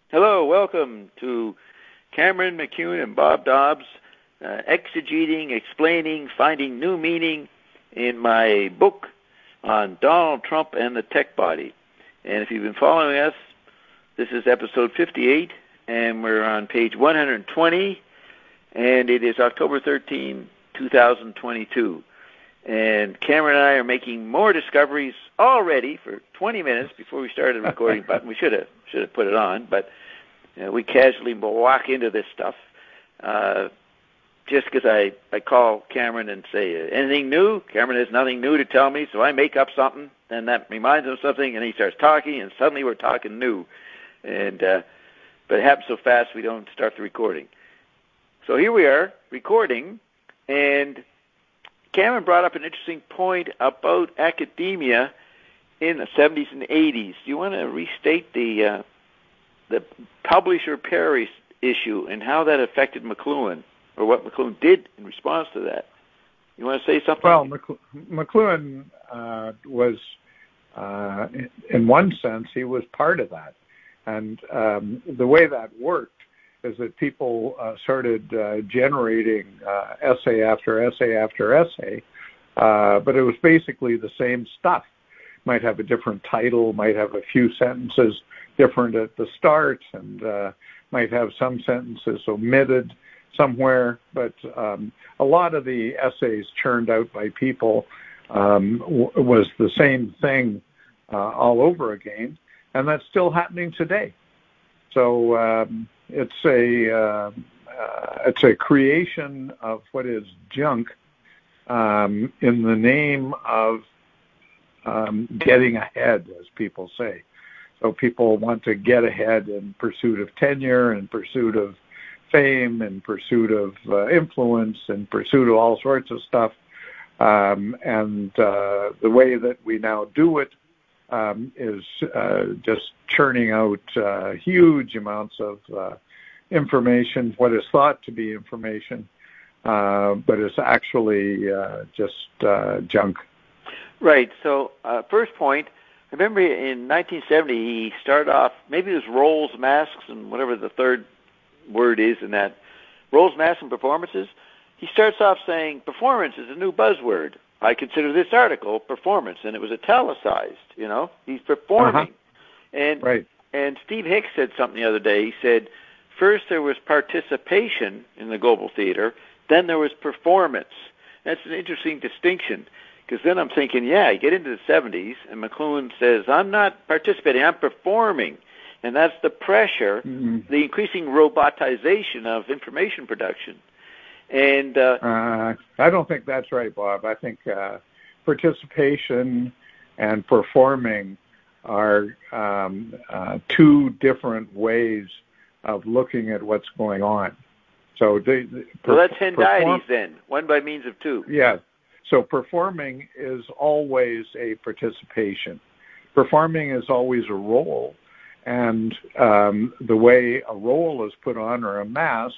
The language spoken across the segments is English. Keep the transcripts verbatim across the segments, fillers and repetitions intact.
Hello, welcome to Cameron McEwen and Bob Dobbs, uh, exegeting, explaining, finding new meaning in my book on Donald Trump and the tech body. And if you've been following us, this is episode fifty-eight, and we're on page one hundred twenty, and it is October thirteenth, twenty twenty-two. And Cameron and I are making more discoveries already for twenty minutes before we started the recording button. We should have should have put it on, but you know, we casually walk into this stuff uh, just because I, I call Cameron and say, anything new? Cameron has nothing new to tell me, so I make up something, and that reminds him of something, and he starts talking, and suddenly we're talking new. And uh, but it happens so fast we don't start the recording. So here we are, recording, and Cameron brought up an interesting point about academia in the seventies and eighties. Do you want to restate the uh, the publisher-Perry issue and how that affected McLuhan, or what McLuhan did in response to that? You want to say something? Well, McLuhan uh, was, uh, in one sense, he was part of that. And um, the way that worked is that people uh, started uh, generating uh, essay after essay after essay, uh, but it was basically the same stuff. Might have a different title, might have a few sentences different at the start, and uh, might have some sentences omitted somewhere, but um, a lot of the essays churned out by people um, w- was the same thing uh, all over again, and that's still happening today. So um, it's a uh, uh, it's a creation of what is junk um, in the name of um, getting ahead, as people say. So people want to get ahead in pursuit of tenure, in pursuit of fame, in pursuit of uh, influence, in pursuit of all sorts of stuff. Um, and uh, the way that we now do it um, is uh, just churning out uh, huge amounts of uh, information, what is thought to be information, uh, but it's actually uh, just uh, junk. Right. So uh, first point, remember in nineteen seventy he started off, maybe it was roles, masks, and whatever the third word is in that, roles, masks, and performances. He starts off saying performance is a new buzzword. I consider this article performance, and it was italicized, you know. He's performing. Uh-huh. And right. And Steve Hicks said something the other day. He said, first there was participation in the global theater, then there was performance. That's an interesting distinction, because then I'm thinking, yeah, you get into the seventies, and McLuhan says, I'm not participating, I'm performing. And that's the pressure, mm-hmm. the increasing robotization of information production. And uh, uh, I don't think that's right, Bob. I think uh, participation and performing are um, uh, two different ways of looking at what's going on. So, the, the, per- well, that's hendiades perform- then, one by means of two. Yeah. So performing is always a participation. Performing is always a role. And um, the way a role is put on, or a mask,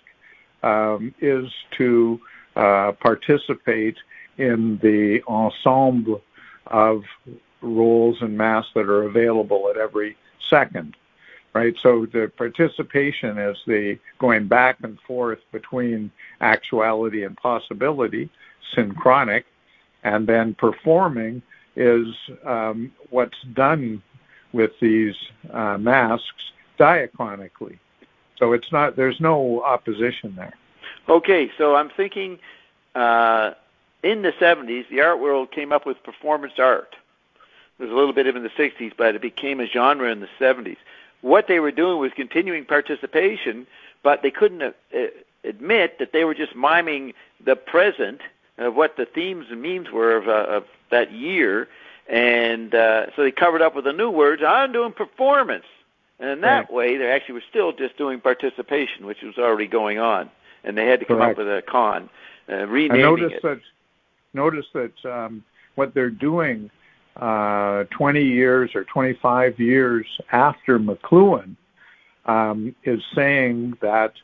um, is to uh, participate in the ensemble of roles and masks that are available at every second, right? So the participation is the going back and forth between actuality and possibility, synchronic, and then performing is um, what's done with these uh, masks diachronically. So it's not, there's no opposition there. Okay, so I'm thinking uh, in the seventies, the art world came up with performance art. There was a little bit of it in the sixties, but it became a genre in the seventies. What they were doing was continuing participation, but they couldn't uh, admit that they were just miming the present of what the themes and memes were of, uh, of that year. And uh, so they covered up with the new words, I'm doing performance. And in that right. way, they actually were still just doing participation, which was already going on. And they had to come Correct. up with a con, uh, renaming I notice it. That, notice that um, what they're doing uh, twenty years or twenty-five years after McLuhan um, is saying that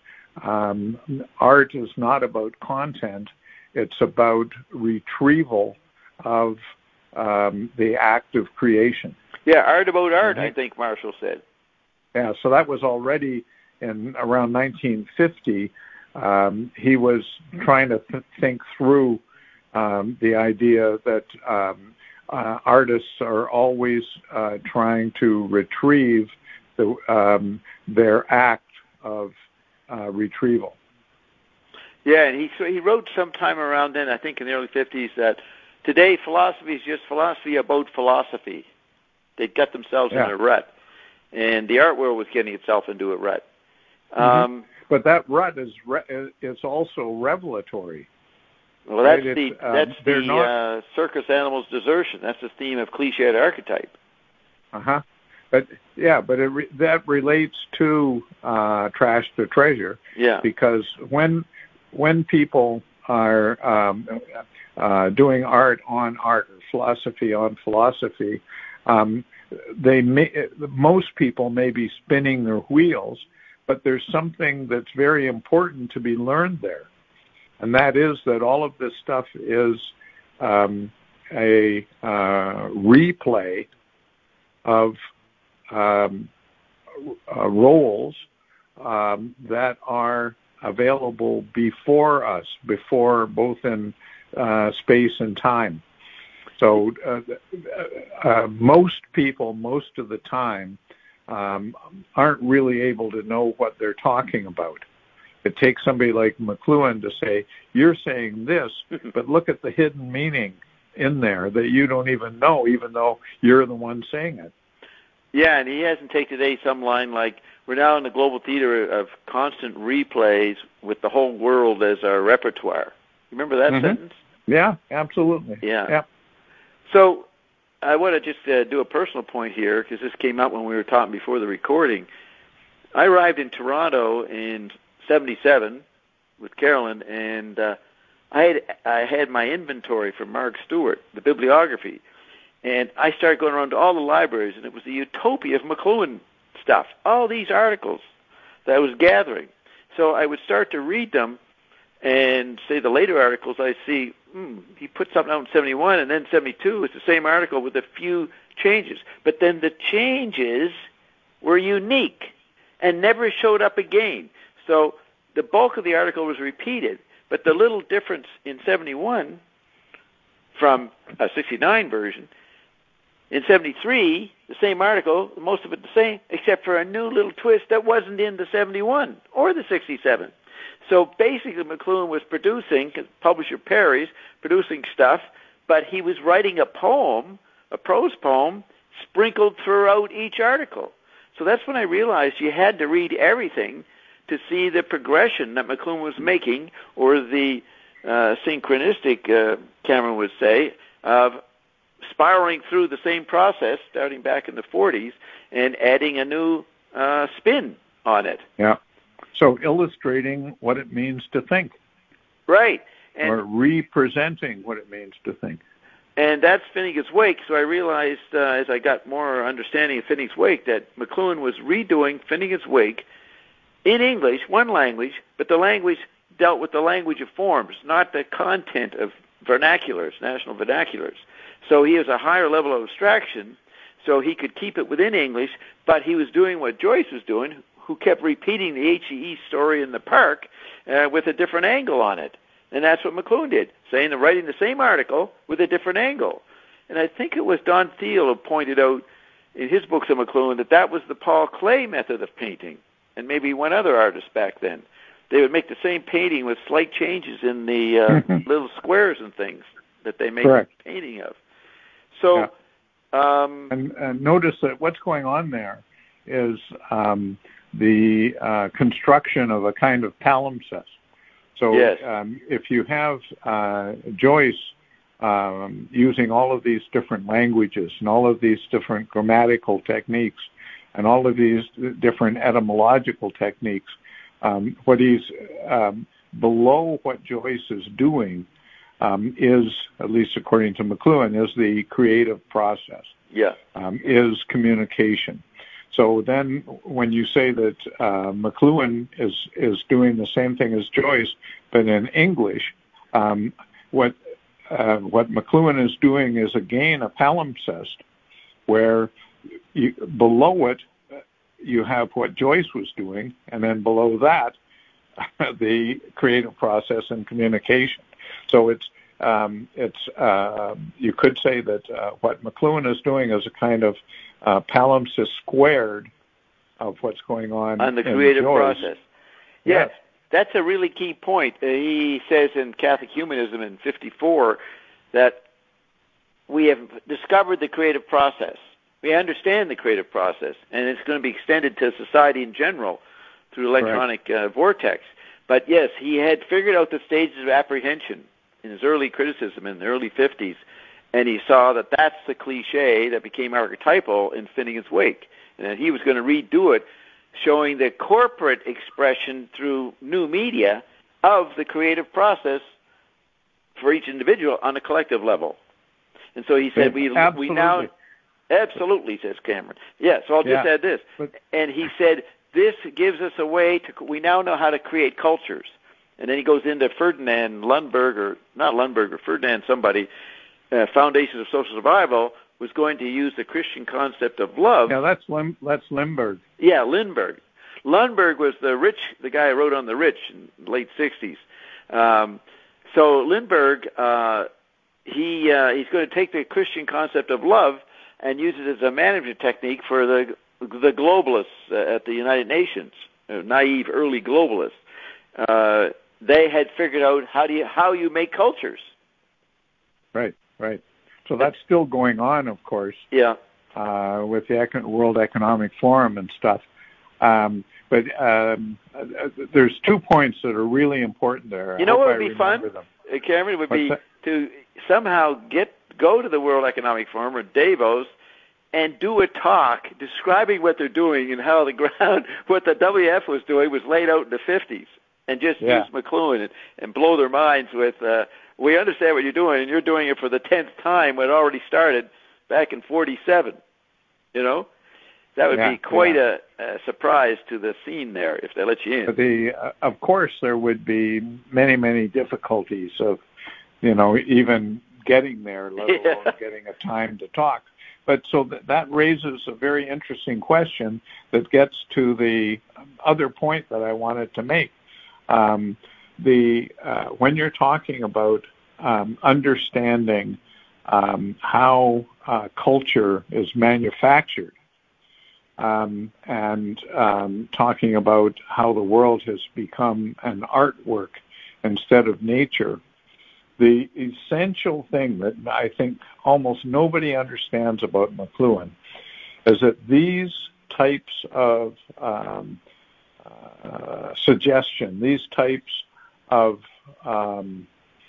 um, art is not about content, it's about retrieval of um, the act of creation. Yeah, art about art, mm-hmm. I think Marshall said. Yeah, so that was already in around nineteen fifty. Um, he was trying to th- think through um, the idea that um, uh, artists are always uh, trying to retrieve the, um, their act of uh, retrieval. Yeah, and he so he wrote sometime around then, I think in the early fifties, that today philosophy is just philosophy about philosophy. They'd got themselves yeah. in a rut, and the art world was getting itself into a rut. Mm-hmm. Um, but that rut is re- is also revelatory. Well, that's right? the um, that's the not... uh, circus animal's desertion. That's the theme of cliched archetype. Uh huh. But yeah, but it re- that relates to uh, trash to treasure. Yeah. Because when when people are um, uh, doing art on art, or philosophy on philosophy, um, they may, most people may be spinning their wheels, but there's something that's very important to be learned there, and that is that all of this stuff is um, a uh, replay of um, uh, roles um, that are available before us, before both in uh, space and time. So uh, uh, most people, most of the time, um, aren't really able to know what they're talking about. It takes somebody like McLuhan to say, you're saying this, but look at the hidden meaning in there that you don't even know, even though you're the one saying it. Yeah, and he hasn't taken today some line like, we're now in the global theater of constant replays with the whole world as our repertoire. Remember that mm-hmm. sentence? Yeah, absolutely. Yeah. yeah. So I want to just uh, do a personal point here, because this came up when we were talking before the recording. I arrived in Toronto in seventy-seven with Carolyn, and uh, I had I had my inventory from Mark Stewart, the bibliography, and I started going around to all the libraries, and it was the utopia of McLuhan stuff, all these articles that I was gathering. So I would start to read them, and say the later articles, I see, hmm, he put something out in seventy-one, and then seventy-two, it's the same article with a few changes. But then the changes were unique and never showed up again. So the bulk of the article was repeated, but the little difference in seventy-one from a sixty-nine version, in seventy-three, the same article, most of it the same, except for a new little twist that wasn't in the seventy-one or the sixty-seven. So basically McLuhan was producing, publisher Perry's, producing stuff, but he was writing a poem, a prose poem, sprinkled throughout each article. So that's when I realized you had to read everything to see the progression that McLuhan was making, or the uh, synchronistic, uh, Cameron would say, of spiraling through the same process, starting back in the forties, and adding a new uh, spin on it. Yeah. So illustrating what it means to think. Right. And or representing what it means to think. And that's Finnegan's Wake. So I realized uh, as I got more understanding of Finnegan's Wake that McLuhan was redoing Finnegan's Wake in English, one language, but the language dealt with the language of forms, not the content of vernaculars, national vernaculars. So he has a higher level of abstraction, so he could keep it within English, but he was doing what Joyce was doing, who kept repeating the H E E story in the park uh, with a different angle on it. And that's what McLuhan did, saying and writing the same article with a different angle. And I think it was Don Thiel who pointed out in his books of McLuhan that that was the Paul Klee method of painting, and maybe one other artist back then. They would make the same painting with slight changes in the uh, mm-hmm. little squares and things that they make Correct. the painting of. So, yeah. um, and, and notice that what's going on there is um, the uh, construction of a kind of palimpsest. So yes. um, if you have uh, Joyce um, using all of these different languages and all of these different grammatical techniques and all of these different etymological techniques, um, what he's um, below what Joyce is doing um, is, at least according to McLuhan, is the creative process. Yeah. Um, is communication. So then when you say that uh, McLuhan is, is doing the same thing as Joyce, but in English, um, what uh, what McLuhan is doing is, again, a palimpsest, where you, below it you have what Joyce was doing, and then below that, the creative process and communication. So it's um, it's uh, you could say that uh, what McLuhan is doing is a kind of uh, palimpsest squared of what's going on on the creative Joyce. process. Yes, that's a really key point. Uh, he says in Catholic Humanism in fifty-four that we have discovered the creative process. We understand the creative process, and it's going to be extended to society in general through electronic uh, vortex. But yes, he had figured out the stages of apprehension in his early criticism in the early fifties, and he saw that that's the cliche that became archetypal in Finnegan's Wake, and that he was going to redo it, showing the corporate expression through new media of the creative process for each individual on a collective level. And so he said, we absolutely. we now, absolutely, says Cameron. Yeah, so I'll just yeah. add this. But, and he said, this gives us a way to, we now know how to create cultures. And then he goes into Ferdinand Lundberg, or not Lundberg, or Ferdinand somebody, uh, Foundations of Social Survival, was going to use the Christian concept of love. Yeah, that's Lim, that's Lindbergh. Yeah, Lindbergh. Lundberg was the rich, the guy who wrote on the rich in the late sixties. Um, so Lindbergh, uh, he uh, he's going to take the Christian concept of love and use it as a management technique for the the globalists uh, at the United Nations, uh, naive early globalists. Uh, they had figured out how do you how you make cultures. Right, right. So that's still going on, of course. Yeah. Uh, with the Econ- World Economic Forum and stuff. Um, but um, uh, there's two points that are really important there. You I know what would would be fun, them. uh, Cameron? Would What's be that? to somehow get go to the World Economic Forum or Davos and do a talk describing what they're doing and how the ground, what the W F was doing, was laid out in the fifties, and just yeah. use McLuhan and, and blow their minds with, uh, we understand what you're doing, and you're doing it for the tenth time when it already started back in forty-seven. You know? That would yeah, be quite yeah. a, a surprise to the scene there if they let you in. But the, uh, of course, there would be many, many difficulties of, you know, even getting there, let alone yeah. getting a time to talk. But so that, that raises a very interesting question that gets to the other point that I wanted to make. Um, the uh, when you're talking about um, understanding um, how uh, culture is manufactured, um, and um, talking about how the world has become an artwork instead of nature, the essential thing that I think almost nobody understands about McLuhan is that these types of um, uh, suggestion, these types of, um,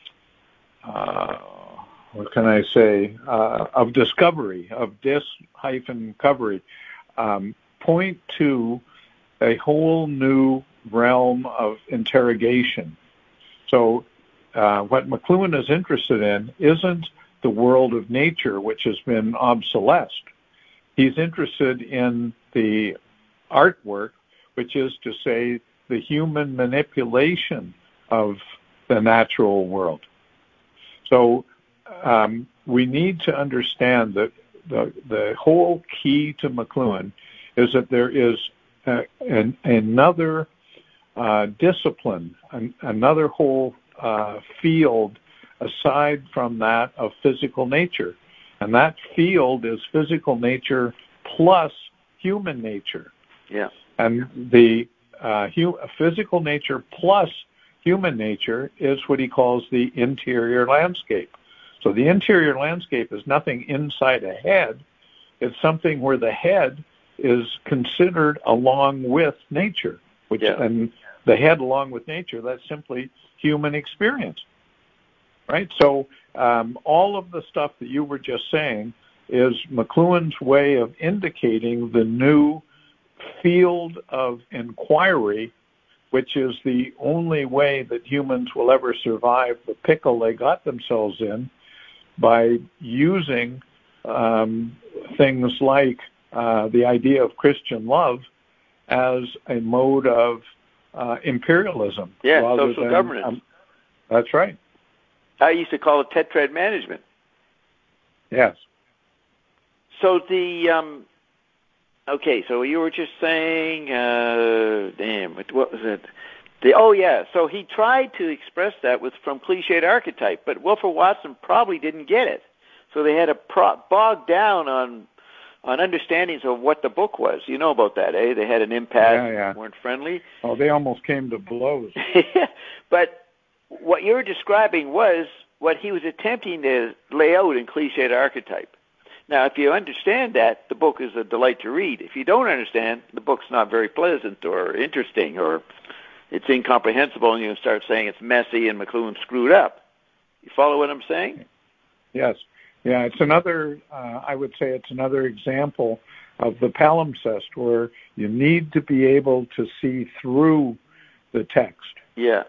uh, what can I say, uh, of discovery, of dis-covery, um, point to a whole new realm of interrogation. So uh, what McLuhan is interested in isn't the world of nature, which has been obsolesced. He's interested in the artwork, which is to say the human manipulation of the natural world. So um, we need to understand that the, the whole key to McLuhan is that there is a, an, another uh, discipline, an, another whole uh, field aside from that of physical nature. And that field is physical nature plus human nature. Yeah. And the uh, hu- physical nature plus human nature is what he calls the interior landscape. So the interior landscape is nothing inside a head. It's something where the head is considered along with nature, which yeah. and the head along with nature, that's simply human experience, right? So um, all of the stuff that you were just saying is McLuhan's way of indicating the new field of inquiry, which is the only way that humans will ever survive the pickle they got themselves in, by using um, things like uh, the idea of Christian love as a mode of uh, imperialism. Yeah, rather social than, governance. Um, that's right. I used to call it tetrad management. Yes. So the um, Okay, so you were just saying, uh, damn, what, what was it? The, oh, yeah, so he tried to express that with from cliched archetype, but Wilford Watson probably didn't get it. So they had to pro- bog down on on understandings of what the book was. You know about that, eh? They had an impasse, yeah, yeah. weren't friendly. Oh, they almost came to blows. But what you're describing was what he was attempting to lay out in cliched archetype. Now, if you understand that, the book is a delight to read. If you don't understand, the book's not very pleasant or interesting, or it's incomprehensible, and you start saying it's messy and McLuhan screwed up. You follow what I'm saying? Yes. Yeah, it's another, uh, I would say it's another example of the palimpsest where you need to be able to see through the text. Yeah.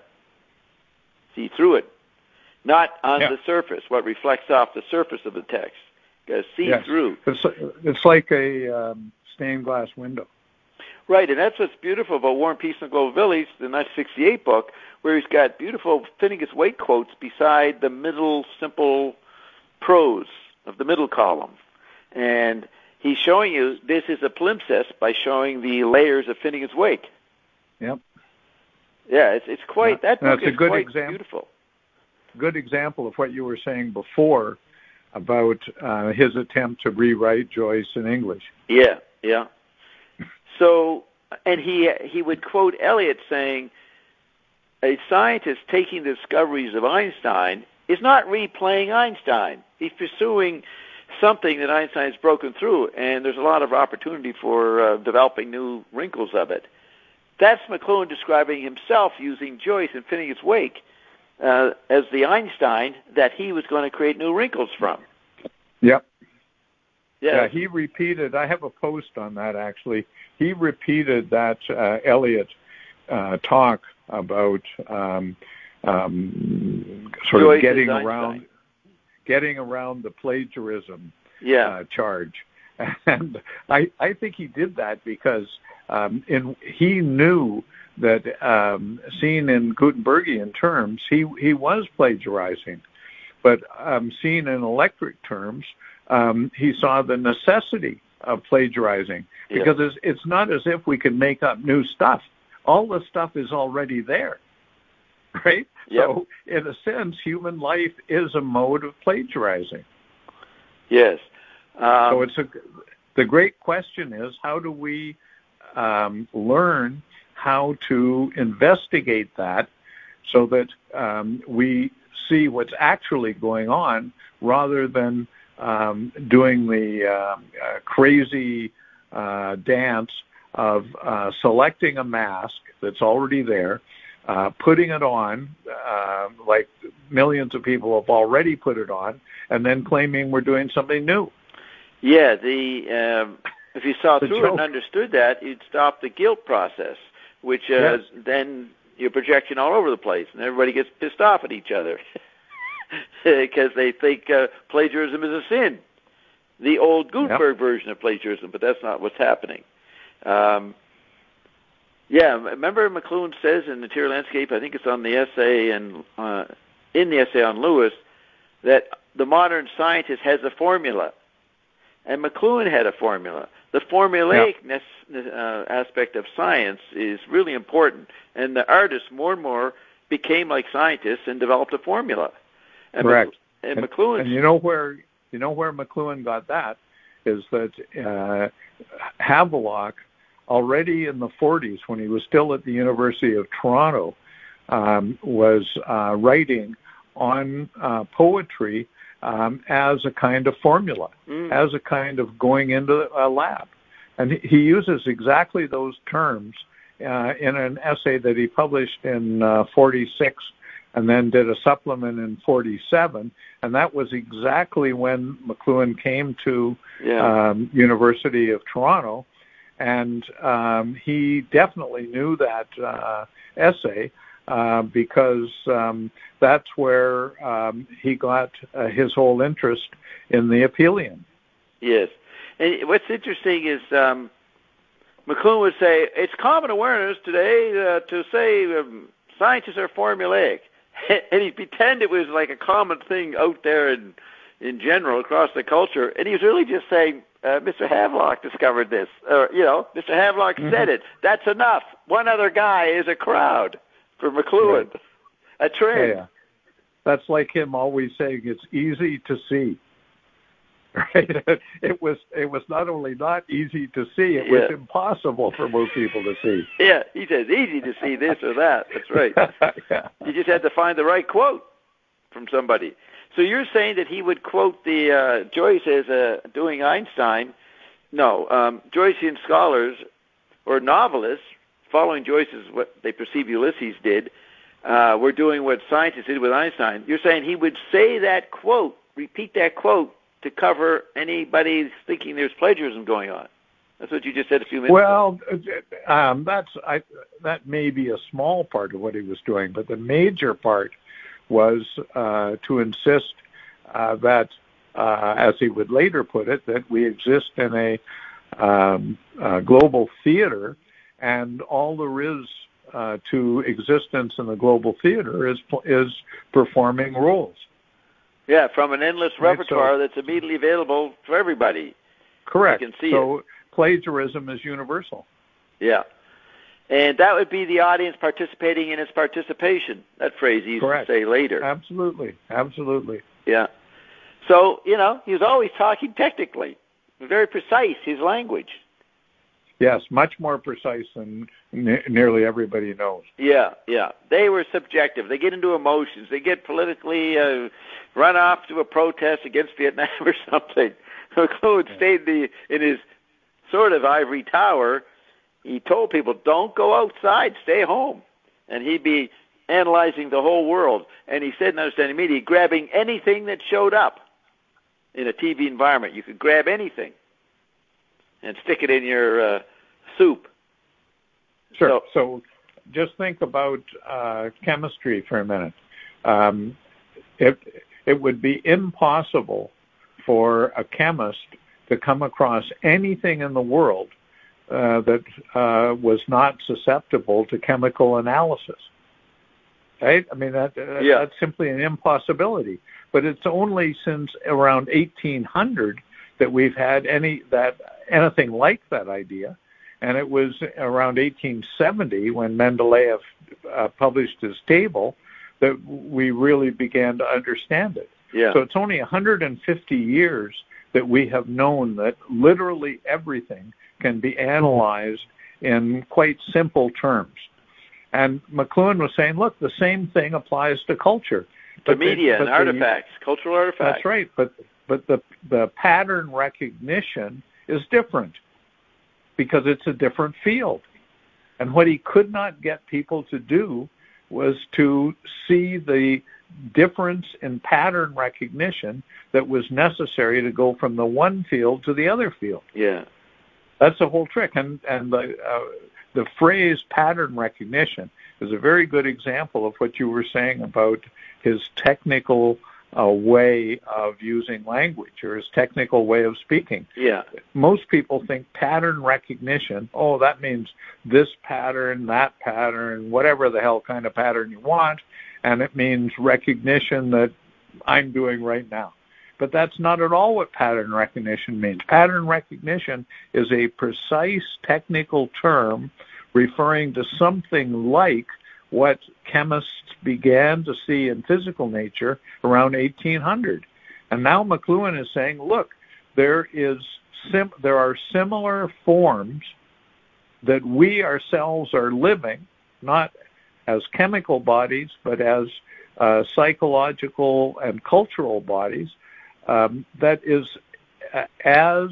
See through it. Not on yeah. the surface, what reflects off the surface of the text. You see yes. through. It's, it's like a um, stained glass window. Right, and that's what's beautiful about War and Peace in the Global Village, the nineteen sixty-eight book, where he's got beautiful Finnegas Wake quotes beside the middle simple prose of the middle column. And he's showing you this is a palimpsest by showing the layers of Finnegas Wake. Yep. Yeah, it's it's quite, yeah. that book that's is a good quite example. beautiful. Good example of what you were saying before about uh, his attempt to rewrite Joyce in English. Yeah, yeah. So, and he he would quote Eliot saying, a scientist taking the discoveries of Einstein is not replaying Einstein. He's pursuing something that Einstein's broken through, and there's a lot of opportunity for uh, developing new wrinkles of it. That's McLuhan describing himself using Joyce and Finnegas Wake uh, as the Einstein that he was going to create new wrinkles from. Yep. Yes. Yeah, he repeated, I have a post on that actually, he repeated that uh, Eliot uh, talk about um, um, sort Joyce of getting is around Einstein. getting around the plagiarism yeah. uh, charge. And I, I think he did that because um, in, he knew that um, seen in Gutenbergian terms, he, he was plagiarizing. But um, seen in electric terms, um, he saw the necessity of plagiarizing because yeah. it's, it's not as if we can make up new stuff. All the stuff is already there, right? Yep. So in a sense, human life is a mode of plagiarizing. Yes. Um, so it's a, the great question is, how do we um, learn how to investigate that so that um, we see what's actually going on rather than um, doing the uh, uh, crazy uh, dance of uh, selecting a mask that's already there, uh, putting it on, uh, like millions of people have already put it on, and then claiming we're doing something new. Yeah, the um, if you saw the through joke. it and understood that, you'd stop the guilt process, which uh, yes. then you're projecting all over the place, and everybody gets pissed off at each other because they think uh, plagiarism is a sin. The old Gutenberg yep. version of plagiarism, but that's not what's happening. Um, yeah, remember McLuhan says in Material Landscape, I think it's on the essay and uh, in the essay on Lewis, that the modern scientist has a formula, and McLuhan had a formula. The formulaic yep. uh, aspect of science is really important, and the artists more and more became like scientists and developed a formula. And Correct. Mc, and, and McLuhan, and you know where you know where McLuhan got that is that uh, Havelock, already in the forties, when he was still at the University of Toronto, um, was uh, writing on uh, poetry um, as a kind of formula, mm. as a kind of going into a lab. And he uses exactly those terms uh, in an essay that he published in uh, forty-six and then did a supplement in forty-seven. And that was exactly when McLuhan came to yeah. um, University of Toronto. And um, he definitely knew that uh, essay uh, because um, that's where um, he got uh, his whole interest in the aphelion. Yes. And what's interesting is um, McLuhan would say, it's common awareness today uh, to say um, scientists are formulaic. And he'd pretend it was like a common thing out there in, in general across the culture. And he was really just saying, uh, Mister Havelock discovered this. Or, you know, Mister Havelock mm-hmm. said it. That's enough. One other guy is a crowd for McLuhan. Right. A trend. Yeah, yeah. That's like him always saying it's easy to see. Right? It was it was not only not easy to see, it was yeah. impossible for most people to see. Yeah, he says easy to see this or that. That's right. yeah. You just had to find the right quote from somebody. So you're saying that he would quote the uh, Joyce as uh, doing Einstein. No, um, Joycean scholars or novelists, following Joyce's what they perceive Ulysses did, uh, were doing what scientists did with Einstein. You're saying he would say that quote, repeat that quote, to cover anybody thinking there's plagiarism going on. That's what you just said a few minutes well, ago. Well, um, that's I, that may be a small part of what he was doing, but the major part was uh, to insist uh, that, uh, as he would later put it, that we exist in a, um, a global theater, and all there is uh, to existence in the global theater is is performing roles. Yeah, from an endless repertoire right, so, that's immediately available for everybody. Correct. You can see so it. Plagiarism is universal. Yeah. And that would be the audience participating in its participation. That phrase he used Correct. to say later. Absolutely. Absolutely. Yeah. So, you know, he was always talking technically. Very precise, his language. Yes, much more precise than ne- nearly everybody knows. Yeah, yeah. They were subjective. They get into emotions. They get politically uh, run off to a protest against Vietnam or something. So McLuhan yeah. stayed the, in his sort of ivory tower. He told people, don't go outside, stay home. And he'd be analyzing the whole world. And he said in Understanding Media, grabbing anything that showed up in a T V environment. You could grab anything and stick it in your uh, soup. Sure. So, so just think about uh, chemistry for a minute. Um, it, it would be impossible for a chemist to come across anything in the world uh, that uh, was not susceptible to chemical analysis. Right? I mean, that, that yeah. that's simply an impossibility. But it's only since around eighteen hundred that we've had any that anything like that idea, and it was around eighteen seventy when Mendeleev uh, published his table that we really began to understand it. Yeah. So it's only one hundred fifty years that we have known that literally everything can be analyzed in quite simple terms. And McLuhan was saying, look, the same thing applies to culture. To media the, and artifacts, the, cultural artifacts. That's right, but but the the pattern recognition is different because it's a different field. And what he could not get people to do was to see the difference in pattern recognition that was necessary to go from the one field to the other field. Yeah. That's the whole trick. And, and the, uh, the phrase pattern recognition is a very good example of what you were saying about his technical uh, way of using language or his technical way of speaking. Yeah. Most people think pattern recognition, oh, that means this pattern, that pattern, whatever the hell kind of pattern you want, and it means recognition that I'm doing right now. But that's not at all what pattern recognition means. Pattern recognition is a precise technical term referring to something like what chemists began to see in physical nature around eighteen hundred. And now McLuhan is saying, look, there is sim- there are similar forms that we ourselves are living, not as chemical bodies, but as uh, psychological and cultural bodies, um, that is uh, as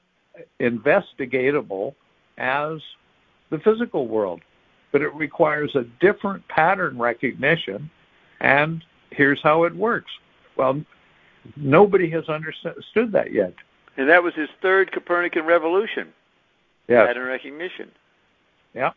investigatable as the physical world. But it requires a different pattern recognition, and here's how it works. Well, nobody has understood that yet. And that was his third Copernican revolution, yes. Pattern recognition. Yeah.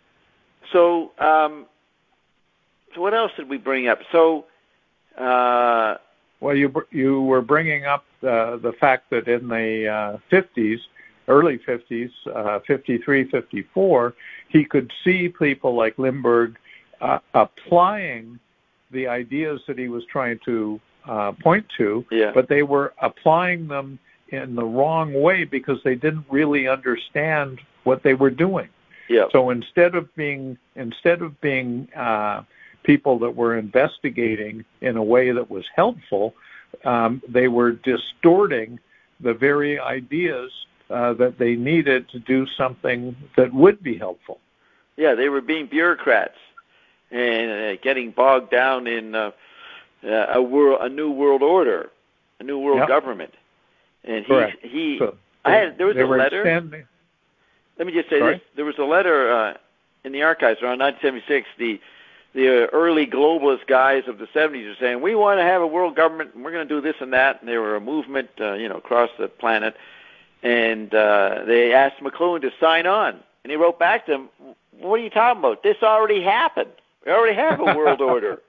So, um, so what else did we bring up? So, uh, well, you you were bringing up the the fact that in the uh, fifties, early fifties, uh, fifty-three, fifty-four, he could see people like Limburg uh, applying the ideas that he was trying to uh, point to, yeah. but they were applying them in the wrong way because they didn't really understand what they were doing. Yeah. So instead of being instead of being uh, people that were investigating in a way that was helpful, um, they were distorting the very ideas uh, that they needed to do something that would be helpful. Yeah, they were being bureaucrats and uh, getting bogged down in uh, uh, a world, a new world order, a new world yep. government. And he, Correct. he, so I had there was they a were letter. Extending. Let me just say Sorry? this: there was a letter uh, in the archives around nineteen seventy-six. The the uh, early globalist guys of the seventies were saying, we want to have a world government, and we're going to do this and that. And they were a movement, uh, you know, across the planet. And uh, they asked McLuhan to sign on. And he wrote back to them, what are you talking about? This already happened. We already have a world order.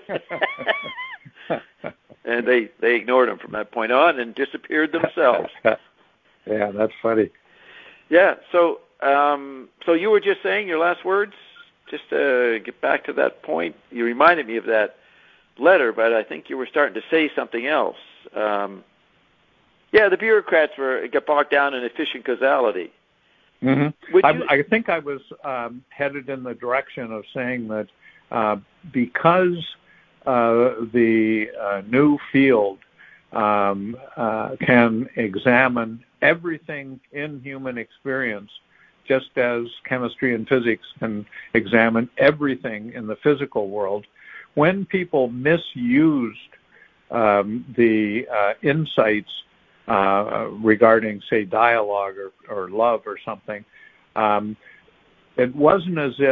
And they, they ignored him from that point on and disappeared themselves. Yeah, that's funny. Yeah, so um, so you were just saying your last words? Just to get back to that point, you reminded me of that letter, but I think you were starting to say something else. Um, yeah, the bureaucrats were got bogged down in efficient causality. Mm-hmm. I, you... I think I was um, headed in the direction of saying that uh, because uh, the uh, new field um, uh, can examine everything in human experience, just as chemistry and physics can examine everything in the physical world, when people misused um, the uh, insights uh, regarding, say, dialogue or, or love or something, um, it wasn't as if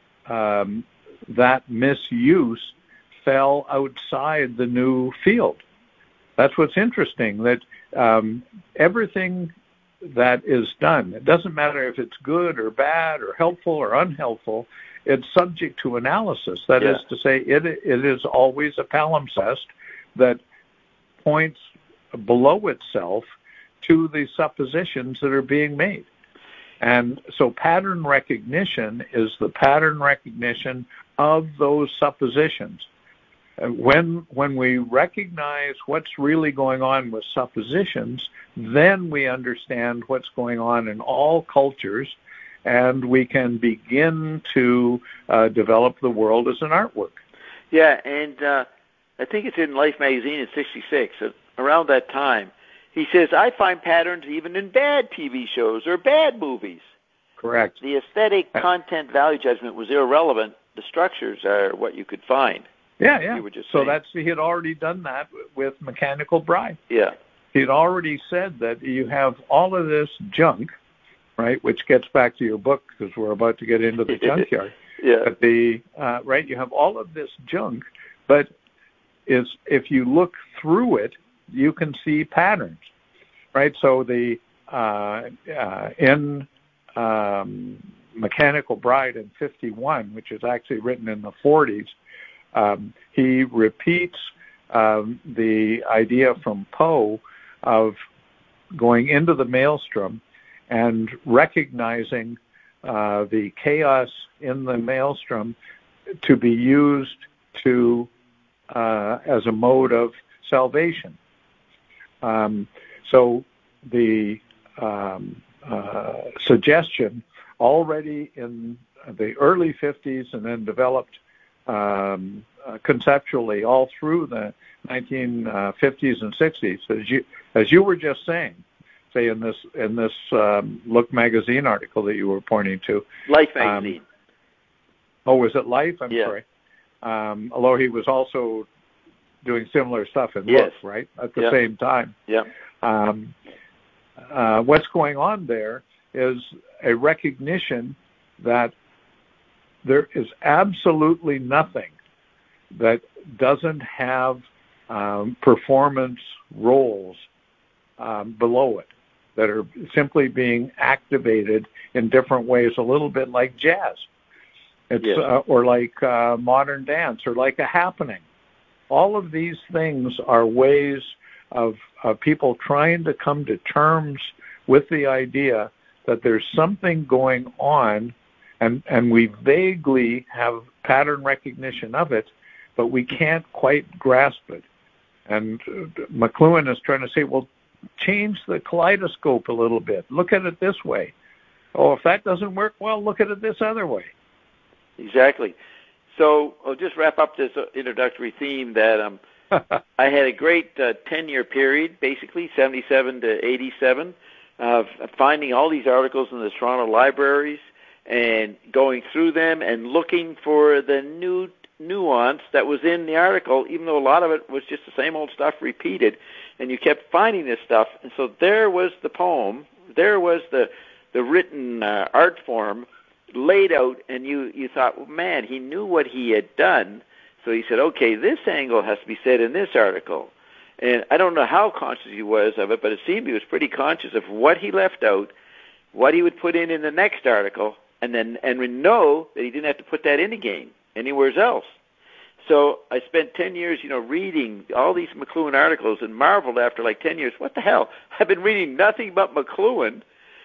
um, that misuse fell outside the new field. That's what's interesting, that um, everything that is done, it doesn't matter if it's good or bad or helpful or unhelpful, it's subject to analysis. That yeah. is to say, it it is always a palimpsest that points below itself to the suppositions that are being made. And so pattern recognition is the pattern recognition of those suppositions. When when we recognize what's really going on with suppositions, then we understand what's going on in all cultures, and we can begin to uh, develop the world as an artwork. Yeah, and uh, I think it's in Life magazine in sixty-six, uh, around that time. He says, I find patterns even in bad T V shows or bad movies. Correct. The aesthetic content value judgment was irrelevant. The structures are what you could find. Yeah, yeah. You were just so saying. that's he had already done that with Mechanical Bride. Yeah. He'd already said that you have all of this junk, right, which gets back to your book because we're about to get into the junkyard. Yeah. But the uh, right, you have all of this junk, but is if you look through it, you can see patterns, right? So the uh, uh, in um, Mechanical Bride in fifty-one, which is actually written in the forties. Um, he repeats um, the idea from Poe of going into the maelstrom and recognizing uh, the chaos in the maelstrom to be used to uh, as a mode of salvation. Um, so the um, uh, suggestion already in the early fifties and then developed Um, uh, conceptually all through the nineteen fifties and sixties, as you as you were just saying, say in this in this um, Look magazine article that you were pointing to. Life magazine. Um, oh, was it Life? I'm yeah. sorry. Um, although he was also doing similar stuff in yes. Look, right, at the yeah. same time. Yeah. Um, uh, what's going on there is a recognition that there is absolutely nothing that doesn't have um, performance roles um, below it that are simply being activated in different ways, a little bit like jazz, it's yes. uh, or like uh, modern dance, or like a happening. All of these things are ways of uh, people trying to come to terms with the idea that there's something going on. And, and we vaguely have pattern recognition of it, but we can't quite grasp it. And McLuhan is trying to say, well, change the kaleidoscope a little bit. Look at it this way. Oh, if that doesn't work, well, look at it this other way. Exactly. So I'll just wrap up this introductory theme that um, I had a great uh, ten-year period, basically, seventy-seven to eighty-seven, of finding all these articles in the Toronto libraries and going through them and looking for the new nuance that was in the article, even though a lot of it was just the same old stuff repeated, and you kept finding this stuff. And so there was the poem, there was the, the written uh, art form laid out, and you, you thought, well, man, he knew what he had done, so he said, okay, this angle has to be said in this article. And I don't know how conscious he was of it, but it seemed he was pretty conscious of what he left out, what he would put in in the next article, and then and we know that he didn't have to put that in again anywhere else. So I spent ten years, you know, reading all these McLuhan articles and marveled after like ten years, what the hell? I've been reading nothing but McLuhan,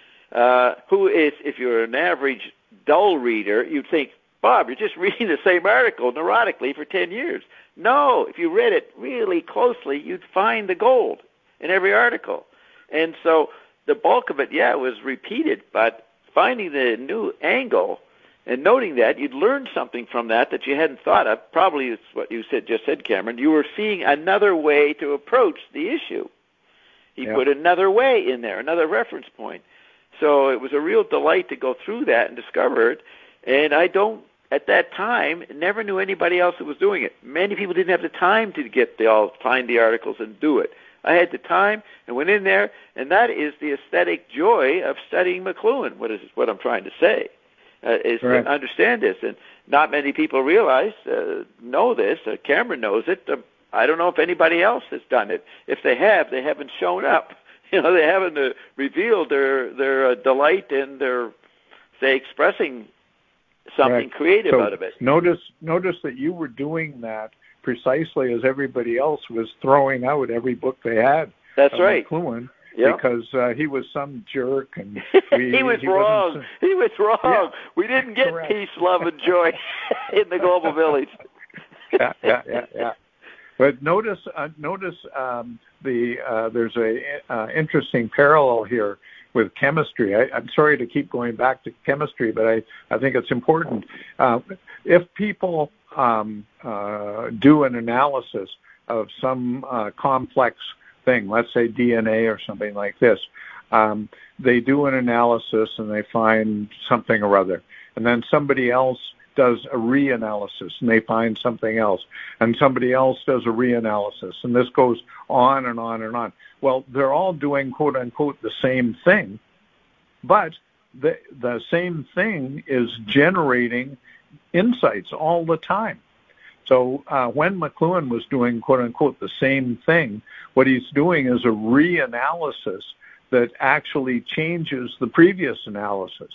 uh, who is, if you're an average dull reader, you'd think, Bob, you're just reading the same article neurotically for ten years. No, if you read it really closely, you'd find the gold in every article. And so the bulk of it, yeah, was repeated, but finding the new angle and noting that, you'd learn something from that that you hadn't thought of. Probably it's what you said, just said, Cameron. You were seeing another way to approach the issue. He yeah. put another way in there, another reference point. So it was a real delight to go through that and discover it. And I don't, at that time, never knew anybody else that was doing it. Many people didn't have the time to get the all find the articles and do it. I had the time and went in there, and that is the aesthetic joy of studying McLuhan. What is what I'm trying to say uh, is right. to understand this, and not many people realize uh, know this. Uh, Cameron knows it. Uh, I don't know if anybody else has done it. If they have, they haven't shown up. You know, they haven't uh, revealed their their uh, delight and their, say, expressing something right. creative so out of it. Notice, notice that you were doing that precisely as everybody else was throwing out every book they had. That's right. McLuhan, yeah. because uh, he was some jerk, and we, he was he wrong. He was wrong. Yeah. We didn't get Correct. peace, love, and joy in the global village. yeah, yeah, yeah, yeah. But notice, uh, notice um, the uh, there's a uh, interesting parallel here with chemistry. I, I'm sorry to keep going back to chemistry, but I, I think it's important. Uh, if people um, uh, do an analysis of some uh, complex thing, let's say D N A or something like this, um, they do an analysis and they find something or other. And then somebody else does a reanalysis and they find something else. And somebody else does a reanalysis. And this goes on and on and on. Well, they're all doing, quote unquote, the same thing, but the, the same thing is generating insights all the time. So uh, when McLuhan was doing, quote unquote, the same thing, what he's doing is a reanalysis that actually changes the previous analysis.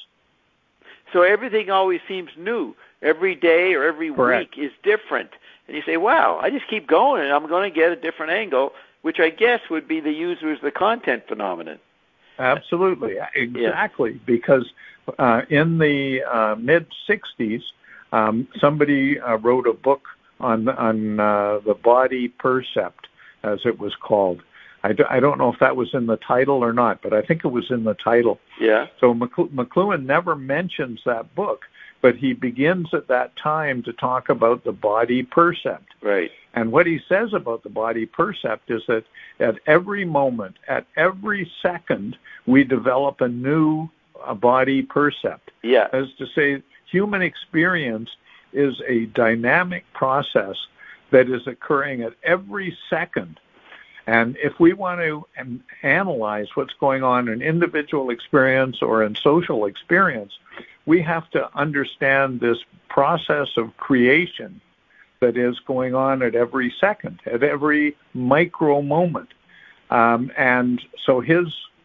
So everything always seems new. Every day or every Correct. week is different. And you say, wow, I just keep going and I'm going to get a different angle, which I guess would be the user as the content phenomenon. Absolutely. Exactly. Yeah. Because uh, in the uh, mid-sixties, um, somebody uh, wrote a book on, on uh, the body percept, as it was called. I, do, I don't know if that was in the title or not, but I think it was in the title. Yeah. So McLu- McLuhan never mentions that book, but he begins at that time to talk about the body percept. Right. And what he says about the body percept is that at every moment, at every second, we develop a new uh, body percept. Yeah. As to say, human experience is a dynamic process that is occurring at every second. And if we want to um, analyze what's going on in individual experience or in social experience, we have to understand this process of creation that is going on at every second, at every micro moment. Um, and so his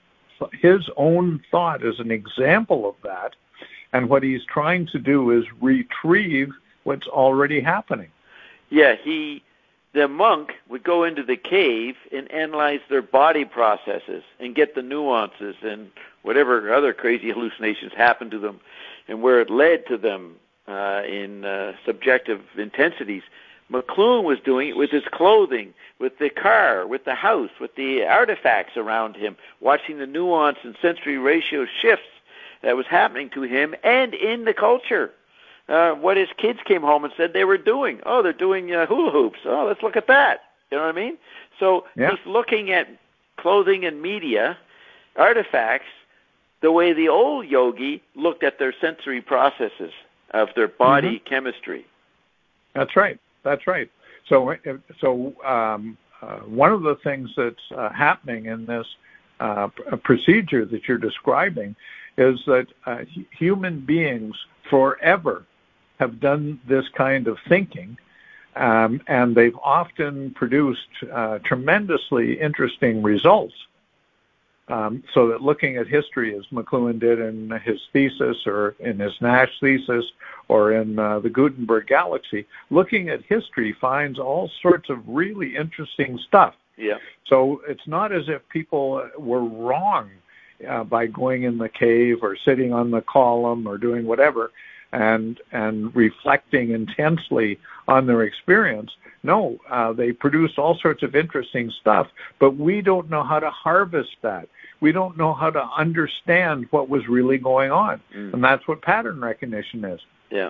his own thought is an example of that. And what he's trying to do is retrieve what's already happening. Yeah, he... The monk would go into the cave and analyze their body processes and get the nuances and whatever other crazy hallucinations happened to them and where it led to them uh, in uh, subjective intensities. McLuhan was doing it with his clothing, with the car, with the house, with the artifacts around him, watching the nuance and sensory ratio shifts that was happening to him and in the culture. Uh, what his kids came home and said they were doing. Oh, they're doing uh, hula hoops. Oh, let's look at that. You know what I mean? So yeah. he's looking at clothing and media, artifacts, the way the old yogi looked at their sensory processes of their body mm-hmm. chemistry. That's right. That's right. So, so um, uh, one of the things that's uh, happening in this uh, procedure that you're describing is that uh, human beings forever have done this kind of thinking, um, and they've often produced uh, tremendously interesting results. Um, so that looking at history, as McLuhan did in his thesis or in his Nash thesis or in uh, the Gutenberg Galaxy, looking at history finds all sorts of really interesting stuff. Yeah. So it's not as if people were wrong uh, by going in the cave or sitting on the column or doing whatever and and reflecting intensely on their experience. No, uh, they produced all sorts of interesting stuff, but we don't know how to harvest that. We don't know how to understand what was really going on. Mm. And that's what pattern recognition is. Yeah.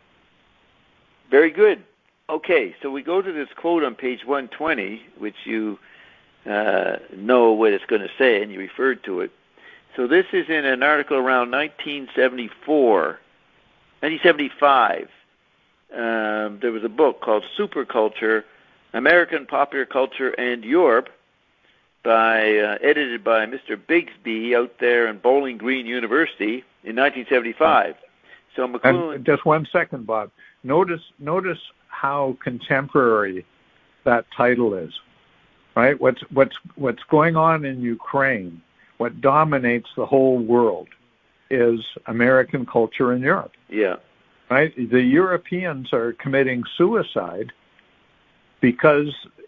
Very good. Okay, so we go to this quote on page one twenty, which you uh, know what it's going to say, and you referred to it. So this is in an article around nineteen seventy-four, nineteen seventy-five. Um, there was a book called Superculture, American Popular Culture and Europe, by uh, edited by Mister Bigsby out there in Bowling Green University in nineteen seventy-five. So McLuhan... And just one second, Bob. Notice, notice how contemporary that title is, right? What's what's what's going on in Ukraine, what dominates the whole world, is American culture in Europe. Yeah. Right? The Europeans are committing suicide because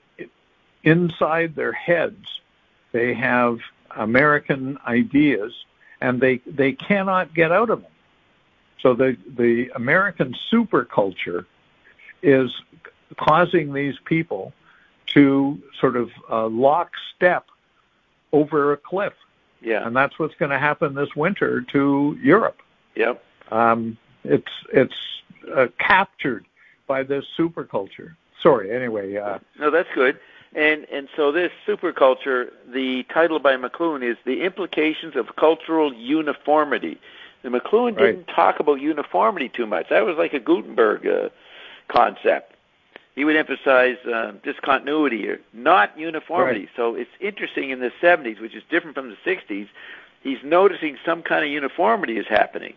inside their heads they have American ideas and they they cannot get out of them. So the the American superculture is causing these people to sort of uh, lockstep over a cliff. Yeah. And that's what's going to happen this winter to Europe. Yep. Um, it's it's uh, captured by this superculture. Sorry, anyway. Uh, no, that's good. And and so this superculture, the title by McLuhan is The Implications of Cultural Uniformity. And McLuhan right. didn't talk about uniformity too much. That was like a Gutenberg uh, concept. He would emphasize uh, discontinuity, or not uniformity. Right. So it's interesting in the seventies, which is different from the sixties, he's noticing some kind of uniformity is happening.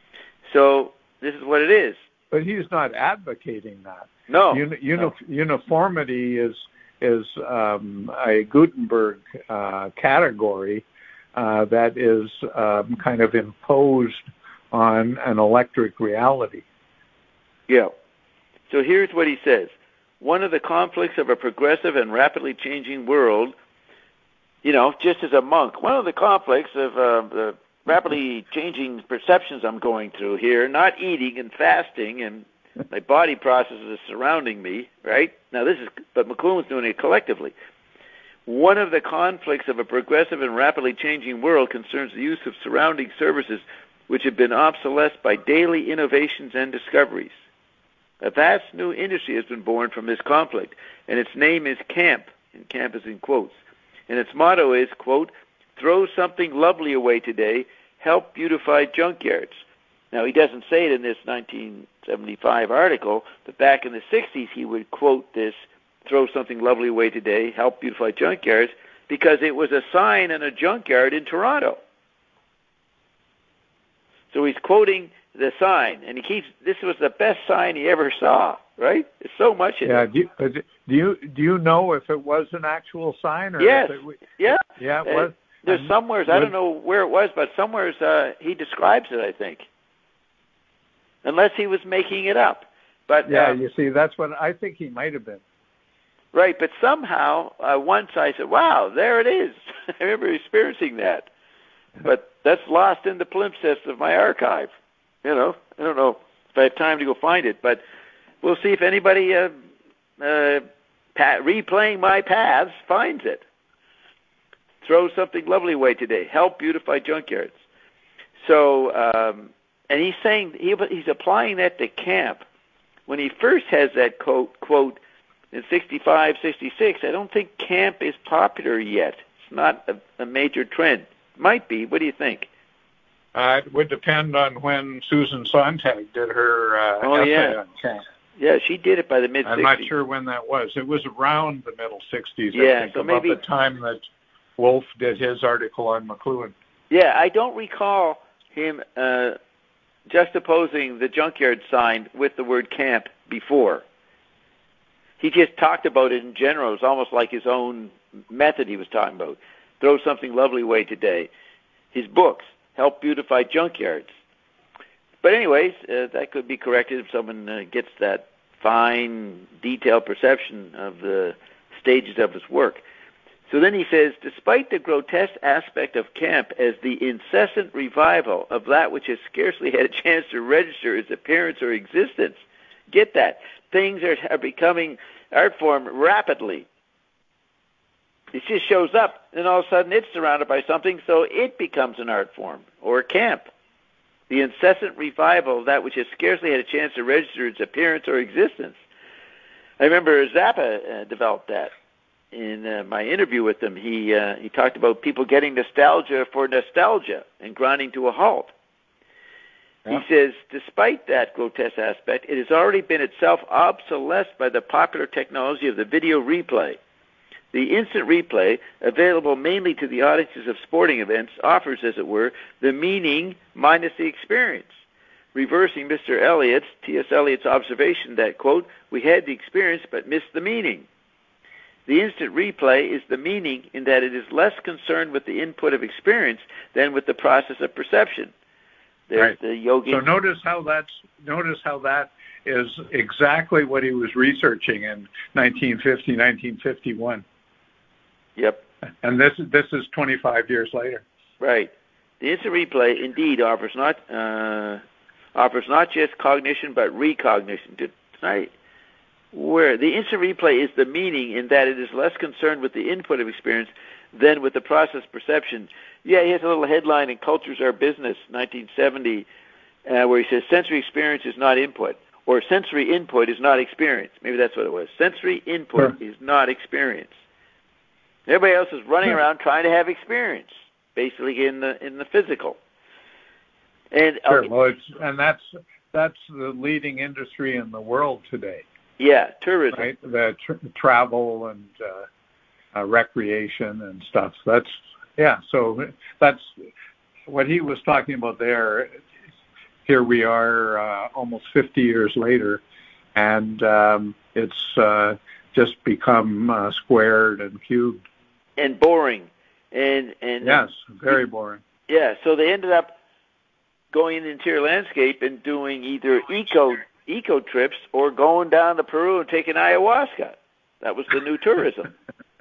So this is what it is. But he's not advocating that. No. Uni- uni- no. Uniformity is is um, a Gutenberg uh, category uh, that is um, kind of imposed on an electric reality. Yeah. So here's what he says. One of the conflicts of a progressive and rapidly changing world, you know, just as a monk, one of the conflicts of uh, the rapidly changing perceptions I'm going through here, not eating and fasting and my body processes surrounding me, right? Now this is, but McLuhan's doing it collectively. One of the conflicts of a progressive and rapidly changing world concerns the use of surrounding services which have been obsolesced by daily innovations and discoveries. A vast new industry has been born from this conflict, and its name is CAMP, and CAMP is in quotes. And its motto is, quote, throw something lovely away today, help beautify junkyards. Now, he doesn't say it in this nineteen seventy-five article, but back in the sixties he would quote this, throw something lovely away today, help beautify junkyards, because it was a sign in a junkyard in Toronto. So he's quoting the sign, and he keeps, this was the best sign he ever saw, right? There's so much in yeah, it. Do you, do you do you know if it was an actual sign? Or yes, if it, yeah. Yeah, it uh, was. There's and somewheres, was, I don't know where it was, but somewheres uh, he describes it, I think. Unless he was making it up. But Yeah, um, you see, that's what I think he might have been. Right, but somehow, uh, once I said, wow, there it is. I remember experiencing that. But that's lost in the palimpsest of my archive. You know, I don't know if I have time to go find it, but we'll see if anybody uh, uh, pa- replaying my paths finds it. Throw something lovely away today. Help beautify junkyards. So, um, and he's saying, he, he's applying that to camp. When he first has that quote, quote, in sixty-five, sixty-six, I don't think camp is popular yet. It's not a, a major trend. Might be. What do you think? Uh, it would depend on when Susan Sontag did her uh, oh, essay yeah. on camp. Yeah, she did it by the mid-sixties. I'm not sure when that was. It was around the middle sixties, I yeah, think, so about maybe, the time that Wolf did his article on McLuhan. Yeah, I don't recall him uh, juxtaposing the junkyard sign with the word camp before. He just talked about it in general. It was almost like his own method he was talking about. Throw something lovely away today. His books, Help Beautify Junkyards. But anyways, uh, that could be corrected if someone uh, gets that fine, detailed perception of the stages of his work. So then he says, despite the grotesque aspect of camp as the incessant revival of that which has scarcely had a chance to register its appearance or existence, get that, things are, are becoming art form rapidly. It just shows up, and all of a sudden it's surrounded by something, so it becomes an art form, or a camp. The incessant revival of that which has scarcely had a chance to register its appearance or existence. I remember Zappa uh, developed that. In uh, my interview with him, he uh, he talked about people getting nostalgia for nostalgia and grinding to a halt. Yeah. He says, despite that grotesque aspect, it has already been itself obsolesced by the popular technology of the video replay. The instant replay, available mainly to the audiences of sporting events, offers, as it were, the meaning minus the experience, reversing Mister Eliot's, T S. Eliot's observation that, quote, we had the experience but missed the meaning. The instant replay is the meaning in that it is less concerned with the input of experience than with the process of perception. There's right. the yogi. So notice how that's notice how that is exactly what he was researching in nineteen fifty, nineteen fifty-one. Yep. And this this is twenty-five years later. Right. The instant replay indeed offers not uh, offers not just cognition but recognition. Tonight, where the instant replay is the meaning in that it is less concerned with the input of experience than with the process perception. Yeah, he has a little headline in Culture's Our Business, nineteen seventy, uh, where he says sensory experience is not input, or sensory input is not experience. Maybe that's what it was. Sensory input sure. is not experience. Everybody else is running sure. around trying to have experience, basically in the in the physical. And sure. okay. well, it's, and that's that's the leading industry in the world today. Yeah, tourism. Right, the tr- travel and uh, uh, recreation and stuff. That's yeah. So that's what he was talking about there. Here we are, uh, almost fifty years later, and um, it's uh, just become uh, squared and cubed. And boring, and and yes, very boring. Yeah, so they ended up going in the interior landscape and doing either eco eco trips or going down to Peru and taking ayahuasca. That was the new tourism.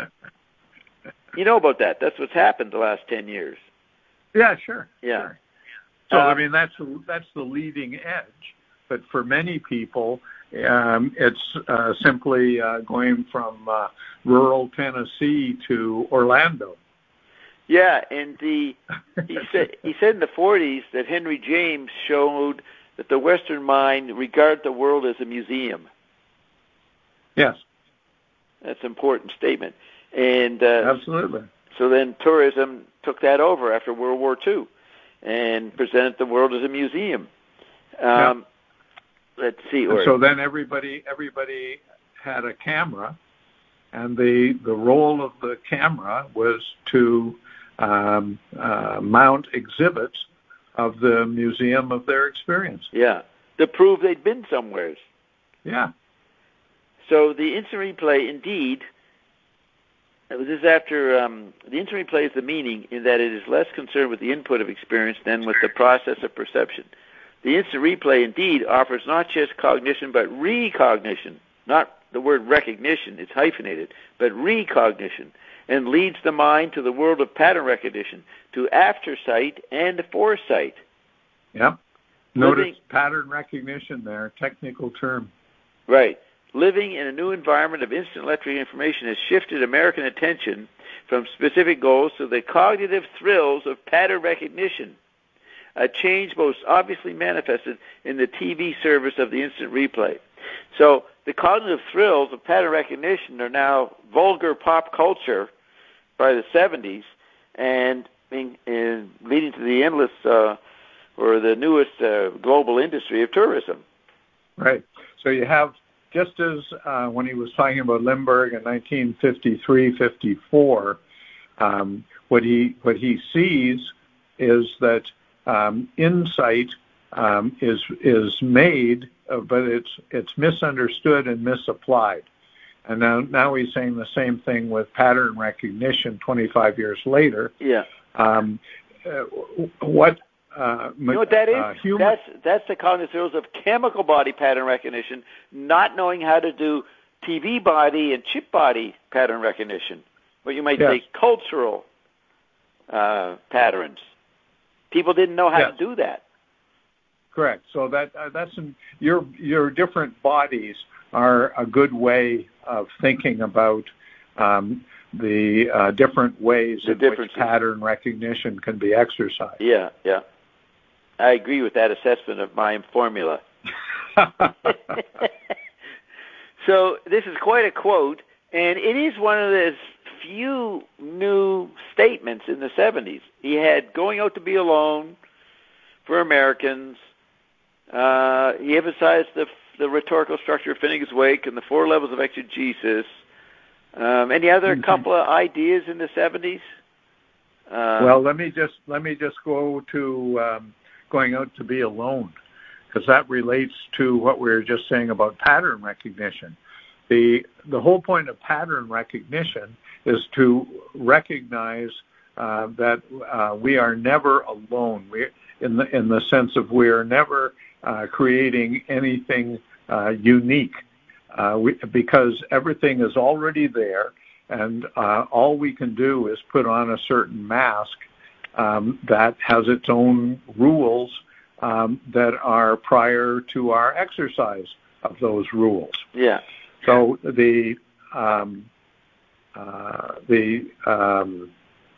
You know about that? That's what's happened the last ten years. Yeah, sure. Yeah. Sure. So um, I mean, that's that's the leading edge. But for many people, um, it's uh, simply uh, going from uh, rural Tennessee to Orlando. Yeah, and the he said he said in the forties that Henry James showed that the Western mind regarded the world as a museum. Yes, that's an important statement. And uh, absolutely. So then tourism took that over after World War Two, and presented the world as a museum. Um, yeah. Let's see. Or, so then everybody everybody had a camera, and the the role of the camera was to um, uh, mount exhibits of the museum of their experience. Yeah, to prove they'd been somewhere. Yeah. So the instant replay, indeed, this is after um, the instant replay is the meaning in that it is less concerned with the input of experience than with the process of perception. The instant replay, indeed, offers not just cognition, but recognition. Not the word recognition, it's hyphenated, but recognition, and leads the mind to the world of pattern recognition, to aftersight and foresight. Yep. Notice Living, pattern recognition there, technical term. Right. living in a new environment of instant electric information has shifted American attention from specific goals to the cognitive thrills of pattern recognition, a change most obviously manifested in the T V service of the instant replay. So the cognitive thrills of pattern recognition are now vulgar pop culture by the seventies, and in, in leading to the endless uh, or the newest uh, global industry of tourism. Right. So you have, just as uh, when he was talking about Lindbergh in nineteen fifty-three fifty-four, um, what he what he sees is that um, insight um, is is made, uh, but it's it's misunderstood and misapplied. And now now he's saying the same thing with pattern recognition twenty-five years later. Yeah. Um, uh, what uh, you know what that is? Uh, human... That's that's the cognitive thrills of chemical body pattern recognition, not knowing how to do T V body and chip body pattern recognition. What you might yes. say cultural uh, patterns. People didn't know how yes. to do that. Correct. So that uh, that's in, your your different bodies are a good way of thinking about um, the uh, different ways the in which pattern recognition can be exercised. Yeah, yeah. I agree with that assessment of my formula. So this is quite a quote, and it is one of the few new statements in the seventies. He had going out to be alone for Americans. Uh, he emphasized the the rhetorical structure of Finnegan's Wake and the four levels of exegesis. Um, any other mm-hmm. couple of ideas in the seventies? Uh, well, let me just let me just go to um, going out to be alone, because that relates to what we were just saying about pattern recognition. The the whole point of pattern recognition is to recognize uh, that uh, we are never alone. We in the in the sense of we are never uh, creating anything uh, unique, uh, we, because everything is already there, and uh, all we can do is put on a certain mask um, that has its own rules um, that are prior to our exercise of those rules. Yeah. So the um, uh, the um,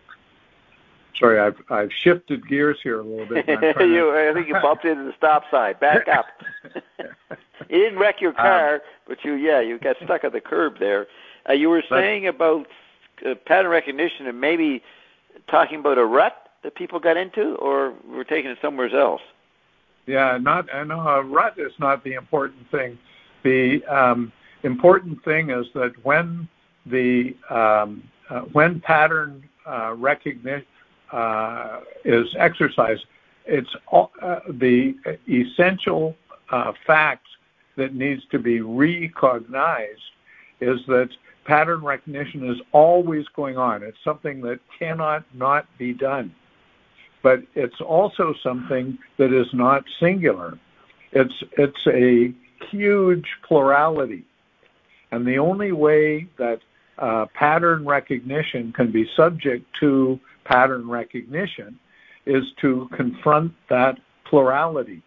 sorry, I've I've shifted gears here a little bit. you, to... I think you bumped into the stop sign. Back up. You didn't wreck your car, um, but you yeah you got stuck at the curb there. Uh, you were saying about uh, pattern recognition and maybe talking about a rut that people got into, or we're taking it somewhere else. Yeah, not I know a rut is not the important thing. The um, important thing is that when the um, uh, when pattern uh, recognition uh, is exercised, it's all, uh, the essential uh, fact that needs to be recognized is that pattern recognition is always going on. It's something that cannot not be done. But it's also something that is not singular. It's it's a huge plurality. And the only way that uh, pattern recognition can be subject to pattern recognition is to confront that plurality.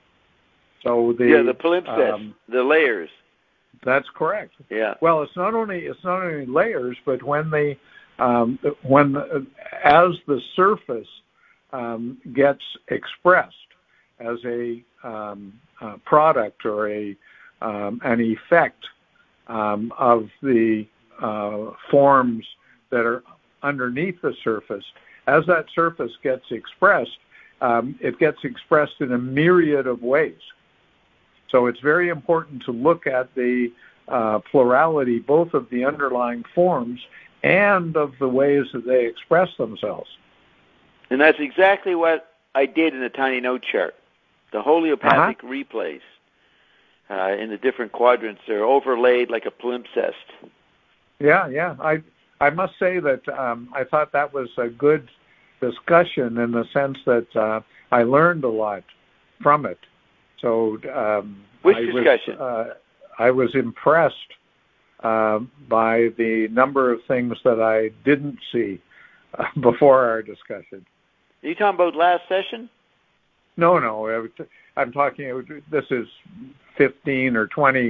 So the yeah, the palimpsest, um, the layers. That's correct. Yeah. Well, it's not only it's not only layers, but when they um, when uh, as the surface um, gets expressed as a, um, a product or a um, an effect um, of the uh, forms that are underneath the surface, as that surface gets expressed, um, it gets expressed in a myriad of ways. So it's very important to look at the uh, plurality, both of the underlying forms and of the ways that they express themselves. And that's exactly what I did in the tiny note chart. The homeopathic uh-huh. replays uh, in the different quadrants are overlaid like a palimpsest. Yeah, yeah. I I must say that um, I thought that was a good discussion in the sense that uh, I learned a lot from it. So um, Which I discussion? Was, uh, I was impressed uh, by the number of things that I didn't see uh, before our discussion. Are you talking about last session? No, no. I'm talking, this is fifteen or twenty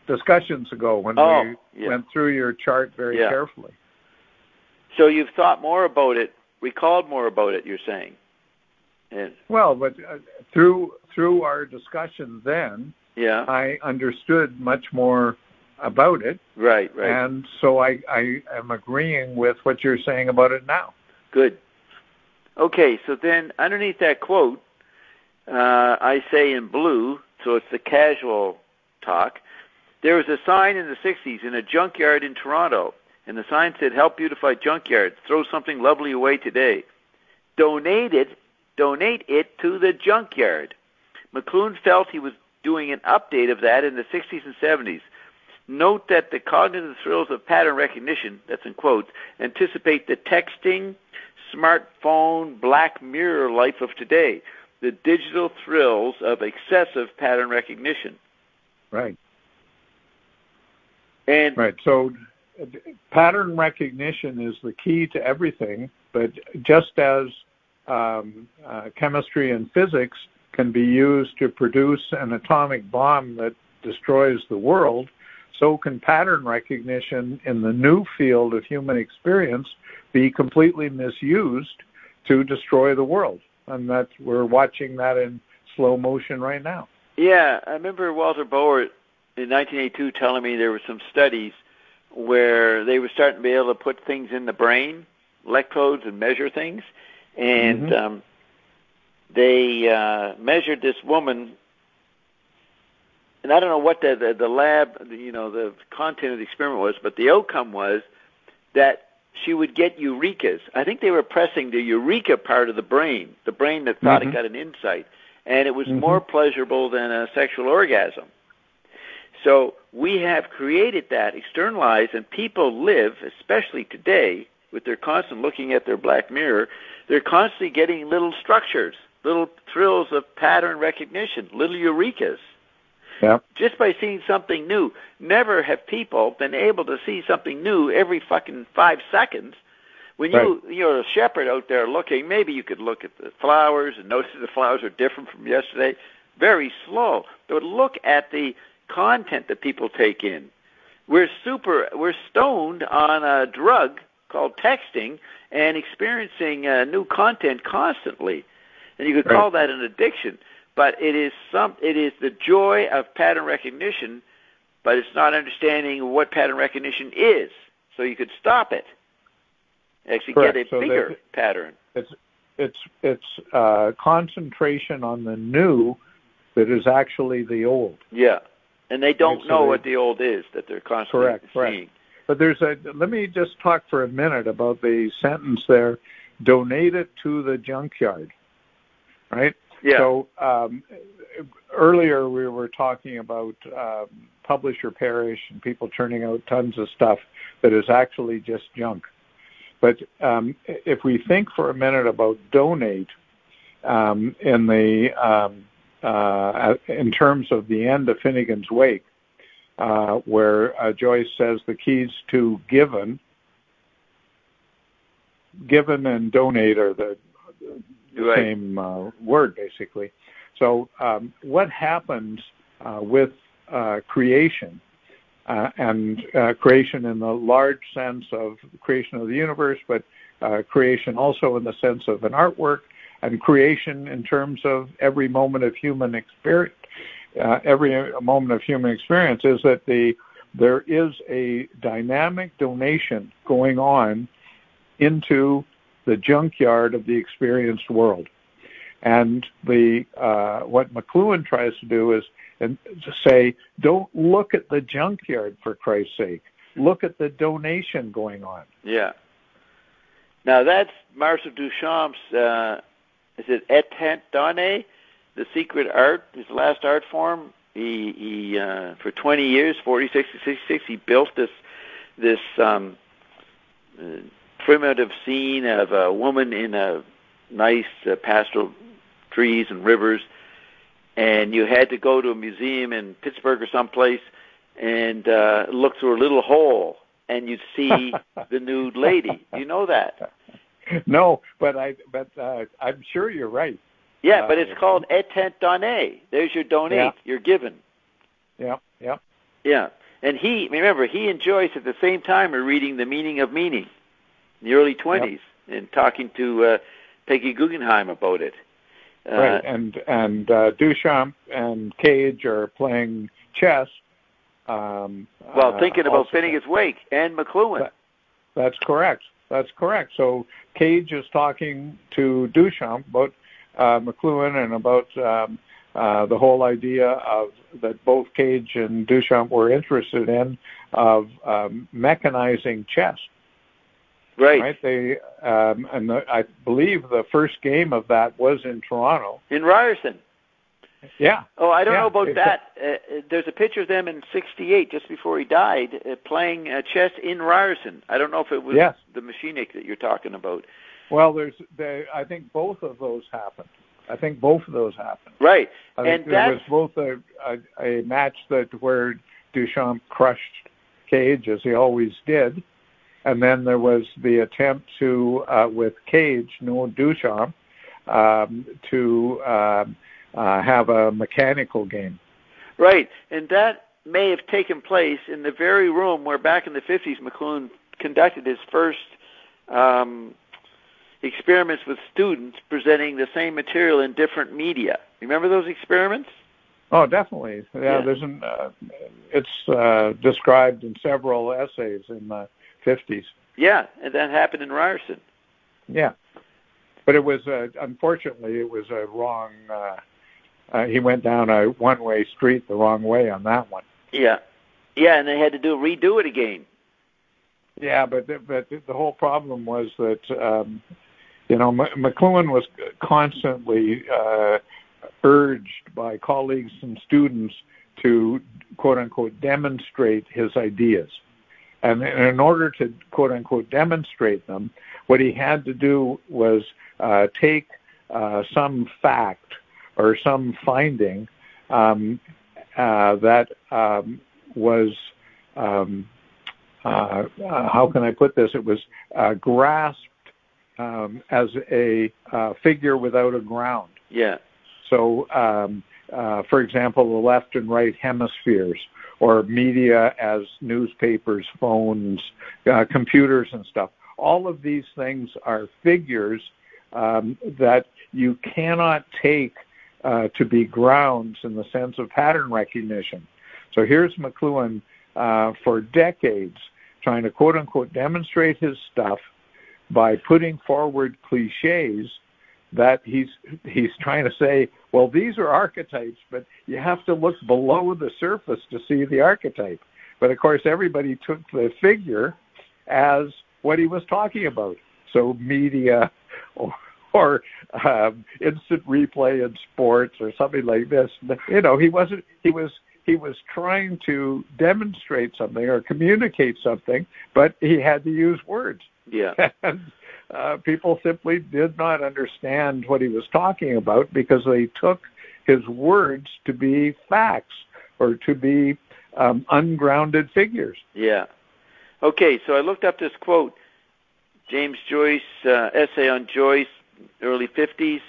discussions ago when oh, we yeah. went through your chart very yeah. carefully. So you've thought more about it, recalled more about it, you're saying? And, well, but uh, through through our discussion then, yeah. I understood much more about it. Right, right. And so I, I am agreeing with what you're saying about it now. Good. Okay, so then underneath that quote, uh, I say in blue, so it's the casual talk, there was a sign in the sixties in a junkyard in Toronto, and the sign said, "Help beautify junkyards. Throw something lovely away today. Donate it, donate it to the junkyard." McLuhan felt he was doing an update of that in the sixties and seventies. Note that the cognitive thrills of pattern recognition, that's in quotes, anticipate the texting, smartphone, Black Mirror life of today, the digital thrills of excessive pattern recognition. Right. And right. So pattern recognition is the key to everything, but just as um, uh, chemistry and physics can be used to produce an atomic bomb that destroys the world, so can pattern recognition in the new field of human experience be completely misused to destroy the world. And that we're watching that in slow motion right now. Yeah, I remember Walter Bohr in nineteen eighty-two telling me there were some studies where they were starting to be able to put things in the brain, electrodes, and measure things. And mm-hmm. um, they uh, measured this woman. And I don't know what the, the the lab, you know, the content of the experiment was, but the outcome was that she would get eurekas. I think they were pressing the eureka part of the brain, the brain that thought mm-hmm. it got an insight, and it was mm-hmm. more pleasurable than a sexual orgasm. So we have created that, externalized, and people live, especially today, with their constant looking at their Black Mirror, they're constantly getting little structures, little thrills of pattern recognition, little eurekas. Yeah. Just by seeing something new. Never have people been able to see something new every fucking five seconds. When you, right. you're a shepherd out there looking, maybe you could look at the flowers and notice the flowers are different from yesterday. Very slow. But look at the content that people take in. We're super, we're stoned on a drug called texting and experiencing uh, new content constantly. And you could right. call that an addiction. But it is some. It is the joy of pattern recognition, but it's not understanding what pattern recognition is. So you could stop it. Actually, Correct. get a so bigger pattern. It's it's it's uh, concentration on the new that is actually the old. Yeah, and they don't right, know so they, what the old is that they're constantly correct, seeing. Correct. But there's a. Let me just talk for a minute about the sentence there. Donate it to the junkyard. Right. Yeah. So um, earlier we were talking about um, publish or perish and people turning out tons of stuff that is actually just junk. But um, if we think for a minute about donate um, in the um, uh, in terms of the end of Finnegan's Wake, uh, where uh, Joyce says the keys to given, given and donate are the the right. same uh, word, basically. So um, what happens uh, with uh, creation, uh, and uh, creation in the large sense of creation of the universe, but uh, creation also in the sense of an artwork, and creation in terms of every moment of human experience, uh, every moment of human experience, is that the there is a dynamic donation going on into the junkyard of the experienced world. And the uh, what McLuhan tries to do is and to say, don't look at the junkyard, for Christ's sake. Look at the donation going on. Yeah. Now that's Marcel Duchamp's, uh, is it Étant Donné, the secret art, his last art form? He, he uh, for twenty years, forty, sixty, sixty-six, he built this, this um, uh, primitive scene of a woman in a nice uh, pastoral trees and rivers, and you had to go to a museum in Pittsburgh or someplace and uh, look through a little hole, and you'd see the nude lady. Do you know that? No, but I but uh, I'm sure you're right. Yeah, uh, but it's called Étant Donné. There's your donate, yeah. your given. Yeah, yeah. Yeah. And he, remember, he and Joyce at the same time are reading The Meaning of Meaning in the early twenties yep. and talking to uh, Peggy Guggenheim about it. Uh, right, and and uh, Duchamp and Cage are playing chess. Um, well, thinking uh, about Phineas Wake and McLuhan. That, that's correct. That's correct. So Cage is talking to Duchamp about uh, McLuhan and about um, uh, the whole idea of that both Cage and Duchamp were interested in of um, mechanizing chess. Right. Right. They um, and the, I believe the first game of that was in Toronto. In Ryerson. Yeah. Oh, I don't yeah. know about it's that. A, uh, there's a picture of them in sixty-eight, just before he died, uh, playing uh, chess in Ryerson. I don't know if it was yes. the Machinik that you're talking about. Well, there's. They, I think both of those happened. I think both of those happened. Right. I and think there was both a, a, a match that where Duchamp crushed Cage, as he always did. And then there was the attempt to, uh, with Cage, no Duchamp, um, to uh, uh, have a mechanical game. Right, and that may have taken place in the very room where back in the fifties McLuhan conducted his first um, experiments with students presenting the same material in different media. Remember those experiments? Oh, definitely. Yeah, yeah. There's an, uh, it's uh, described in several essays in the fifties. Yeah, and that happened in Ryerson. Yeah, but it was uh, unfortunately it was a wrong. Uh, uh, he went down a one-way street the wrong way on that one. Yeah, yeah, and they had to do redo it again. Yeah, but the, but the whole problem was that um, you know M- McLuhan was constantly uh, urged by colleagues and students to quote unquote demonstrate his ideas. And in order to, quote-unquote, demonstrate them, what he had to do was uh, take uh, some fact or some finding um, uh, that um, was, um, uh, uh, how can I put this? It was uh, grasped um, as a uh, figure without a ground. Yeah. So, um, uh, for example, the left and right hemispheres, or media as newspapers, phones, uh, computers and stuff. All of these things are figures um, that you cannot take uh, to be grounds in the sense of pattern recognition. So here's McLuhan uh, for decades trying to quote-unquote demonstrate his stuff by putting forward cliches that he's he's trying to say, well, these are archetypes, but you have to look below the surface to see the archetype. But, of course, everybody took the figure as what he was talking about. So media or, or um, instant replay in sports or something like this. You know, he wasn't. He was he was trying to demonstrate something or communicate something, but he had to use words. Yeah. and, Uh, people simply did not understand what he was talking about because they took his words to be facts or to be um, ungrounded figures. Yeah. Okay, so I looked up this quote, James Joyce, uh, essay on Joyce, early fifties.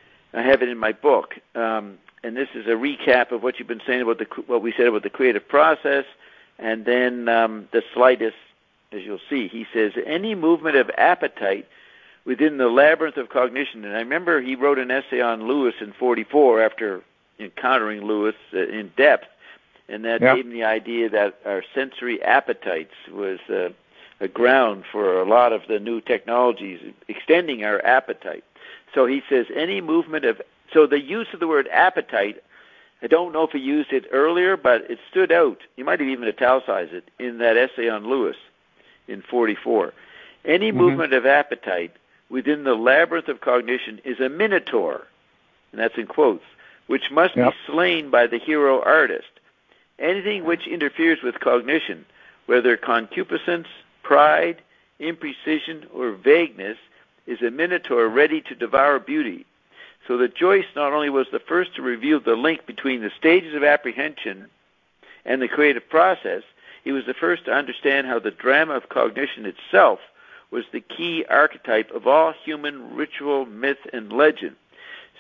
I have it in my book. Um, and this is a recap of what you've been saying about the what we said about the creative process, and then um, the slightest, as you'll see. He says, any movement of appetite within the labyrinth of cognition. And I remember he wrote an essay on Lewis in forty-four after encountering Lewis uh, in depth, and that yeah. gave him the idea that our sensory appetites was uh, a ground for a lot of the new technologies, extending our appetite. So he says, any movement of, so the use of the word appetite, I don't know if he used it earlier, but it stood out. You might have even italicized it in that essay on Lewis in forty-four. Any mm-hmm. movement of appetite within the labyrinth of cognition is a minotaur, and that's in quotes, which must yep. be slain by the hero artist. Anything which interferes with cognition, whether concupiscence, pride, imprecision, or vagueness, is a minotaur ready to devour beauty. So that Joyce not only was the first to reveal the link between the stages of apprehension and the creative process, he was the first to understand how the drama of cognition itself was the key archetype of all human ritual, myth, and legend.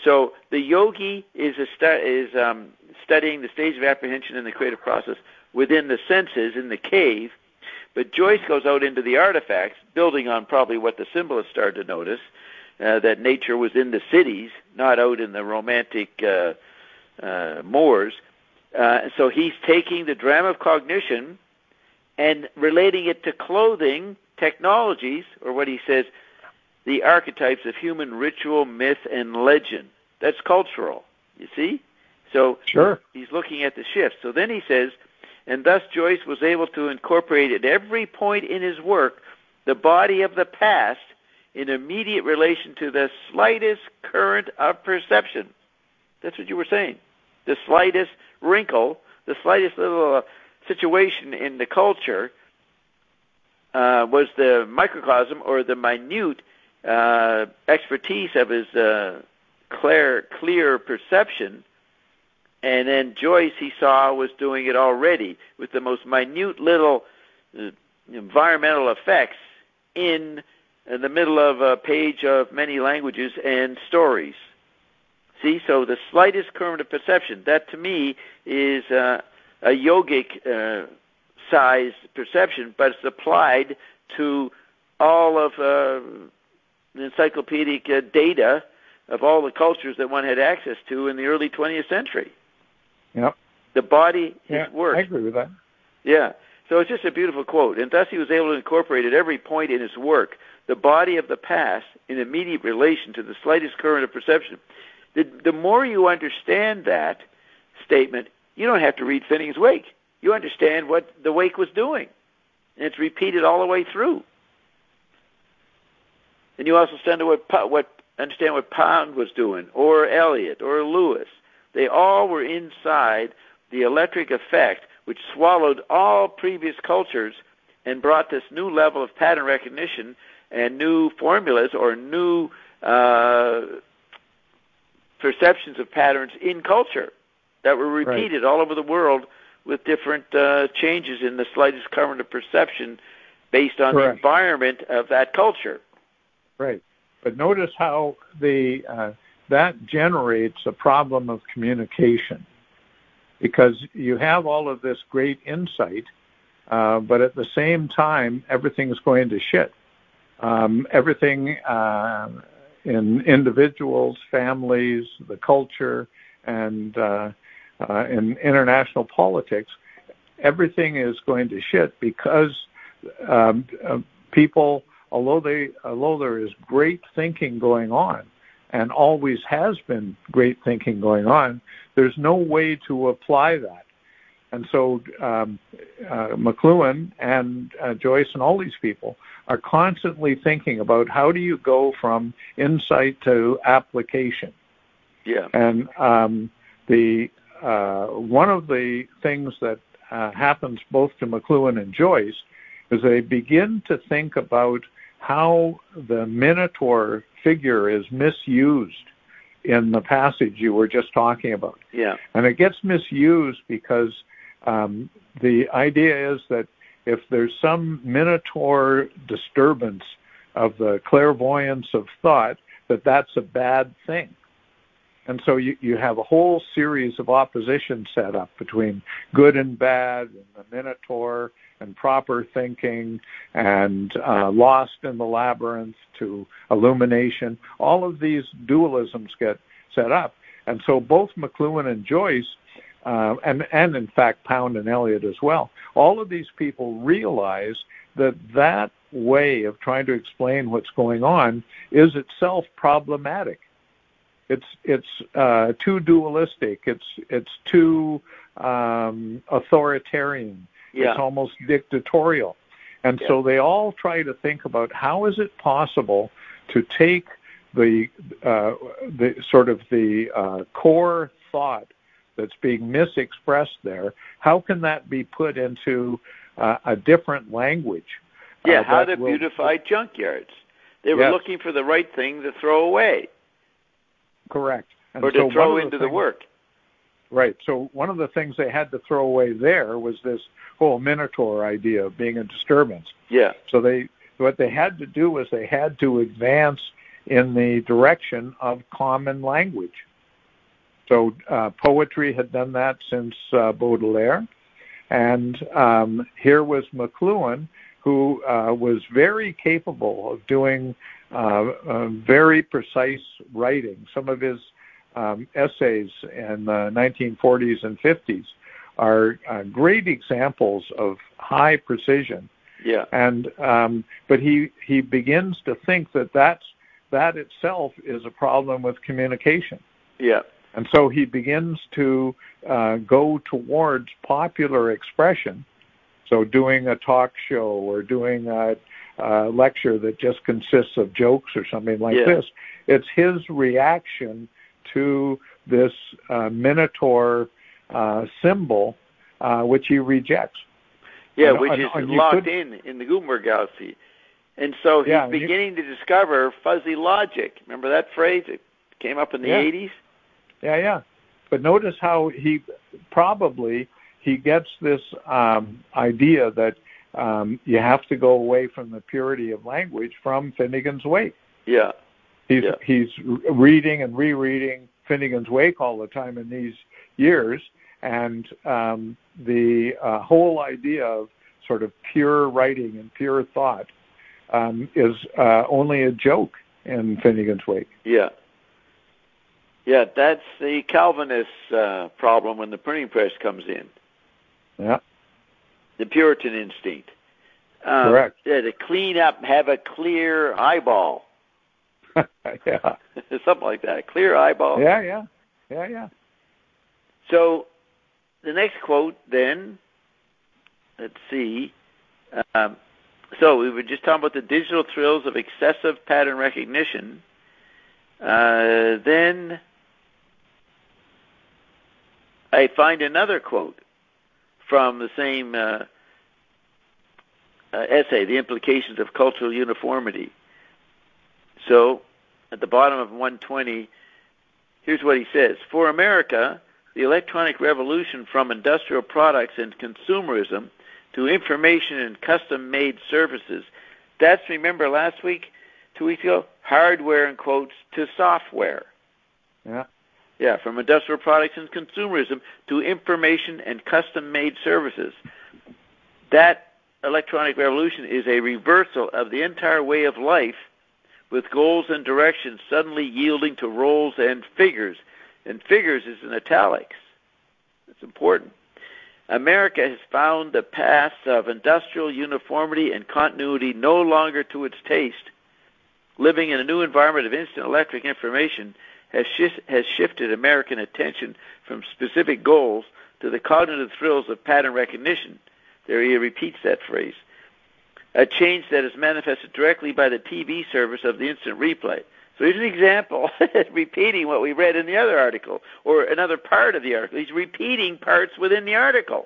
So the yogi is a stu- is um, studying the stage of apprehension in the creative process within the senses in the cave, but Joyce goes out into the artifacts, building on probably what the symbolists started to notice, uh, that nature was in the cities, not out in the romantic uh, uh, moors. Uh, so he's taking the drama of cognition and relating it to clothing, technologies, or what he says, the archetypes of human ritual, myth, and legend. That's cultural, you see? So sure. he's looking at the shift. So then he says, and thus Joyce was able to incorporate at every point in his work the body of the past in immediate relation to the slightest current of perception. That's what you were saying. The slightest wrinkle, the slightest little uh, situation in the culture uh, was the microcosm or the minute uh, expertise of his uh, clear, clear perception. And then Joyce, he saw, was doing it already with the most minute little uh, environmental effects in, in the middle of a page of many languages and stories. See, so the slightest current of perception, that to me is uh, a yogic uh, size perception, but it's applied to all of uh, the encyclopedic uh, data of all the cultures that one had access to in the early twentieth century. Yep. The body, yeah, his work. I agree with that. Yeah. So it's just a beautiful quote. And thus he was able to incorporate at every point in his work the body of the past in immediate relation to the slightest current of perception. The, the more you understand that statement, you don't have to read Finnegans Wake. You understand what the Wake was doing. And it's repeated all the way through. And you also understand what, what, understand what Pound was doing, or Eliot, or Lewis. They all were inside the electric effect which swallowed all previous cultures and brought this new level of pattern recognition and new formulas or new uh, perceptions of patterns in culture that were repeated right. all over the world with different uh, changes in the slightest current of perception based on Correct. The environment of that culture. Right. But notice how the uh, that generates a problem of communication, because you have all of this great insight, uh, but at the same time, everything is going to shit. Um, everything uh, in individuals, families, the culture, and uh, uh, in international politics, everything is going to shit because um, uh, people, although they, although there is great thinking going on, and always has been great thinking going on, there's no way to apply that. And so um, uh, McLuhan and uh, Joyce and all these people are constantly thinking about how do you go from insight to application. Yeah. And um, the uh, one of the things that uh, happens both to McLuhan and Joyce is they begin to think about how the Minotaur figure is misused in the passage you were just talking about. Yeah. And it gets misused because um, the idea is that if there's some Minotaur disturbance of the clairvoyance of thought, that that's a bad thing. And so you, you have a whole series of opposition set up between good and bad and the Minotaur and proper thinking and uh, lost in the labyrinth to illumination. All of these dualisms get set up. And so both McLuhan and Joyce, uh, and, and in fact Pound and Eliot as well, all of these people realize that that way of trying to explain what's going on is itself problematic. It's it's uh, too dualistic. It's it's too um, authoritarian. Yeah. It's almost dictatorial. And yeah. so they all try to think about how is it possible to take the uh, the sort of the uh, core thought that's being misexpressed there. How can that be put into uh, a different language? Yeah. Uh, how to will... beautify junkyards. They were yes. looking for the right thing to throw away. Correct. And or to so throw the into things, the work. Right. So one of the things they had to throw away there was this whole Minotaur idea of being a disturbance. Yeah. So they what they had to do was they had to advance in the direction of common language. So uh, poetry had done that since uh, Baudelaire. And um, here was McLuhan, who uh, was very capable of doing uh, uh, very precise writing. Some of his um, essays in the nineteen forties and fifties are uh, great examples of high precision. Yeah. And um, but he he begins to think that that's, that itself is a problem with communication. Yeah. And so he begins to uh, go towards popular expression. So doing a talk show or doing a, a lecture that just consists of jokes or something like yeah. this. It's his reaction to this uh, Minotaur uh, symbol, uh, which he rejects. Yeah, and, which and, is and locked could, in in the Gutenberg galaxy. And so he's yeah, beginning you, to discover fuzzy logic. Remember that phrase? It came up in the yeah. eighties? Yeah, yeah. But notice how he probably, he gets this um, idea that um, you have to go away from the purity of language from Finnegan's Wake. Yeah. He's, yeah. he's reading and rereading Finnegan's Wake all the time in these years, and um, the uh, whole idea of sort of pure writing and pure thought um, is uh, only a joke in Finnegan's Wake. Yeah. Yeah, that's the Calvinist uh, problem when the printing press comes in. Yeah. The Puritan instinct. Um, Correct. Yeah, to clean up, have a clear eyeball. yeah. Something like that, a clear eyeball. Yeah, yeah. Yeah, yeah. So the next quote then, let's see. Um, so we were just talking about the digital thrills of excessive pattern recognition. Uh, then I find another quote from the same uh, uh, essay, The Implications of Cultural Uniformity. So, at the bottom of one twenty, here's what he says. For America, the electronic revolution from industrial products and consumerism to information and custom-made services, that's, remember last week, two weeks ago, hardware in quotes to software. Yeah. Yeah, from industrial products and consumerism to information and custom-made services. That electronic revolution is a reversal of the entire way of life, with goals and directions suddenly yielding to roles and figures. And figures is in italics. It's important. America has found the paths of industrial uniformity and continuity no longer to its taste. Living in a new environment of instant electric information has, sh- has shifted American attention from specific goals to the cognitive thrills of pattern recognition. There he repeats that phrase. A change that is manifested directly by the T V service of the instant replay. So here's an example, repeating what we read in the other article, or another part of the article. He's repeating parts within the article.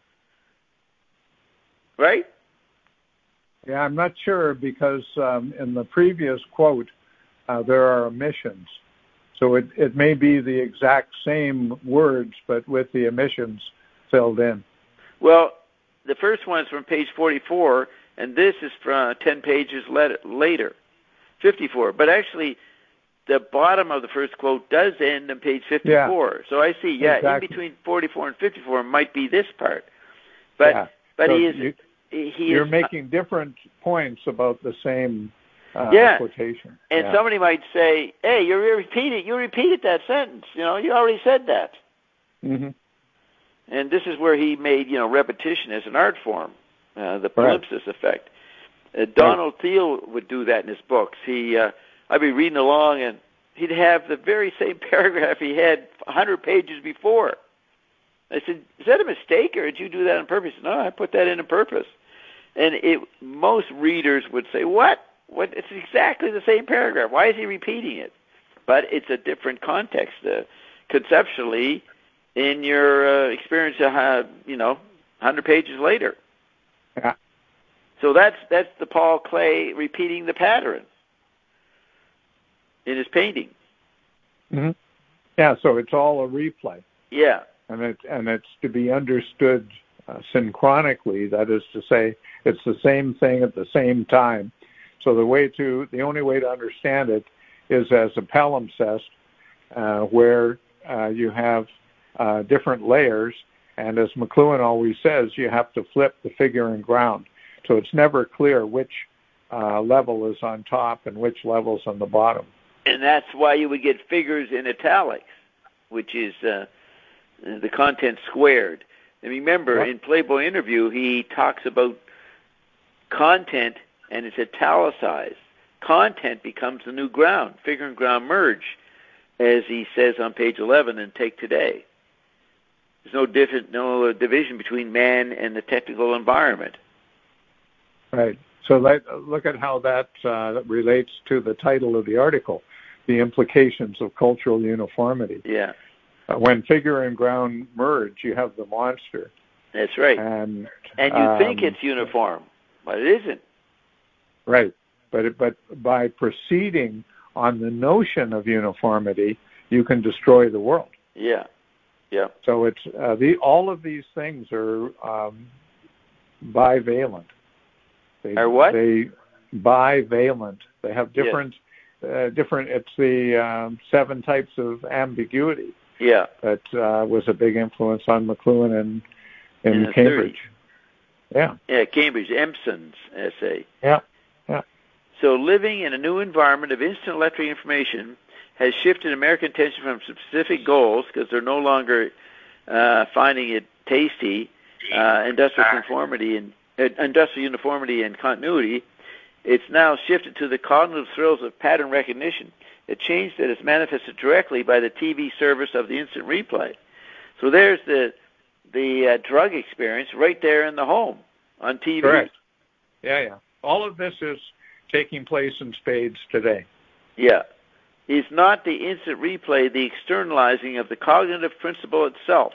Right? Yeah, I'm not sure because um, in the previous quote, uh, there are omissions. So it, it may be the exact same words, but with the omissions filled in. Well, the first one is from page forty-four, and this is from ten pages later, fifty-four. But actually, the bottom of the first quote does end on page fifty-four. Yeah. So I see, yeah, exactly. In between forty-four and fifty-four might be this part. But yeah. but so he is... You, he you're is, making different points about the same uh, yeah. quotation. And yeah. somebody might say, hey, you repeated, you repeated that sentence. You know, you already said that. Mm-hmm. And this is where he made, you know, repetition as an art form, uh, the palimpsest right. effect. Uh, Donald right. Thiel would do that in his books. He, uh, I'd be reading along, and he'd have the very same paragraph he had one hundred pages before. I said, is that a mistake, or did you do that on purpose? No, I put that in on purpose. And it, most readers would say, what? What? It's exactly the same paragraph. Why is he repeating it? But it's a different context. Uh, conceptually, in your uh, experience, uh, you know, one hundred pages later. Yeah. So that's that's the Paul Klee repeating the pattern in his painting. Mm-hmm. Yeah, so it's all a replay. Yeah. And it and it's to be understood uh, synchronically. That is to say, it's the same thing at the same time. So the way to the only way to understand it is as a palimpsest, uh, where uh, you have uh, different layers, and as McLuhan always says, you have to flip the figure and ground. So it's never clear which uh, level is on top and which level is on the bottom. And that's why you would get figures in italics, which is uh, the content squared. And remember, what? In Playboy Interview, he talks about content, and it's italicized. Content becomes the new ground, figure and ground merge, as he says on page eleven in Take Today. There's no different, no division between man and the technical environment. Right. So let, look at how that uh, relates to the title of the article, the implications of cultural uniformity. Yeah. Uh, when figure and ground merge, you have the monster. That's right. And, and you um, think it's uniform, but it isn't. Right. But it, but by proceeding on the notion of uniformity, you can destroy the world. Yeah. Yeah. So it's uh, the all of these things are um, bivalent. They, are what? They bivalent. They have different yes. uh, different. It's the um, seven types of ambiguity. Yeah. That uh, was a big influence on McLuhan and in, in Cambridge. thirty. Yeah. Yeah, Cambridge, Empson's essay. Yeah. Yeah. So living in a new environment of instant electric information has shifted American attention from specific goals, because they're no longer uh, finding it tasty, uh, industrial conformity and uh, industrial uniformity and continuity. It's now shifted to the cognitive thrills of pattern recognition, a change that is manifested directly by the T V service of the instant replay. So there's the the uh, drug experience right there in the home on T V. Correct. Yeah, yeah. All of this is taking place in spades today. Yeah. Is not the instant replay the externalizing of the cognitive principle itself?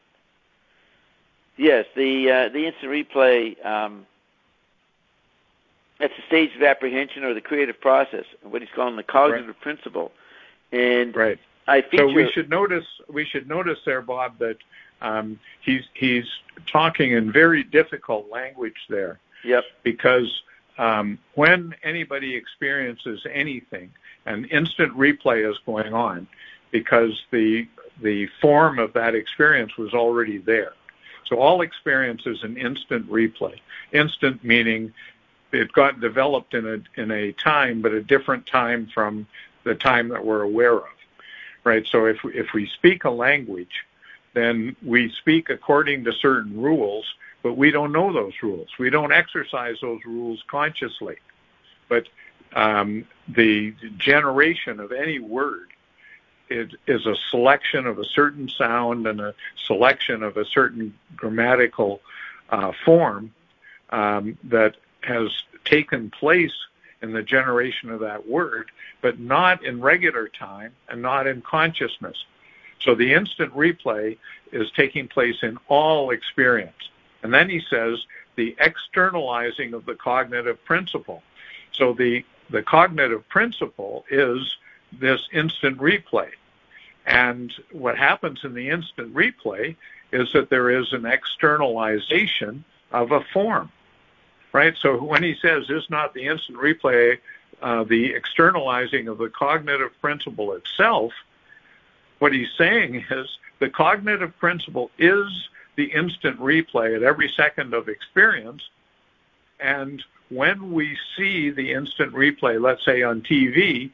Yes, the uh, the instant replay, um, that's the stage of apprehension or the creative process, what he's calling the cognitive right. principle. And right. I feature, so we should notice we should notice there, Bob, that um, he's he's talking in very difficult language there. Yep. Because um, when anybody experiences anything, an instant replay is going on, because the the form of that experience was already there. So all experience is an instant replay. Instant meaning it got developed in a in a time, but a different time from the time that we're aware of, right? So if if we speak a language, then we speak according to certain rules, but we don't know those rules. We don't exercise those rules consciously, but Um, the generation of any word is, is a selection of a certain sound and a selection of a certain grammatical uh, form um, that has taken place in the generation of that word, but not in regular time and not in consciousness. So the instant replay is taking place in all experience. And then he says the externalizing of the cognitive principle. So the The cognitive principle is this instant replay. And what happens in the instant replay is that there is an externalization of a form, right? So when he says, is not the instant replay uh, the externalizing of the cognitive principle itself, what he's saying is the cognitive principle is the instant replay at every second of experience, and when we see the instant replay, let's say on T V,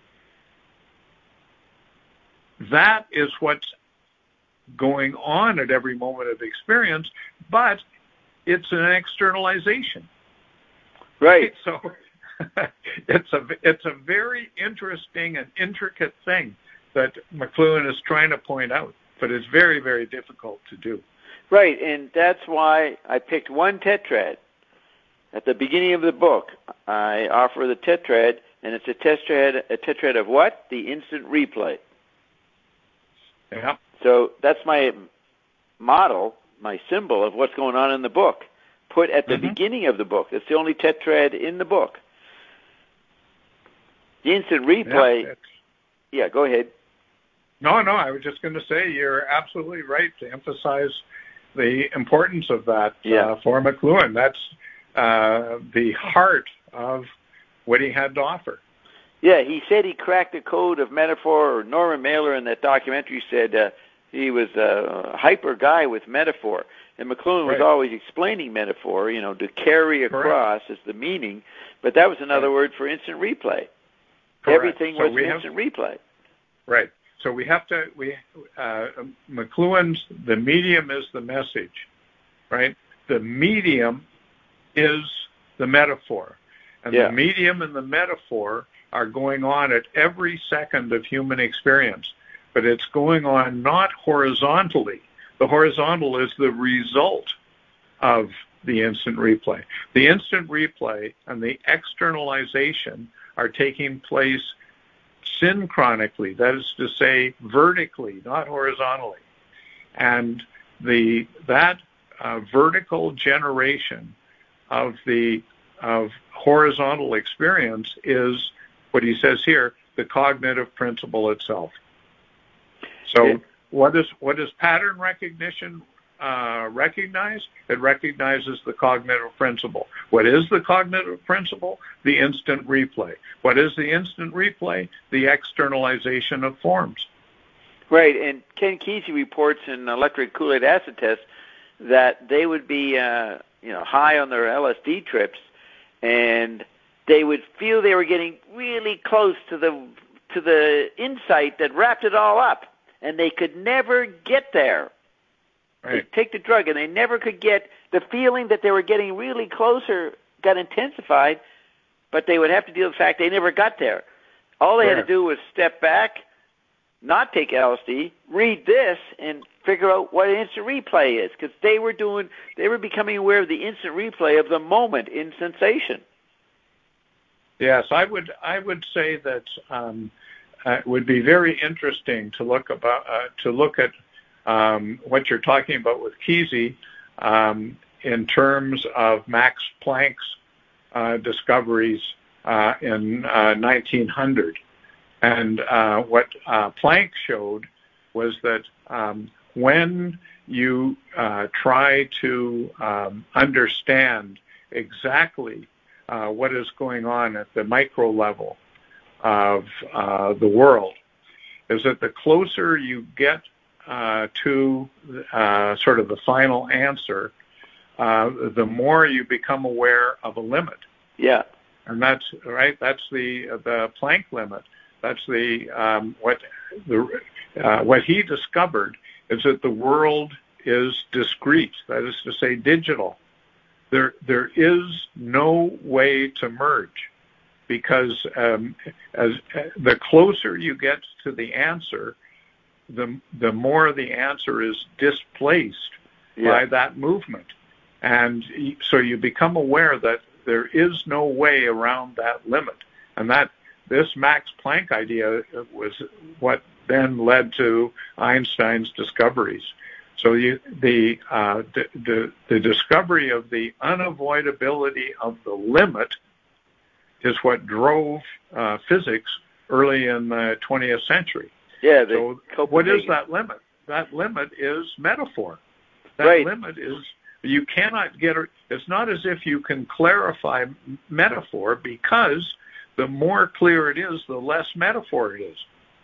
that is what's going on at every moment of experience, but it's an externalization. Right. So it's a it's a very interesting and intricate thing that McLuhan is trying to point out, but it's very, very difficult to do. Right, and that's why I picked one tetrad. At the beginning of the book, I offer the tetrad, and it's a tetrad, a tetrad of what? The instant replay. Yeah. So that's my model, my symbol of what's going on in the book, put at the mm-hmm. beginning of the book. It's the only tetrad in the book. The instant replay... Yeah, yeah go ahead. No, no, I was just going to say you're absolutely right to emphasize the importance of that yeah. uh, for McLuhan. That's... Uh, the heart of what he had to offer. Yeah, he said he cracked the code of metaphor. Or Norman Mailer in that documentary said uh, he was a hyper guy with metaphor. And McLuhan Right. was always explaining metaphor, you know, to carry across as the meaning. But that was another right. word for instant replay. Correct. Everything so was we instant have, replay. Right. So we have to, we uh, McLuhan's, the medium is the message, right? The medium is the metaphor. And Yeah. the medium and the metaphor are going on at every second of human experience. But it's going on not horizontally. The horizontal is the result of the instant replay. The instant replay and the externalization are taking place synchronically, that is to say, vertically, not horizontally. And the that uh, vertical generation of the of horizontal experience is what he says here, the cognitive principle itself. So yeah. what is what is pattern recognition uh, recognize? It recognizes the cognitive principle. What is the cognitive principle? The instant replay. What is the instant replay? The externalization of forms. Right, and Ken Kesey reports in Electric Kool-Aid Acid Test that they would be, uh, you know, high on their L S D trips, and they would feel they were getting really close to the to the insight that wrapped it all up, and they could never get there. Right. They take the drug, and they never could get the feeling that they were getting really closer, got intensified, but they would have to deal with the fact they never got there. All they Sure. had to do was step back, not take L S D, read this, and figure out what an instant replay is, because they were doing, they were becoming aware of the instant replay of the moment in sensation. Yes, I would. I would say that um, uh, it would be very interesting to look about uh, to look at um, what you're talking about with Kesey um, in terms of Max Planck's uh, discoveries uh, in uh, nineteen hundred. And uh, what uh, Planck showed was that um, when you uh, try to um, understand exactly uh, what is going on at the micro level of uh, the world, is that the closer you get uh, to uh, sort of the final answer, uh, the more you become aware of a limit. Yeah. And that's right. That's the the Planck limit. That's the um, what the uh, what he discovered is that the world is discrete. That is to say, digital. There there is no way to merge, because um, as uh, the closer you get to the answer, the the more the answer is displaced Yeah. by that movement, and so you become aware that there is no way around that limit, and that. This Max Planck idea was what then led to Einstein's discoveries. So you, the, uh, the, the the discovery of the unavoidability of the limit is what drove uh, physics early in the twentieth century. Yeah. So what is that limit? That limit is metaphor. That right. limit is, you cannot get it. It's not as if you can clarify metaphor, because the more clear it is, the less metaphor it is.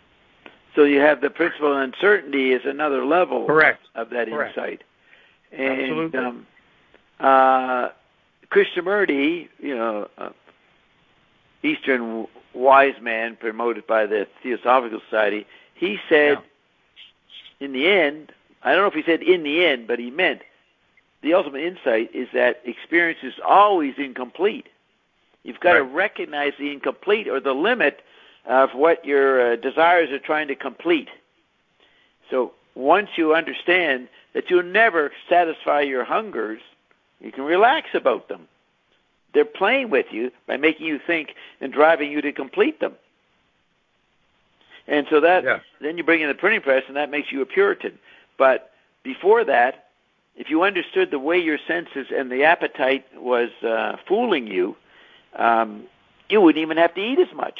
So you have the principle of uncertainty is another level Correct. of that Correct. insight. And Absolutely. Um, uh, Krishnamurti, you know, uh, Eastern wise man promoted by the Theosophical Society, he said, yeah. in the end, I don't know if he said in the end, but he meant the ultimate insight is that experience is always incomplete. You've got right. to recognize the incomplete or the limit of what your uh, desires are trying to complete. So once you understand that you'll never satisfy your hungers, you can relax about them. They're playing with you by making you think and driving you to complete them. And so that yeah. then you bring in the printing press, and that makes you a Puritan. But before that, if you understood the way your senses and the appetite was uh, fooling you, Um, you wouldn't even have to eat as much.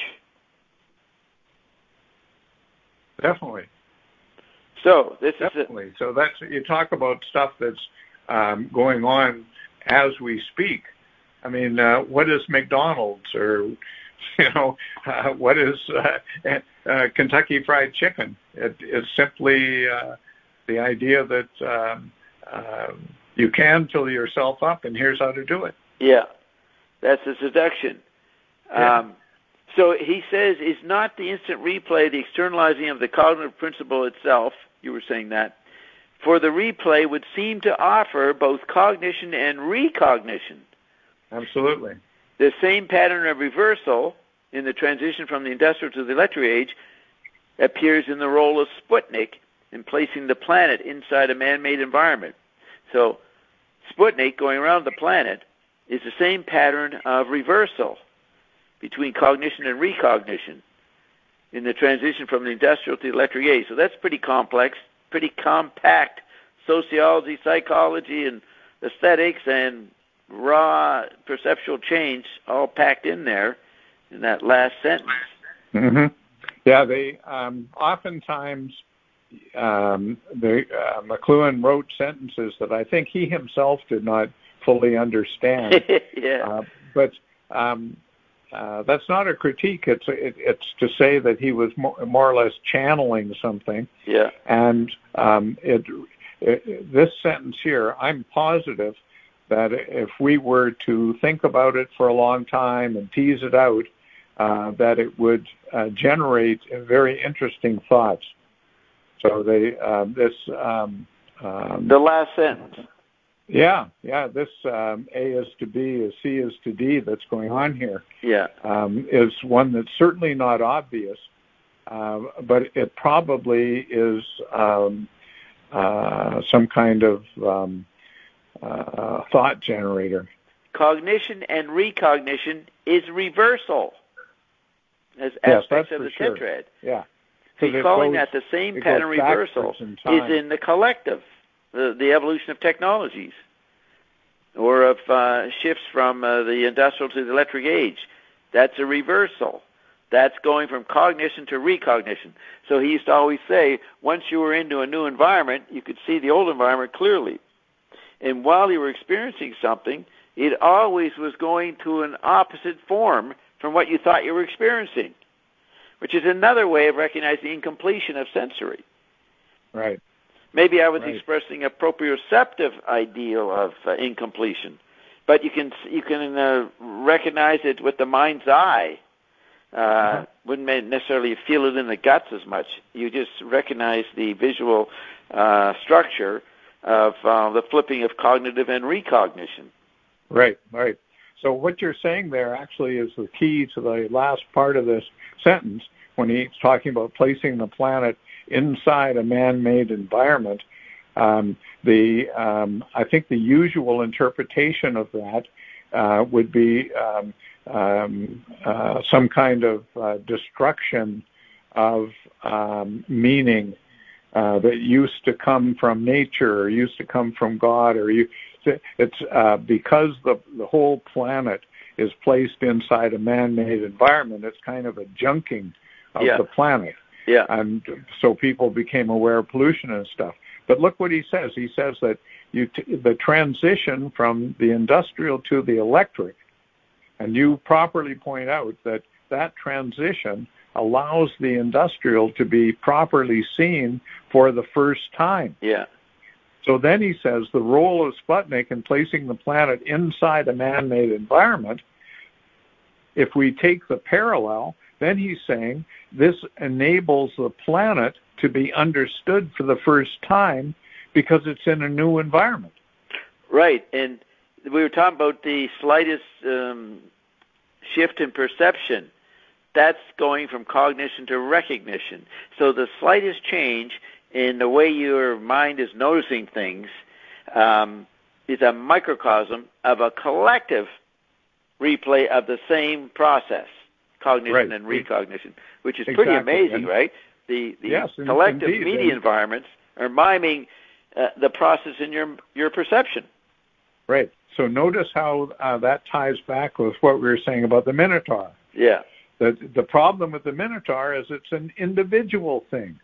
Definitely. So this Definitely. is a, so that's you talk about stuff that's um, going on as we speak. I mean, uh, what is McDonald's or you know, uh, what is uh, uh, Kentucky Fried Chicken? It, it's simply uh, the idea that um, uh, you can fill yourself up, and here's how to do it. Yeah, that's the seduction. Yeah. Um, so he says, is not the instant replay the externalizing of the cognitive principle itself? You were saying that. For the replay would seem to offer both cognition and recognition. Absolutely. The same pattern of reversal in the transition from the industrial to the electric age appears in the role of Sputnik in placing the planet inside a man-made environment. So Sputnik going around the planet is the same pattern of reversal between cognition and recognition in the transition from the industrial to the electric age. So that's pretty complex, pretty compact sociology, psychology, and aesthetics, and raw perceptual change all packed in there in that last sentence. Mm-hmm. Yeah, they um, oftentimes um, the, uh, McLuhan wrote sentences that I think he himself did not fully understand. yeah. Uh, but um, uh, that's not a critique. It's it, it's to say that he was more, more or less channeling something. Yeah. And um, it, it this sentence here, I'm positive that if we were to think about it for a long time and tease it out, uh, that it would uh, generate very interesting thoughts. So they uh, this um, um, the last sentence. Yeah, yeah. This um, A is to B is C is to D that's going on here. Yeah, um, is one that's certainly not obvious, uh, but it probably is um, uh, some kind of um, uh, thought generator. Cognition and recognition is reversal as Yes, aspects that's of for the sure. tetrad. Yeah. He's calling that the same pattern reversal in is in the collective, the, the evolution of technologies, or of uh, shifts from uh, the industrial to the electric age. That's a reversal. That's going from cognition to recognition. So he used to always say, once you were into a new environment, you could see the old environment clearly. And while you were experiencing something, it always was going to an opposite form from what you thought you were experiencing, which is another way of recognizing the incompletion of sensory. Right. Maybe I was right. expressing a proprioceptive ideal of uh, incompletion, but you can you can uh, recognize it with the mind's eye. Uh, uh-huh. Wouldn't necessarily feel it in the guts as much. You just recognize the visual uh, structure of uh, the flipping of cognitive and recognition. Right, right. So what you're saying there actually is the key to the last part of this sentence when he's talking about placing the planet inside a man-made environment. Um, the um, I think the usual interpretation of that uh, would be um, um, uh, some kind of uh, destruction of um, meaning uh, that used to come from nature or used to come from God, or you. It's uh, because the the whole planet is placed inside a man-made environment. It's kind of a junking of yeah. the planet. Yeah. And so people became aware of pollution and stuff. But look what he says. He says that you t- the transition from the industrial to the electric, and you properly point out that that transition allows the industrial to be properly seen for the first time. Yeah. So then he says the role of Sputnik in placing the planet inside a man-made environment, if we take the parallel, then he's saying this enables the planet to be understood for the first time because it's in a new environment. Right, and we were talking about the slightest um, shift in perception. That's going from cognition to recognition. So the slightest change in the way your mind is noticing things um, is a microcosm of a collective replay of the same process, cognition right. and recognition, which is exactly. pretty amazing, and, right? The, the yes, collective indeed. media and, environments are miming uh, the process in your your perception. Right. So notice how uh, that ties back with what we were saying about the Minotaur. Yeah. The, the problem with the Minotaur is it's an individual thing.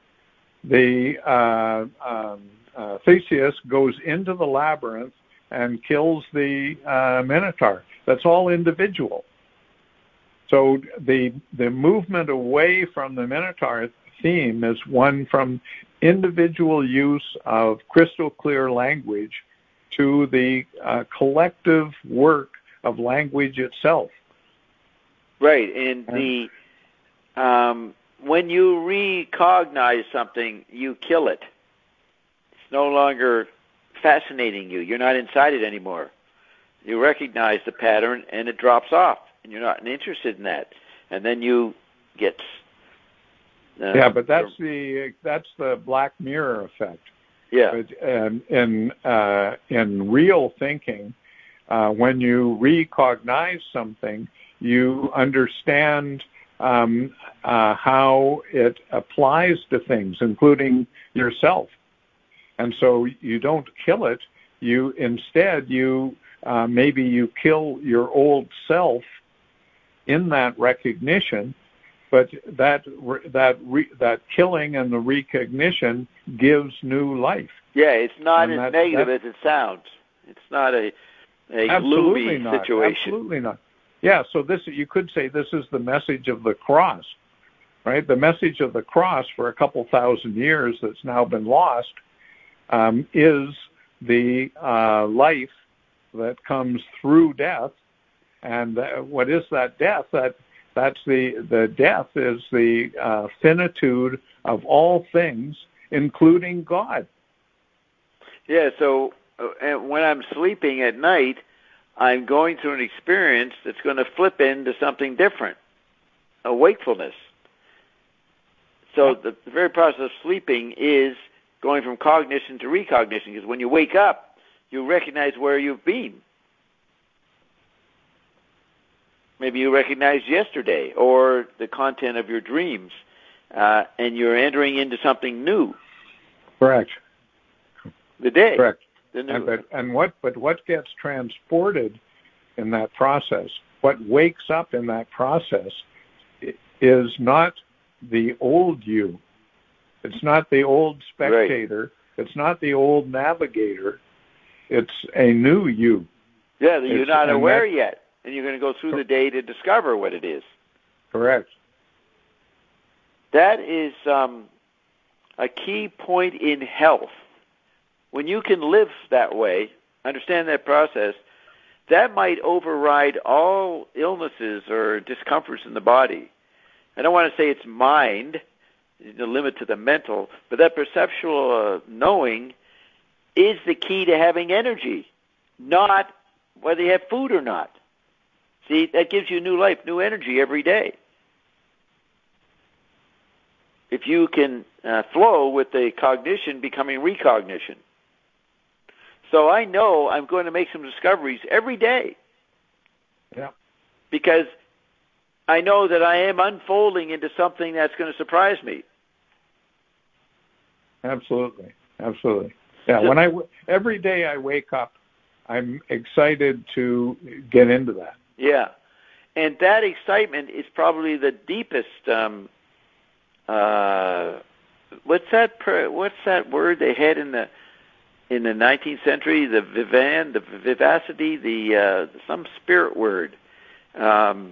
The uh, um, uh, Theseus goes into the labyrinth and kills the uh, Minotaur. That's all individual. So the the movement away from the Minotaur theme is one from individual use of crystal clear language to the uh, collective work of language itself. Right, and the um, when you recognize something, you kill it. It's no longer fascinating you. You're not inside it anymore. You recognize the pattern, and it drops off, and you're not interested in that. And then you get uh, yeah, but that's the that's the Black Mirror effect. Yeah, but, um, in uh, in real thinking, uh, when you recognize something, you understand um, uh, how it applies to things, including yourself. And so you don't kill it. You instead you uh, maybe you kill your old self in that recognition, but that that re, that killing and the recognition gives new life. Yeah, it's not and as that, negative that, as it sounds. It's not a a absolutely gloomy not, situation. Absolutely not. Yeah, so this you could say this is the message of the cross, right? The message of the cross for a couple thousand years that's now been lost um, is the uh, life that comes through death. And uh, what is that death? That that's the the death is the uh, finitude of all things, including God. Yeah. So uh, when I'm sleeping at night, I'm going through an experience that's going to flip into something different, a wakefulness. So the, the very process of sleeping is going from cognition to recognition, because when you wake up, you recognize where you've been. Maybe you recognize yesterday or the content of your dreams, uh, and you're entering into something new. Correct. The day. Correct. The new. And, but, and what but what gets transported in that process, what wakes up in that process, is not the old you. It's not the old spectator. Right. It's not the old navigator. It's a new you. Yeah, you're it's, not aware that, yet. And you're going to go through the day to discover what it is. Correct. That is um, a key point in health. When you can live that way, understand that process, that might override all illnesses or discomforts in the body. I don't want to say it's mind, the limit to the mental, but that perceptual uh, knowing is the key to having energy, not whether you have food or not. See, that gives you new life, new energy every day. If you can uh, flow with the cognition becoming recognition. So I know I'm going to make some discoveries every day. Yeah. Because I know that I am unfolding into something that's going to surprise me. Absolutely. Absolutely. Yeah, so, when I every day I wake up, I'm excited to get into that. Yeah, and that excitement is probably the deepest. Um, uh, what's that? Per, what's that word they had in the in the nineteenth century? The vivan, the vivacity, the uh, some spirit word. Um,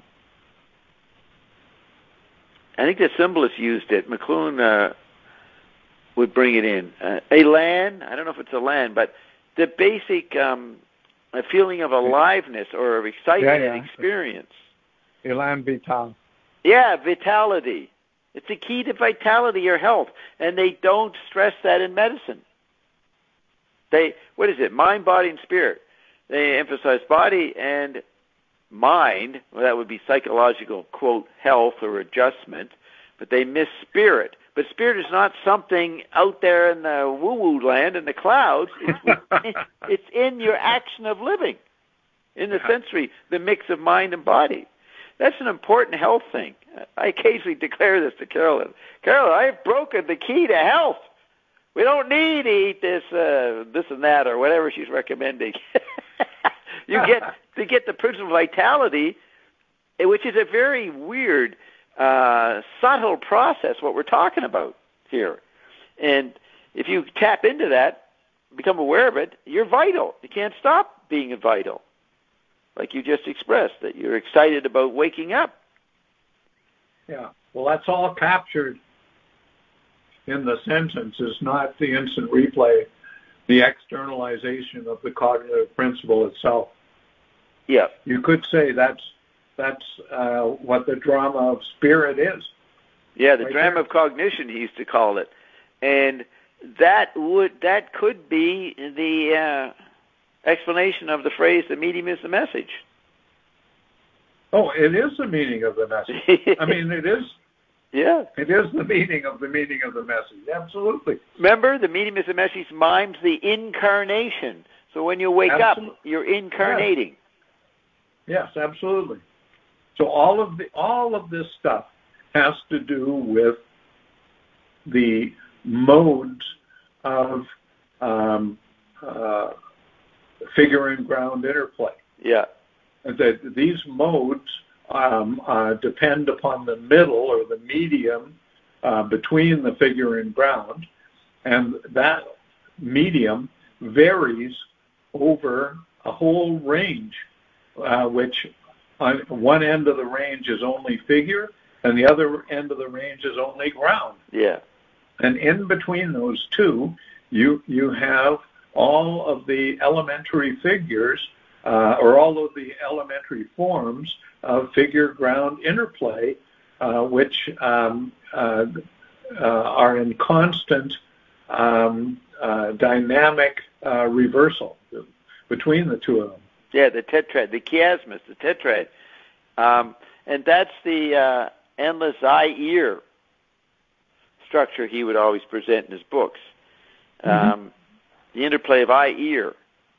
I think the symbolists used it. McLuhan uh, would bring it in. Uh, elan. I don't know if it's elan, but the basic. Um, A feeling of aliveness or of excitement yeah, yeah. and experience. Elan vital. Yeah, vitality. It's a key to vitality or health, and they don't stress that in medicine. They, what is it? Mind, body, and spirit. They emphasize body and mind. Well, that would be psychological, quote, health or adjustment, but they miss spirit. But spirit is not something out there in the woo-woo land in the clouds. It's, it's in your action of living, in the sensory, the mix of mind and body. That's an important health thing. I occasionally declare this to Carolyn. Carolyn, I've broken the key to health. We don't need to eat this, uh, this and that, or whatever she's recommending. You get to get the principle of vitality, which is a very weird. Uh, subtle process, what we're talking about here. And if you tap into that, become aware of it, you're vital. You can't stop being vital. Like you just expressed, that you're excited about waking up. Yeah. Well, that's all captured in the sentence, is not the instant replay, the externalization of the cognitive principle itself. Yeah. You could say that's that's uh, what the drama of spirit is. Yeah, the right drama there. of cognition, he used to call it, and that would that could be the uh, explanation of the phrase "the medium is the message." Oh, it is the meaning of the message. I mean, it is. Yeah. It is the meaning of the meaning of the message. Absolutely. Remember, the medium is the message mimes the incarnation. So when you wake Absolutely. up, you're incarnating. Yes. yes, absolutely. So all of the all of this stuff has to do with the modes of um, uh, figure and ground interplay. Yeah. That these modes um, uh, depend upon the middle or the medium uh, between the figure and ground, and that medium varies over a whole range, uh, which on one end of the range is only figure, and the other end of the range is only ground. Yeah. And in between those two, you you have all of the elementary figures, uh, or all of the elementary forms of figure-ground interplay, uh, which um, uh, uh, are in constant um, uh, dynamic uh, reversal between the two of them. Yeah, the tetrad, the chiasmus, the tetrad. Um, and that's the uh, endless eye-ear structure he would always present in his books. Um, mm-hmm. The interplay of eye-ear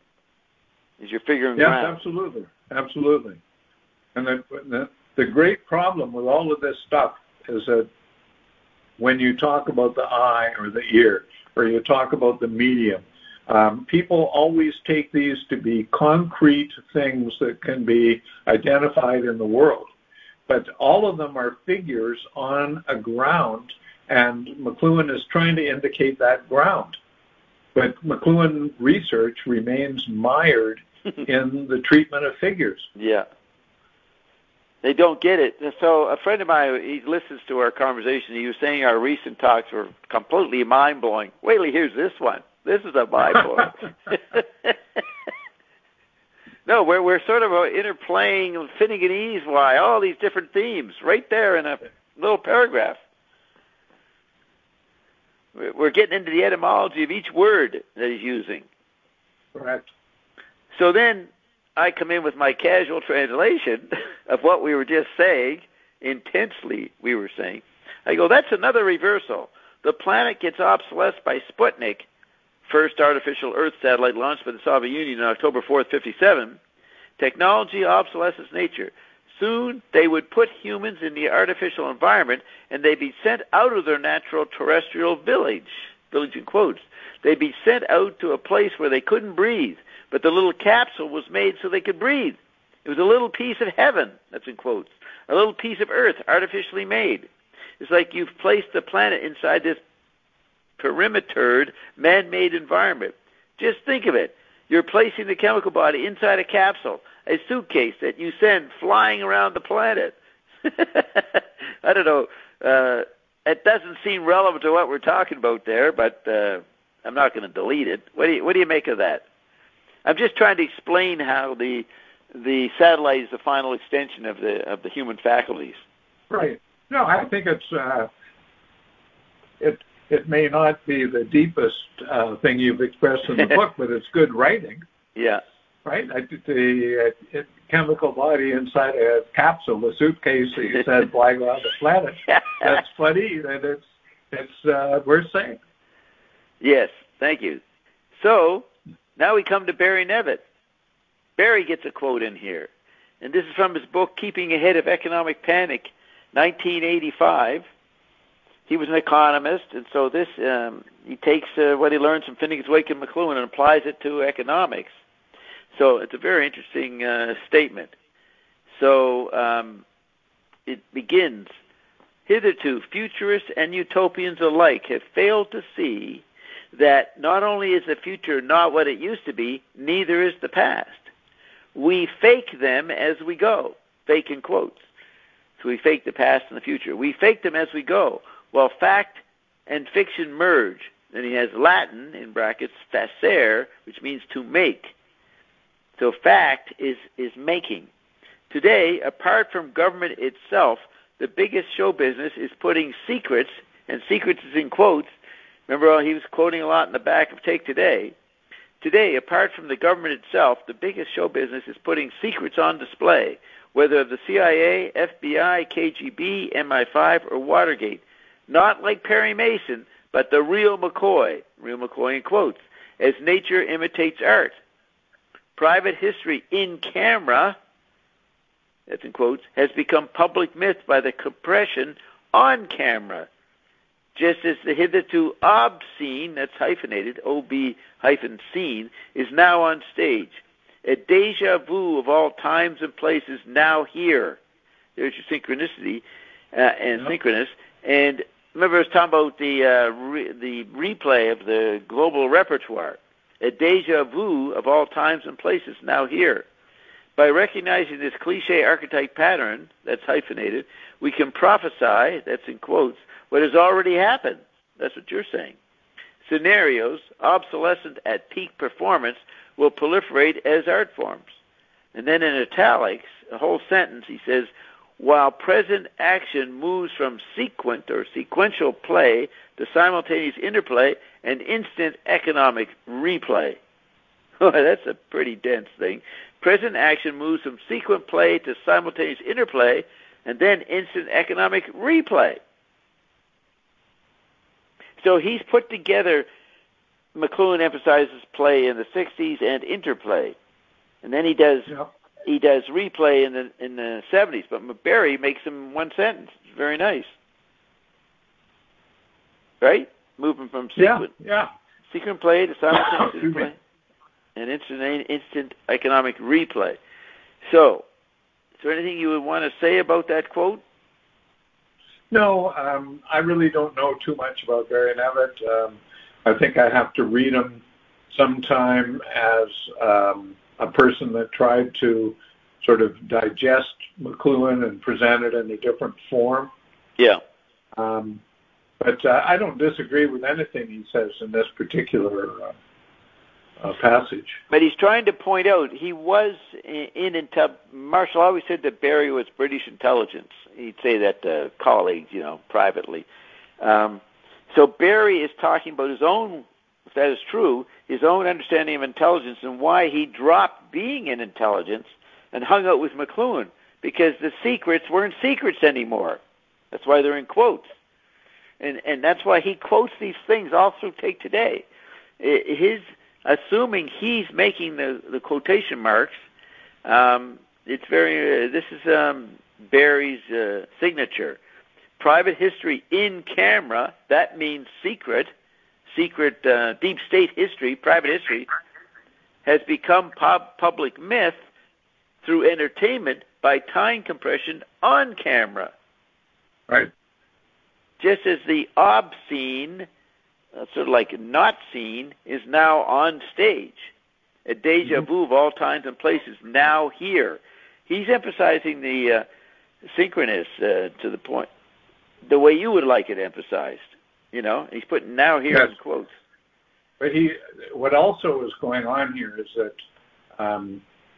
is your figure and yes, ground. Yes, absolutely. Absolutely. And the, the, the great problem with all of this stuff is that when you talk about the eye or the ear, or you talk about the medium, um, people always take these to be concrete things that can be identified in the world. But all of them are figures on a ground, and McLuhan is trying to indicate that ground. But McLuhan research remains mired in the treatment of figures. Yeah. They don't get it. So a friend of mine, he listens to our conversation. He was saying our recent talks were completely mind-blowing. Wait till he hears this one. This is a mind-blowing. No, we're, we're sort of interplaying Finneganese, why, all these different themes right there in a little paragraph. We're getting into the etymology of each word that he's using. Correct. So then I come in with my casual translation of what we were just saying, intensely we were saying. I go, that's another reversal. The planet gets obsolesced by Sputnik, first artificial Earth satellite launched by the Soviet Union on October fourth, fifty-seven. Technology obsolesces nature. Soon they would put humans in the artificial environment, and they'd be sent out of their natural terrestrial village, village in quotes. They'd be sent out to a place where they couldn't breathe, but the little capsule was made so they could breathe. It was a little piece of heaven, that's in quotes, a little piece of earth artificially made. It's like you've placed the planet inside this perimetered, man-made environment. Just think of it. You're placing the chemical body inside a capsule, a suitcase that you send flying around the planet. I don't know. Uh, it doesn't seem relevant to what we're talking about there, but uh, I'm not going to delete it. What do you, what do you make of that? I'm just trying to explain how the the satellite is the final extension of the of the human faculties. Right. No, I think it's uh, it. It may not be the deepest uh, thing you've expressed in the book, but it's good writing. Yeah. Right? I, the uh, it, chemical body inside a capsule, a suitcase that you said flying around the planet. That's funny. That it's, it's uh, worth saying. Yes, thank you. So, now we come to Barry Nevitt. Barry gets a quote in here. And this is from his book, Keeping Ahead of Economic Panic, nineteen eighty-five. He was an economist, and so this um, he takes uh, what he learns from Finnegan's Wake and McLuhan and applies it to economics. So it's a very interesting uh, statement. So um, it begins, hitherto, futurists and utopians alike have failed to see that not only is the future not what it used to be, neither is the past. We fake them as we go, fake in quotes. So we fake the past and the future. We fake them as we go. While fact and fiction merge. Then he has Latin, in brackets, facere, which means to make. So fact is, is making. Today, apart from government itself, the biggest show business is putting secrets, and secrets is in quotes. Remember, he was quoting a lot in the back of Take Today. Today, apart from the government itself, the biggest show business is putting secrets on display, whether of the C I A, F B I, K G B, M I five, or Watergate. Not like Perry Mason, but the real McCoy, real McCoy in quotes, as nature imitates art. Private history in camera, that's in quotes, has become public myth by the compression on camera. Just as the hitherto obscene, that's hyphenated, O B hyphen scene, is now on stage. A deja vu of all times and places now here. There's your synchronicity uh, and yep. synchronous. And remember I was talking about the, uh, re- the replay of the global repertoire. A deja vu of all times and places now here. By recognizing this cliche archetype pattern, that's hyphenated, we can prophesy, that's in quotes, what has already happened. That's what you're saying. Scenarios, obsolescent at peak performance, will proliferate as art forms. And then in italics, a whole sentence, he says, while present action moves from sequent or sequential play to simultaneous interplay and instant economic replay. That's a pretty dense thing. Present action moves from sequent play to simultaneous interplay and then instant economic replay. So he's put together, McLuhan emphasizes play in the sixties and interplay. And then he does yeah. he does replay in the in the seventies. But Barry makes them one sentence. It's very nice. Right? Moving from sequent, yeah, yeah. sequent play to simultaneous interplay and instant, instant economic replay. So, is there anything you would want to say about that quote? No, um, I really don't know too much about Barry Nevitt. Um, I think I have to read him sometime as um, a person that tried to sort of digest McLuhan and present it in a different form. Yeah. Um, but uh, I don't disagree with anything he says in this particular uh, uh, passage. But he's trying to point out he was in, in intel. Marshall always said that Barry was British intelligence. He'd say that to colleagues, you know, privately. Um, so Barry is talking about his own, if that is true, his own understanding of intelligence and why he dropped being in intelligence and hung out with McLuhan, because the secrets weren't secrets anymore. That's why they're in quotes. And and that's why he quotes these things all through Take Today. His assuming he's making the, the quotation marks, um, it's very, uh, this is um, Barry's uh, signature. Private history in camera, that means secret, secret uh, deep state history, private history, has become pub- public myth through entertainment by time compression on camera. Right. Just as the obscene, uh, sort of like not seen, is now on stage. A deja mm-hmm. vu of all times and places, now here. He's emphasizing the uh, synchronous uh, to the point, the way you would like it emphasized. You know, he's putting now here yes. in quotes. But he, what also is going on here is that um,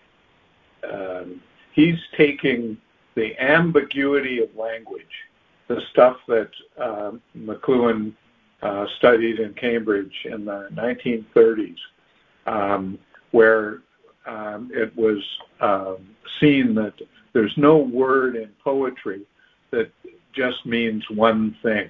um, he's taking the ambiguity of language, the stuff that uh, McLuhan uh, studied in Cambridge in the nineteen thirties, um, where um, it was um, seen that there's no word in poetry that just means one thing.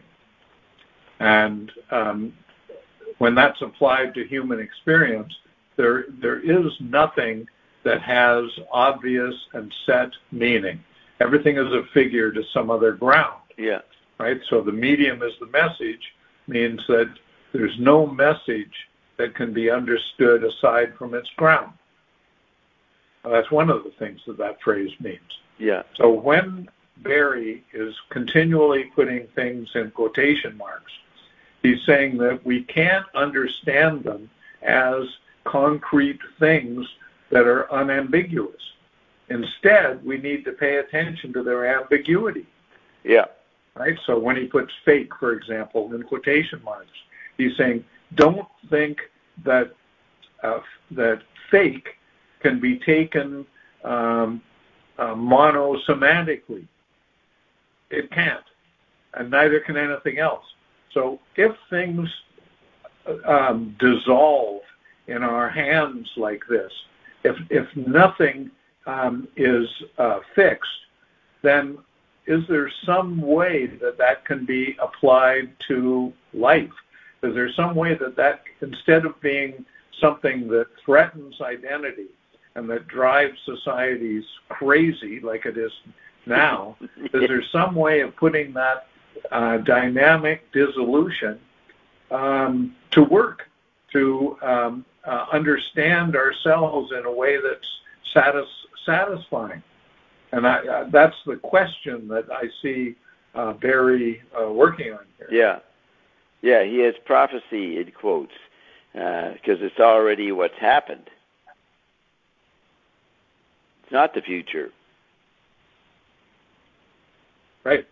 And um, when that's applied to human experience, there there is nothing that has obvious and set meaning. Everything is a figure to some other ground. Yeah. Right? So the medium is the message means that there's no message that can be understood aside from its ground. Well, that's one of the things that that phrase means. Yeah. So when Barry is continually putting things in quotation marks, he's saying that we can't understand them as concrete things that are unambiguous. Instead, we need to pay attention to their ambiguity. Yeah. Right? So when he puts fake, for example, in quotation marks, he's saying, don't think that uh, that fake can be taken um, uh, monosemantically. It can't, and neither can anything else. So if things um, dissolve in our hands like this, if if nothing um, is uh, fixed, then is there some way that that can be applied to life? Is there some way that that, instead of being something that threatens identity and that drives societies crazy like it is now, is there some way of putting that uh, dynamic dissolution um, to work, to um, uh, understand ourselves in a way that's satis- satisfying? And I, uh, that's the question that I see uh, Barry uh, working on here. Yeah. Yeah, he has prophecy in quotes, because uh, it's already what's happened. It's not the future. Right.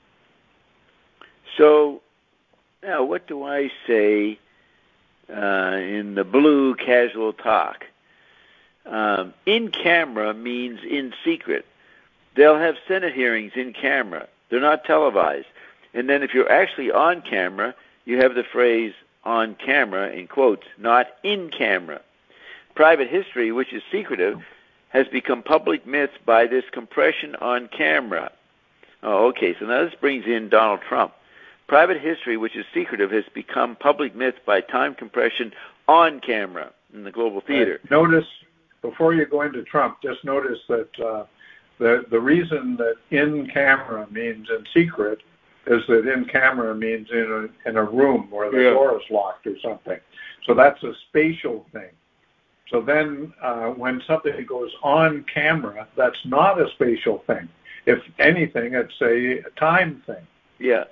So, now what do I say uh, in the blue casual talk? Um, in camera means in secret. They'll have Senate hearings in camera. They're not televised. And then if you're actually on camera, you have the phrase on camera, in quotes, not in camera. Private history, which is secretive, has become public myth by this compression on camera. Oh, okay, so now this brings in Donald Trump. Private history, which is secretive, has become public myth by time compression on camera in the global theater. Right. Notice, before you go into Trump, just notice that uh, the the reason that in camera means in secret is that in camera means in a, in a room where the yeah. door is locked or something. So that's a spatial thing. So then uh, when something goes on camera, that's not a spatial thing. If anything, it's a time thing. Yeah.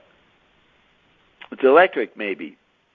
It's electric, maybe.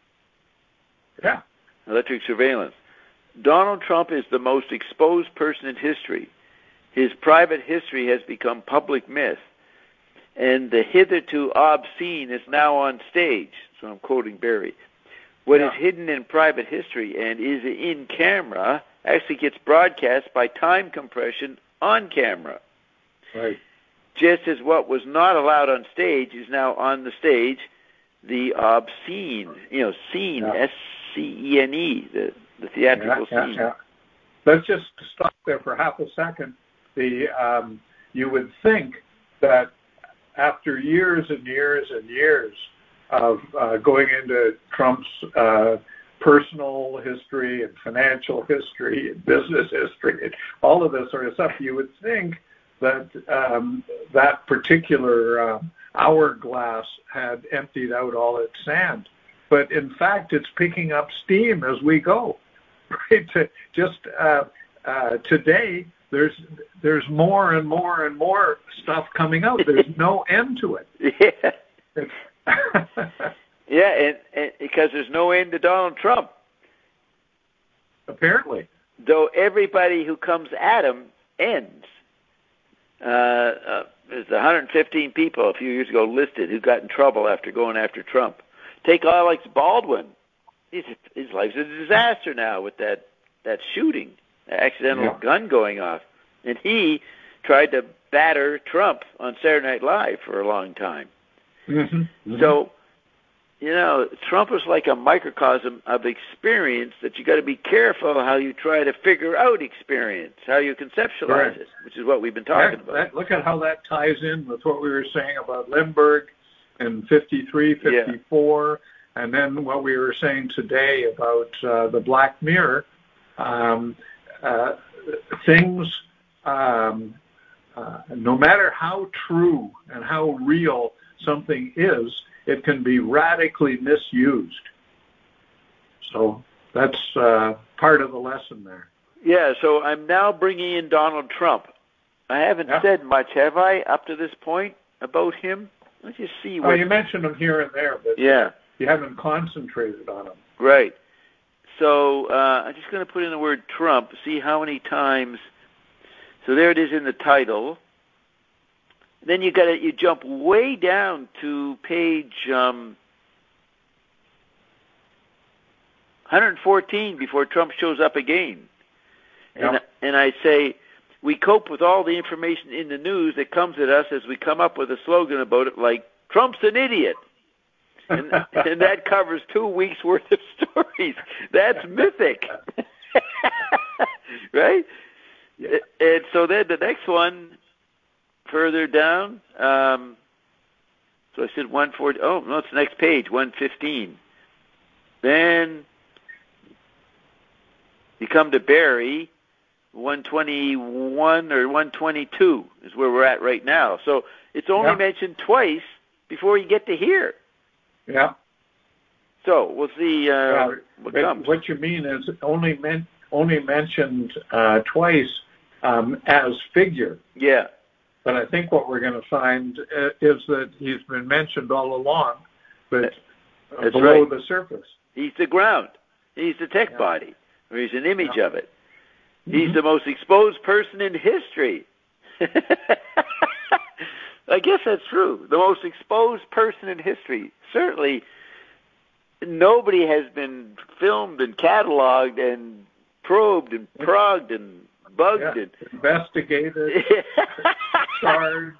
Yeah. Electric surveillance. Donald Trump is the most exposed person in history. His private history has become public myth. And the hitherto obscene is now on stage. So I'm quoting Barry. What yeah. is hidden in private history and is in camera actually gets broadcast by time compression on camera. Right. Just as what was not allowed on stage is now on the stage, the obscene, you know, scene, yeah. S C E N E, the, the theatrical yeah, scene. Yeah, yeah. Let's just stop there for half a second. The um, you would think that after years and years and years of uh, going into Trump's uh, personal history and financial history and business history and all of this sort of stuff, you would think that um, that particular uh, hourglass had emptied out all its sand. But in fact, it's picking up steam as we go. Right? Just uh, uh, today, there's there's more and more and more stuff coming out. There's no end to it. Yeah. yeah, and, and because there's no end to Donald Trump. Apparently. Though everybody who comes at him ends. Uh, uh, there's one hundred fifteen people a few years ago listed who got in trouble after going after Trump. Take Alex Baldwin. His, his life's a disaster now with that, that shooting, accidental yeah. gun going off. And he tried to batter Trump on Saturday Night Live for a long time. Mm-hmm. Mm-hmm. So, you know, Trump is like a microcosm of experience that you got to be careful how you try to figure out experience, how you conceptualize right. it, which is what we've been talking that, about. That, look at how that ties in with what we were saying about Lindbergh in fifty-three, fifty-four, yeah. and then what we were saying today about uh, the Black Mirror. Um, uh, things, um, uh, no matter how true and how real something is, it can be radically misused. So that's uh, part of the lesson there. Yeah, so I'm now bringing in Donald Trump. I haven't yeah. said much, have I, up to this point about him? Let's just see. What... Oh, you mentioned him here and there, but yeah. you haven't concentrated on him. Right. So uh, I'm just going to put in the word Trump, see how many times So there it is in the title. Then you got to you jump way down to page um, one hundred fourteen before Trump shows up again. Yeah. And, and I say, we cope with all the information in the news that comes at us as we come up with a slogan about it like, Trump's an idiot. And, and that covers two weeks' worth of stories. That's mythic. Right? Yeah. And so then the next one, further down, um, so I said one forty, oh, no, it's the next page, one fifteen. Then you come to Barry, one twenty-one or one twenty-two is where we're at right now. So it's only yeah. mentioned twice before you get to here. Yeah. So we'll see uh, yeah. what but comes. What you mean is only men- only mentioned uh, twice um, as figure. Yeah. But I think what we're going to find uh, is that he's been mentioned all along, but That's below right. the surface. He's the ground. He's the tech yeah. body, or he's an image yeah. of it. Mm-hmm. He's the most exposed person in history. I guess that's true. The most exposed person in history. Certainly, nobody has been filmed and cataloged and probed and progged and bugged yeah. and investigated, charged.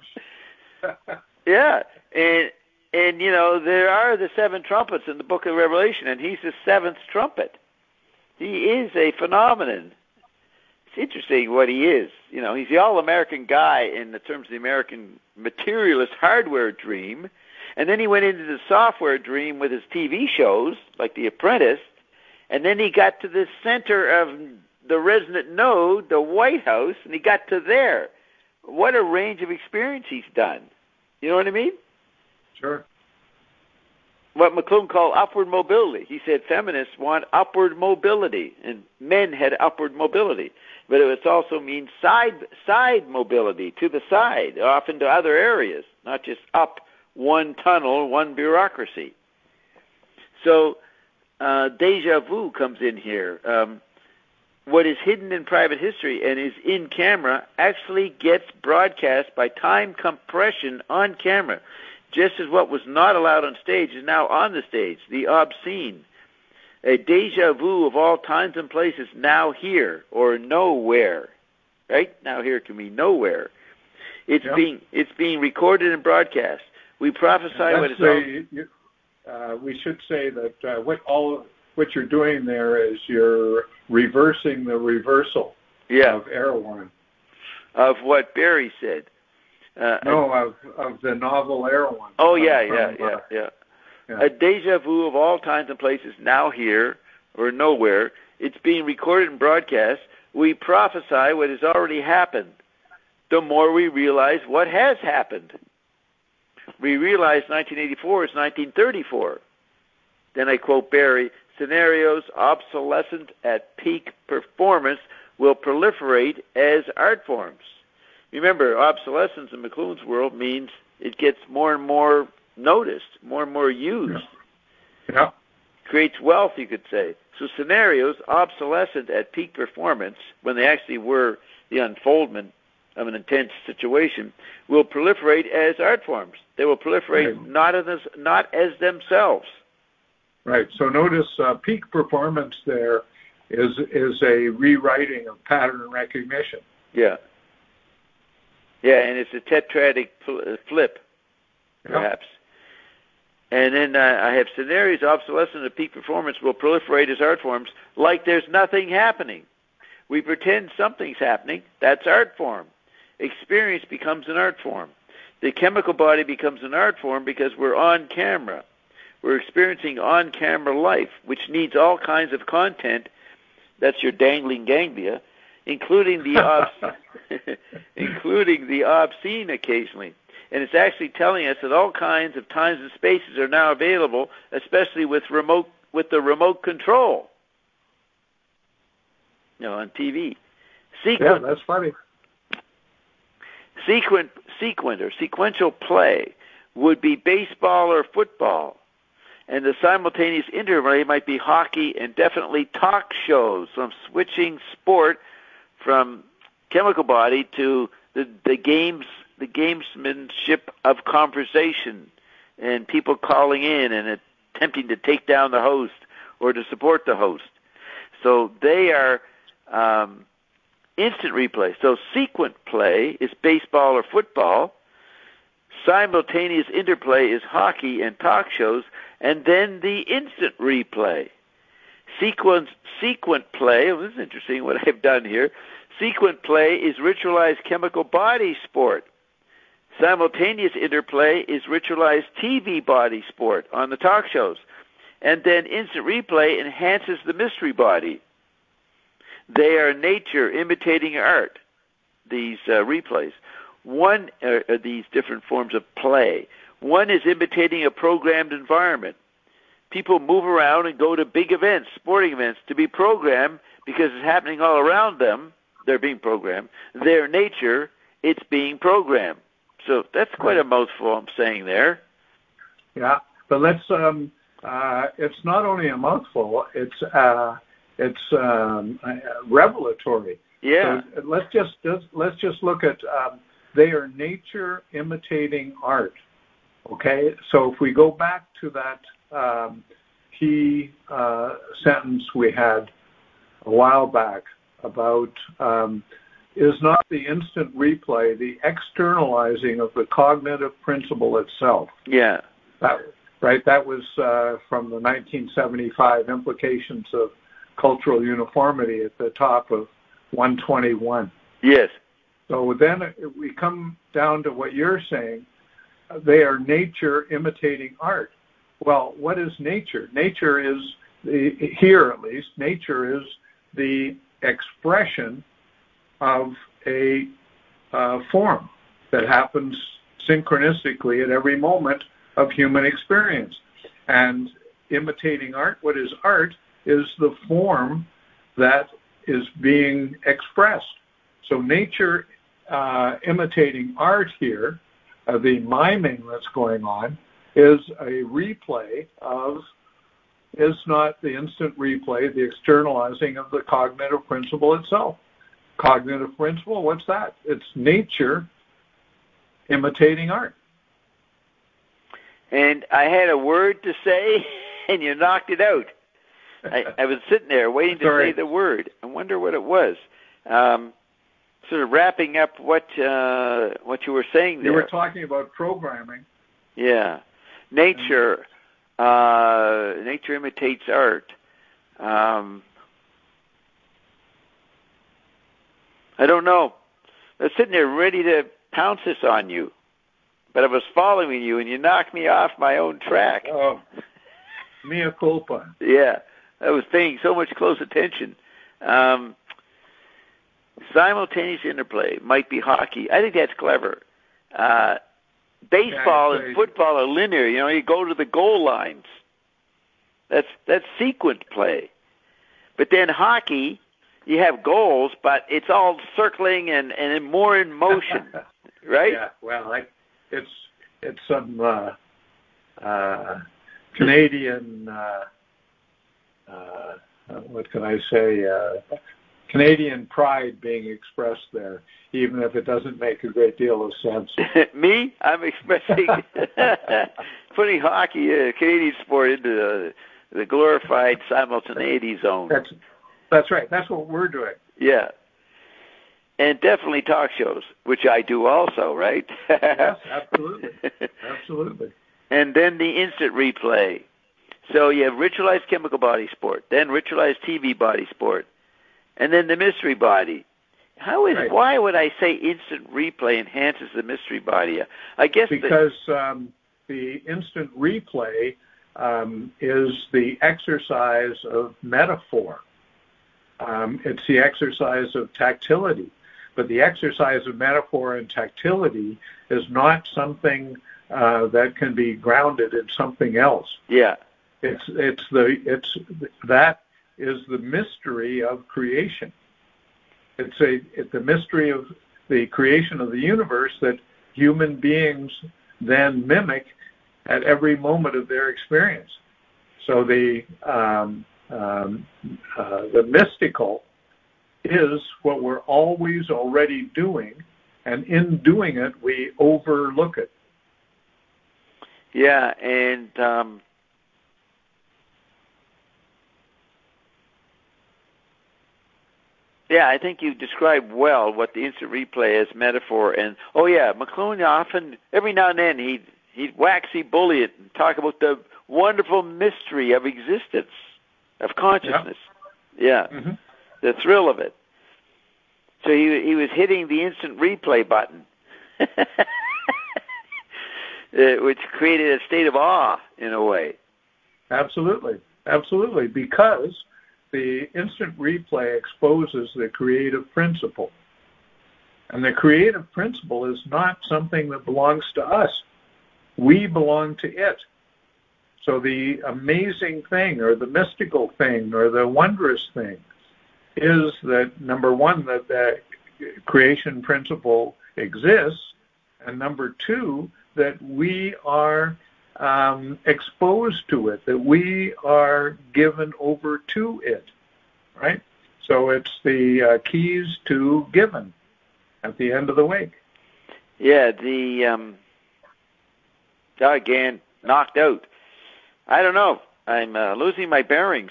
yeah, and and you know there are the seven trumpets in the Book of Revelation, and he's the seventh trumpet. He is a phenomenon. It's interesting what he is. You know, he's the all-American guy in the terms of the American materialist hardware dream, and then he went into the software dream with his T V shows, like The Apprentice, and then he got to the center of the resonant node, the White House, and he got to there. What a range of experience he's done. You know what I mean? Sure. What McLuhan called upward mobility. He said feminists want upward mobility, and men had upward mobility. But it also means side side mobility, to the side, off into other areas, not just up one tunnel, one bureaucracy. So uh, deja vu comes in here. Um, what is hidden in private history and is in camera actually gets broadcast by time compression on camera, just as what was not allowed on stage is now on the stage, the obscene. A deja vu of all times and places now here or nowhere. Right? Now here can be nowhere. It's yep. being it's being recorded and broadcast. We prophesy what is all... you, uh, we should say that uh, what all what you're doing there is you're reversing the reversal yeah. of Erewhon. Of what Barry said. Uh, no, of of the novel Erewhon. Oh yeah, from, yeah, yeah, uh, yeah. Yeah. A deja vu of all times and places, now here or nowhere. It's being recorded and broadcast. We prophesy what has already happened. The more we realize what has happened. We realize nineteen eighty-four is nineteen thirty-four. Then I quote Barry, scenarios obsolescent at peak performance will proliferate as art forms. Remember, obsolescence in McLuhan's world means it gets more and more noticed, more and more used. Yeah. Creates wealth, you could say. So scenarios obsolescent at peak performance, when they actually were the unfoldment of an intense situation, will proliferate as art forms. They will proliferate right. not as not as themselves. Right. So notice uh, peak performance there is is a rewriting of pattern recognition. Yeah. Yeah, and it's a tetradic flip, perhaps. Yeah. And then uh, I have scenarios obsolescent at peak performance will proliferate as art forms like there's nothing happening. We pretend something's happening. That's art form. Experience becomes an art form. The chemical body becomes an art form because we're on camera. We're experiencing on-camera life, which needs all kinds of content. That's your dangling ganglia, including the obs- including the obscene occasionally. And it's actually telling us that all kinds of times and spaces are now available, especially with remote with the remote control. You know, on T V. Sequen- yeah, that's funny. Sequent, sequent or sequential play would be baseball or football. And the simultaneous interplay might be hockey and definitely talk shows. So I'm switching sport from chemical body to the, the games, the gamesmanship of conversation and people calling in and attempting to take down the host or to support the host. So they are um, instant replay. So sequent play is baseball or football. Simultaneous interplay is hockey and talk shows. And then the instant replay. Sequence, sequent play, oh, this is interesting what I've done here. Sequent play is ritualized chemical body sport. Simultaneous interplay is ritualized T V body sport on the talk shows. And then instant replay enhances the mystery body. They are nature imitating art, these uh, replays. One are, are these different forms of play. One is imitating a programmed environment. People move around and go to big events, sporting events, to be programmed because it's happening all around them. They're being programmed. Their nature, it's being programmed. So that's quite a mouthful I'm saying there. Yeah, but let's, um, uh, it's not only a mouthful, it's uh, it's um, uh, revelatory. Yeah. So let's just, just let's just look at, um, they are nature imitating art. Okay, so if we go back to that um, key uh, sentence we had a while back about um, is not the instant replay, the externalizing of the cognitive principle itself. Yeah. That, right, that was uh, from the nineteen seventy-five Implications of Cultural Uniformity at the top of one twenty-one. Yes. So then we come down to what you're saying. They are nature imitating art. Well, what is nature? Nature is, the, here at least, nature is the expression of a uh, form that happens synchronistically at every moment of human experience. And imitating art, what is art, is the form that is being expressed. So nature uh, imitating art here, Uh, the miming that's going on, is a replay of, is not the instant replay, the externalizing of the cognitive principle itself. Cognitive principle, what's that? It's nature imitating art. And I had a word to say, and you knocked it out. I, I was sitting there waiting to Sorry. say the word. I wonder what it was. Um, sort of wrapping up what uh, what you were saying there. You were talking about programming. Yeah. Nature. Uh, nature imitates art. Um, I don't know. I was sitting there ready to pounce this on you, but I was following you, and you knocked me off my own track. Oh, mea culpa. Yeah. I was paying so much close attention. Um, simultaneous interplay might be hockey. I think that's clever. Uh, baseball yeah, and football are linear. You know, you go to the goal lines. That's that's sequent play. But then hockey, you have goals, but it's all circling and, and more in motion, right? Yeah, well, I, it's it's some uh, uh, Canadian, uh, uh, what can I say, uh, Canadian pride being expressed there, even if it doesn't make a great deal of sense. Me? I'm expressing, putting hockey, uh, Canadian sport, into the, the glorified simultaneity zone. That's, that's right. That's what we're doing. Yeah. And definitely talk shows, which I do also, right? Yes, absolutely. Absolutely. And then the instant replay. So you have ritualized chemical body sport, then ritualized T V body sport, and then the mystery body. How is right. Why would I say instant replay enhances the mystery body? I guess because um, the instant replay um, is the exercise of metaphor. Um, it's the exercise of tactility. But the exercise of metaphor and tactility is not something uh, that can be grounded in something else. Yeah. It's it's the it's that is the mystery of creation. It's a it's the mystery of the creation of the universe that human beings then mimic at every moment of their experience. So the um, um, uh, the mystical is what we're always already doing, and in doing it, we overlook it. Yeah, and um, yeah, I think you described well what the instant replay is metaphor. And oh yeah, McLuhan often, every now and then, he'd he'd waxy bully it and talk about the wonderful mystery of existence, of consciousness. Yeah, yeah. Mm-hmm. The thrill of it. So he he was hitting the instant replay button, which created a state of awe in a way. Absolutely, absolutely, because the instant replay exposes the creative principle. And the creative principle is not something that belongs to us. We belong to it. So the amazing thing or the mystical thing or the wondrous thing is that, number one, that the creation principle exists, and number two, that we are Um, exposed to it, that we are given over to it, right? So it's the uh, keys to given at the end of the wake. Yeah, the, um, again, knocked out. I don't know. I'm uh, losing my bearings.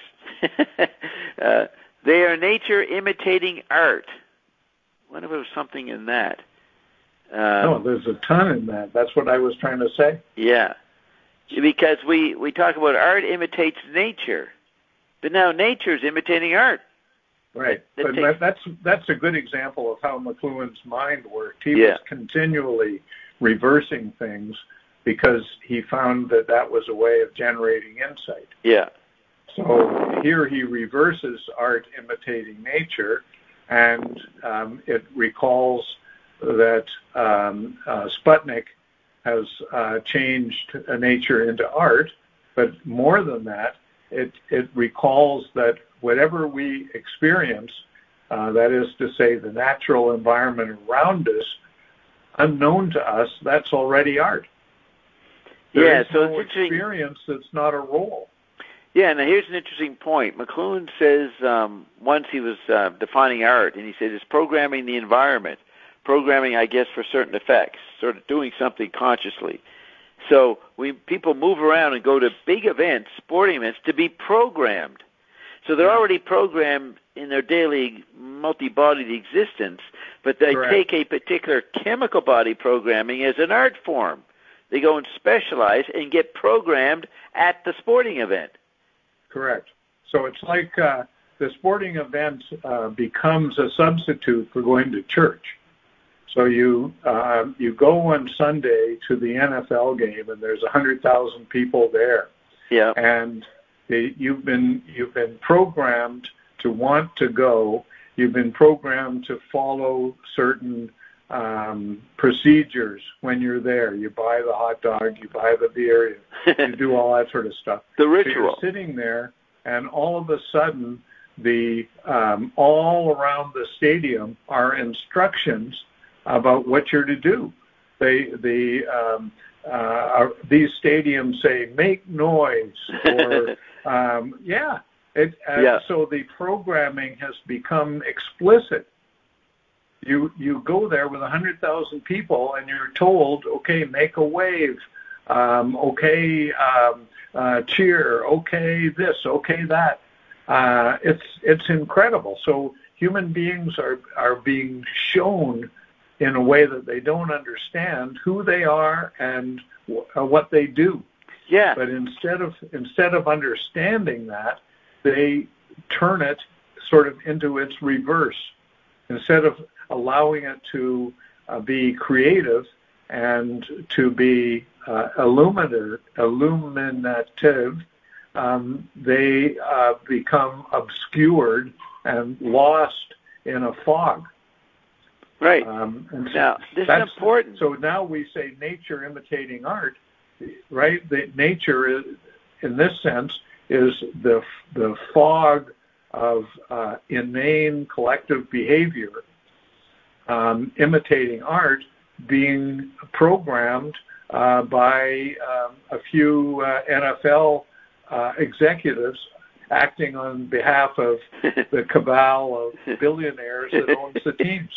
uh, they are nature imitating art. What if there was something in that? Um, no, there's a ton in that. That's what I was trying to say. Yeah. Because we, we talk about art imitates nature, but now nature's imitating art. Right. That, that but takes... that's that's a good example of how McLuhan's mind worked. He yeah. was continually reversing things because he found that that was a way of generating insight. Yeah. So here he reverses art imitating nature, and um, it recalls that um, uh, Sputnik has uh, changed nature into art, but more than that, it, it recalls that whatever we experience, uh, that is to say the natural environment around us, unknown to us, that's already art. There yeah, is so no it's experience that's not a role. Yeah, now here's an interesting point. McLuhan says um, once he was uh, defining art, and he said it's programming the environment. Programming, I guess, for certain effects, sort of doing something consciously. So we people move around and go to big events, sporting events, to be programmed. So they're already programmed in their daily multi-bodied existence, but they Correct. take a particular chemical body programming as an art form. They go and specialize and get programmed at the sporting event. Correct. So it's like uh, the sporting event uh, becomes a substitute for going to church. So you uh, you go on Sunday to the N F L game, and there's a hundred thousand people there. Yeah. And they, you've been you've been programmed to want to go. You've been programmed to follow certain um, procedures when you're there. You buy the hot dog, you buy the beer, you, you do all that sort of stuff. The ritual. So you're sitting there, and all of a sudden, the um, all around the stadium are instructions about what you're to do. They, the um, uh, these stadiums say make noise, or um, yeah. It, uh, yeah. So the programming has become explicit. You you go there with a hundred thousand people, and you're told, okay, make a wave, um, okay, um, uh, cheer, okay, this, okay, that. Uh, it's it's incredible. So human beings are are being shown in a way that they don't understand who they are and w- uh, what they do. Yeah. But instead of instead of understanding that, they turn it sort of into its reverse. Instead of allowing it to uh, be creative and to be uh, illuminative, illuminative, um, they uh, become obscured and lost in a fog. Right. Um, and now, this is important. So now we say nature imitating art, right? The nature, is, in this sense, is the the fog of uh, inane collective behavior, um, imitating art, being programmed uh, by um, a few uh, N F L uh, executives acting on behalf of the cabal of billionaires that owns the teams.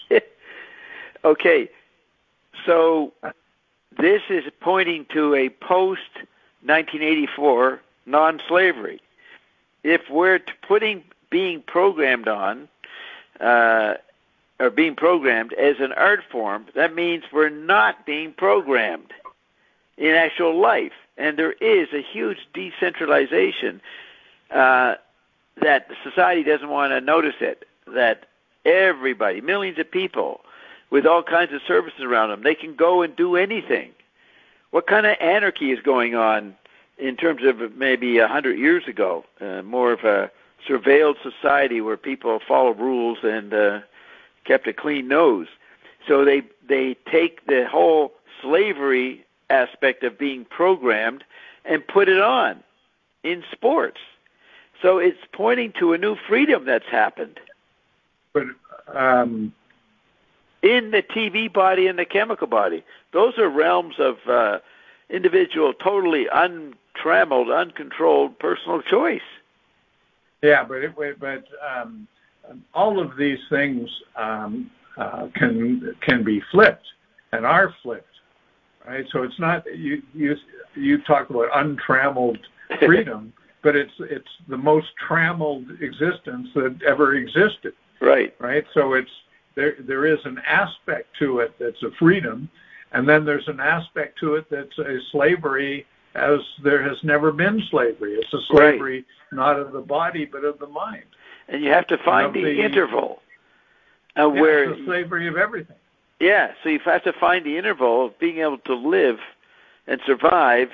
Okay, so this is pointing to a post nineteen eighty-four non-slavery. If we're putting being programmed on, uh, or being programmed as an art form, that means we're not being programmed in actual life. And there is a huge decentralization uh, that society doesn't want to notice it, that everybody, millions of people with all kinds of services around them, they can go and do anything. What kind of anarchy is going on in terms of maybe a hundred years ago? Uh, more of a surveilled society where people follow rules and uh, kept a clean nose. So they they take the whole slavery aspect of being programmed and put it on in sports. So it's pointing to a new freedom that's happened. But um, in the T V body and the chemical body, those are realms of uh, individual, totally untrammeled, uncontrolled personal choice. Yeah, but it, but um, all of these things um, uh, can can be flipped and are flipped, right? So it's not you you you talk about untrammeled freedom, but it's it's the most trammeled existence that ever existed. Right. Right. So it's there. There is an aspect to it that's a freedom, and then there's an aspect to it that's a slavery, as there has never been slavery. It's a slavery right. not of the body but of the mind. And you have to find the, the interval uh, yeah, where it's the slavery of everything. Yeah. So you have to find the interval of being able to live and survive,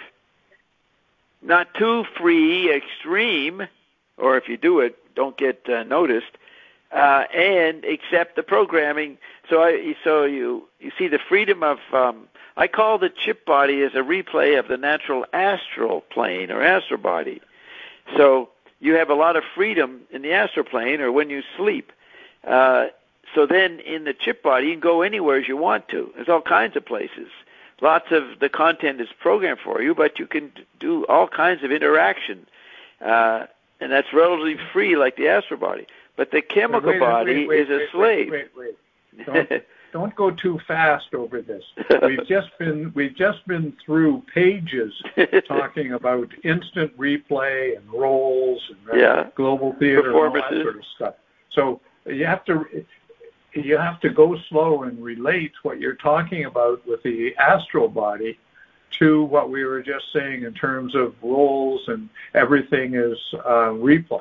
not too free, extreme, or if you do it, don't get uh, noticed. Uh, and accept the programming. So, I, so you you see the freedom of. Um, I call the chip body as a replay of the natural astral plane or astral body. So you have a lot of freedom in the astral plane, or when you sleep. Uh, so then in the chip body, you can go anywhere as you want to. There's all kinds of places. Lots of the content is programmed for you, but you can do all kinds of interaction, uh, and that's relatively free, like the astral body. But the chemical wait, body wait, wait, is a wait, slave. Wait, wait, wait. Don't, don't go too fast over this. We've just been we've just been through pages talking about instant replay and roles and yeah. global theater and all that sort of stuff. So you have to you have to go slow and relate what you're talking about with the astral body to what we were just saying in terms of roles and everything is uh, replay.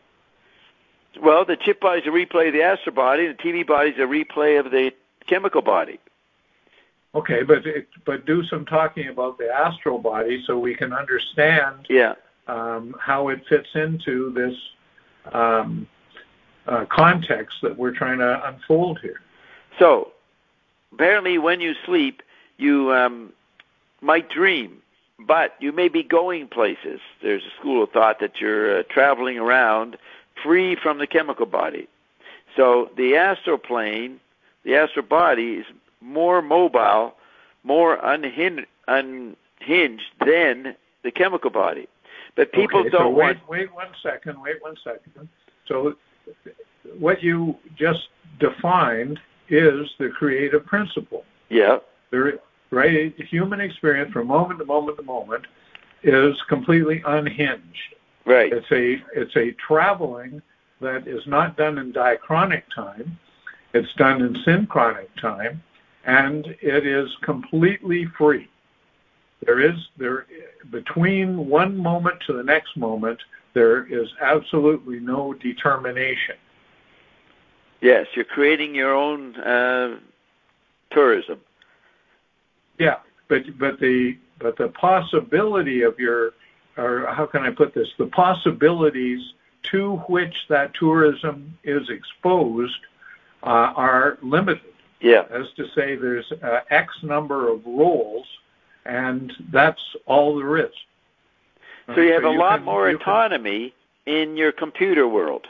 Well, the chip body is a replay of the astral body, and the T V body is a replay of the chemical body. Okay, but it, but do some talking about the astral body so we can understand yeah. um, how it fits into this um, uh, context that we're trying to unfold here. So, apparently when you sleep, you um, might dream, but you may be going places. There's a school of thought that you're uh, traveling around free from the chemical body. So the astral plane, the astral body is more mobile, more unhinged, unhinged than the chemical body. But people okay, don't so wait, want... Wait one second, wait one second. So what you just defined is the creative principle. Yeah. There, right? Human experience from moment to moment to moment is completely unhinged. Right. It's a it's a traveling that is not done in diachronic time. It's done in synchronic time, and it is completely free. There is there between one moment to the next moment, there is absolutely no determination. Yes, you're creating your own uh, tourism. Yeah, but but the but the possibility of your or how can I put this? The possibilities to which that tourism is exposed uh, are limited. Yeah. As to say, there's uh, X number of roles, and that's all there is. So you have so a you lot can, more you autonomy can, in your computer world.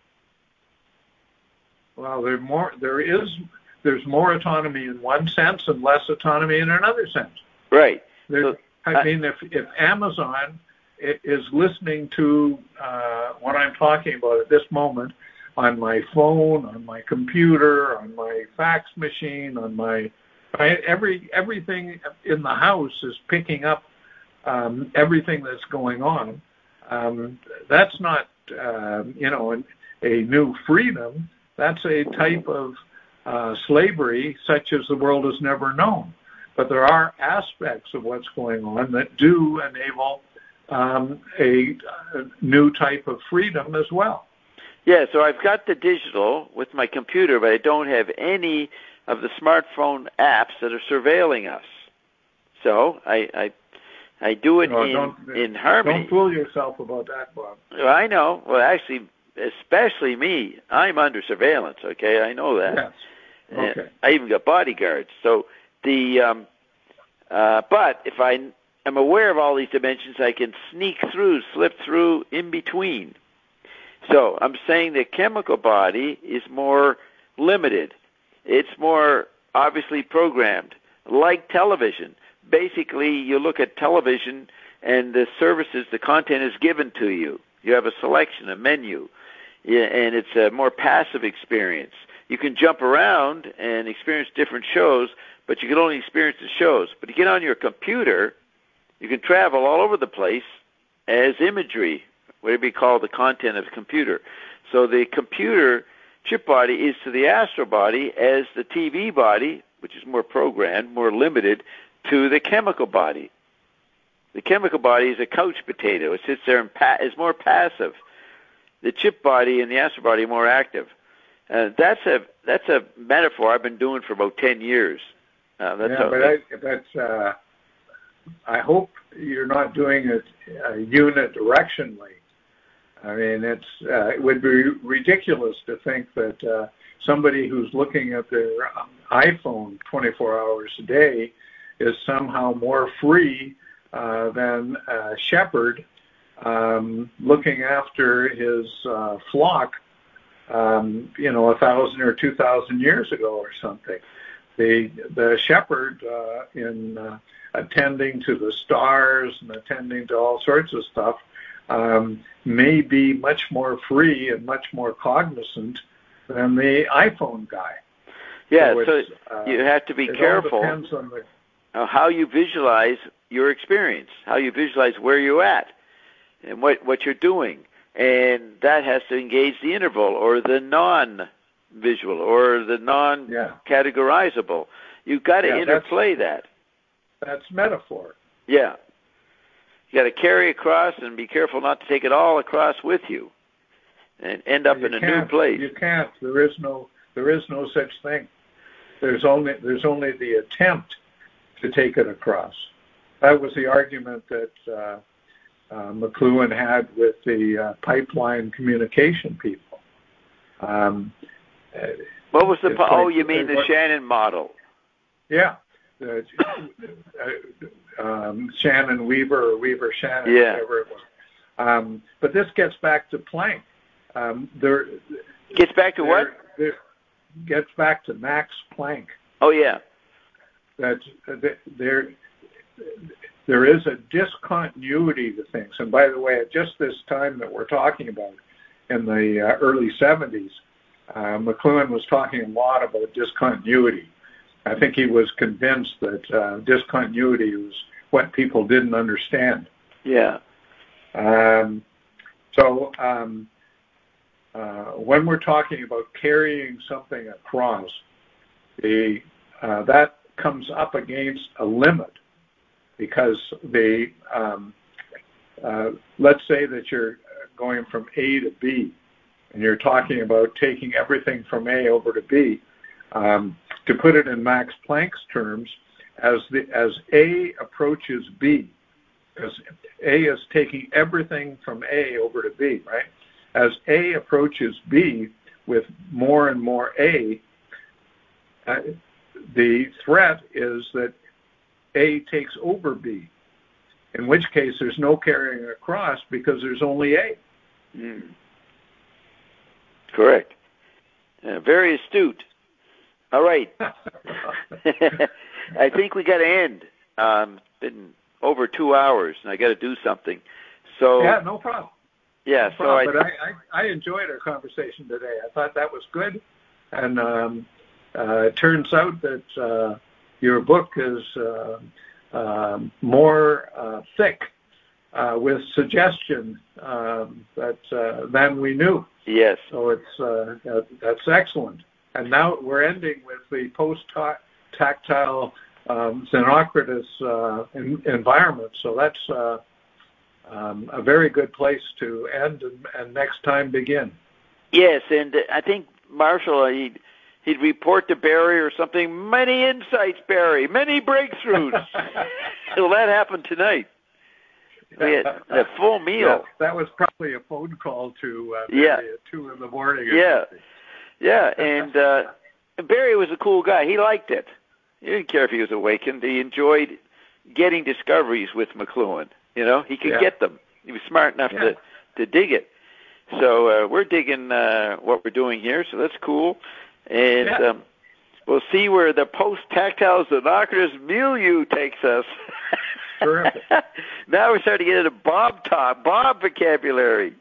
Well, there more. There is. There's more autonomy in one sense and less autonomy in another sense. Right. There, so, I mean, if if Amazon is listening to uh, what I'm talking about at this moment on my phone, on my computer, on my fax machine, on my every everything in the house is picking up um, everything that's going on. Um, that's not uh, you know a new freedom. That's a type of uh, slavery such as the world has never known. But there are aspects of what's going on that do enable um, a, a new type of freedom as well. Yeah, so I've got the digital with my computer, but I don't have any of the smartphone apps that are surveilling us. So I I, I do it no, in, in harmony. Don't fool yourself about that, Bob. Well, I know. Well, actually, especially me, I'm under surveillance, okay? I know that. Yes. Okay. I even got bodyguards. So the um, uh, but if I am aware of all these dimensions, I can sneak through, slip through in between. So I'm saying the chemical body is more limited. It's more obviously programmed, like television. Basically, you look at television and the services, the content is given to you. You have a selection, a menu, and it's a more passive experience. You can jump around and experience different shows, but you can only experience the shows. But you get on your computer, you can travel all over the place as imagery, whatever you call the content of the computer. So the computer chip body is to the astral body as the T V body, which is more programmed, more limited, to the chemical body. The chemical body is a couch potato. It sits there and pa- is more passive. The chip body and the astral body are more active. Uh, that's a that's a metaphor I've been doing for about ten years. Uh, that's yeah, a, but I, that's. Uh, I hope you're not doing it uh, unidirectionally. I mean, it's uh, it would be ridiculous to think that uh, somebody who's looking at their iPhone twenty-four hours a day is somehow more free uh, than a shepherd um, looking after his uh, flock, um, you know, a thousand or two thousand years ago or something. The the shepherd uh, in uh, attending to the stars and attending to all sorts of stuff um, may be much more free and much more cognizant than the iPhone guy. Yeah, so, so uh, you have to be it careful all depends on the, uh, how you visualize your experience, how you visualize where you're at and what, what you're doing. And that has to engage the interval or the non-visual or the non-categorizable. You've got to yeah, interplay that. That's metaphor. Yeah. You got to carry across and be careful not to take it all across with you and end up you in a new place. You can't. There is no there is no such thing. There's only there's only the attempt to take it across. That was the argument that uh, uh, McLuhan had with the uh, pipeline communication people. Um, what was the po- like, oh you mean the what, Shannon model? Yeah. Uh, um, Shannon Weaver or Weaver Shannon, yeah. whatever it was. Um, but this gets back to Planck. Um, there gets back to there, what? There, gets back to Max Planck. Oh yeah. That there there is a discontinuity to things. And by the way, at just this time that we're talking about, in the uh, early seventies, uh, McLuhan was talking a lot about discontinuity. I think he was convinced that uh, discontinuity was what people didn't understand. Yeah. Um, so um, uh, when we're talking about carrying something across, the uh, that comes up against a limit because the um, uh, let's say that you're going from A to B, and you're talking about taking everything from A over to B. Um, to put it in Max Planck's terms, as the as A approaches B, because A is taking everything from A over to B, right? As A approaches B with more and more A, uh, the threat is that A takes over B, in which case there's no carrying across because there's only A. Mm. Correct. Uh, very astute. All right. I think we got to end. Um, it's been over two hours, and I got to do something. So yeah, no problem. Yeah, no so problem. I, but I, I, I enjoyed our conversation today. I thought that was good, and um, uh, it turns out that uh, your book is uh, uh, more uh, thick uh, with suggestion um, that uh, than we knew. Yes. So it's uh, that, that's excellent. And now we're ending with the post-tactile um, Xenocrates uh, in, environment. So that's uh, um, a very good place to end and, and next time begin. Yes, and I think Marshall, he'd, he'd report to Barry or something, many insights, Barry, many breakthroughs. Well, that happened tonight. We had a full meal. Yeah, that was probably a phone call to uh, Barry yeah. at two in the morning. Or yeah, something. yeah, and uh, Barry was a cool guy. He liked it. He didn't care if he was awakened. He enjoyed getting discoveries with McLuhan. You know, he could yeah. get them. He was smart enough yeah. to, to dig it. So uh, we're digging uh, what we're doing here, so that's cool. And yeah. um, we'll see where the post-tactile Xenocrates milieu takes us. Terrific. Now we're starting to get into Bob talk, Bob vocabulary,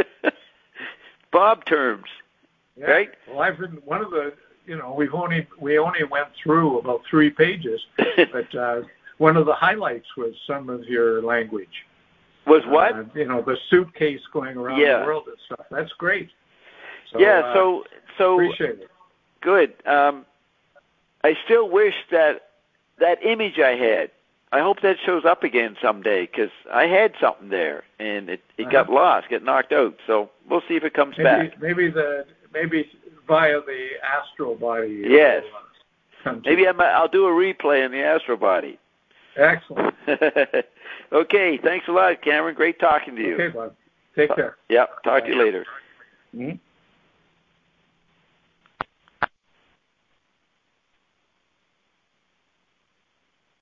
Bob terms, yeah. right? Well, I've written one of the, you know, we've only we only went through about three pages, but uh, one of the highlights was some of your language. Was what? Uh, you know, the suitcase going around yeah. the world and stuff. That's great. So, yeah. uh, So so appreciate it. Good. Um, I still wish that that image I had. I hope that shows up again someday because I had something there and it, it uh-huh. got lost, got knocked out. So we'll see if it comes maybe, back. Maybe the maybe via the astral body. Yes. Uh, maybe I'm, I'll do a replay in the astral body. Excellent. Okay. Thanks a lot, Cameron. Great talking to you. Okay, Bob. Take care. Yep. Talk Bye. to you later. Mm-hmm.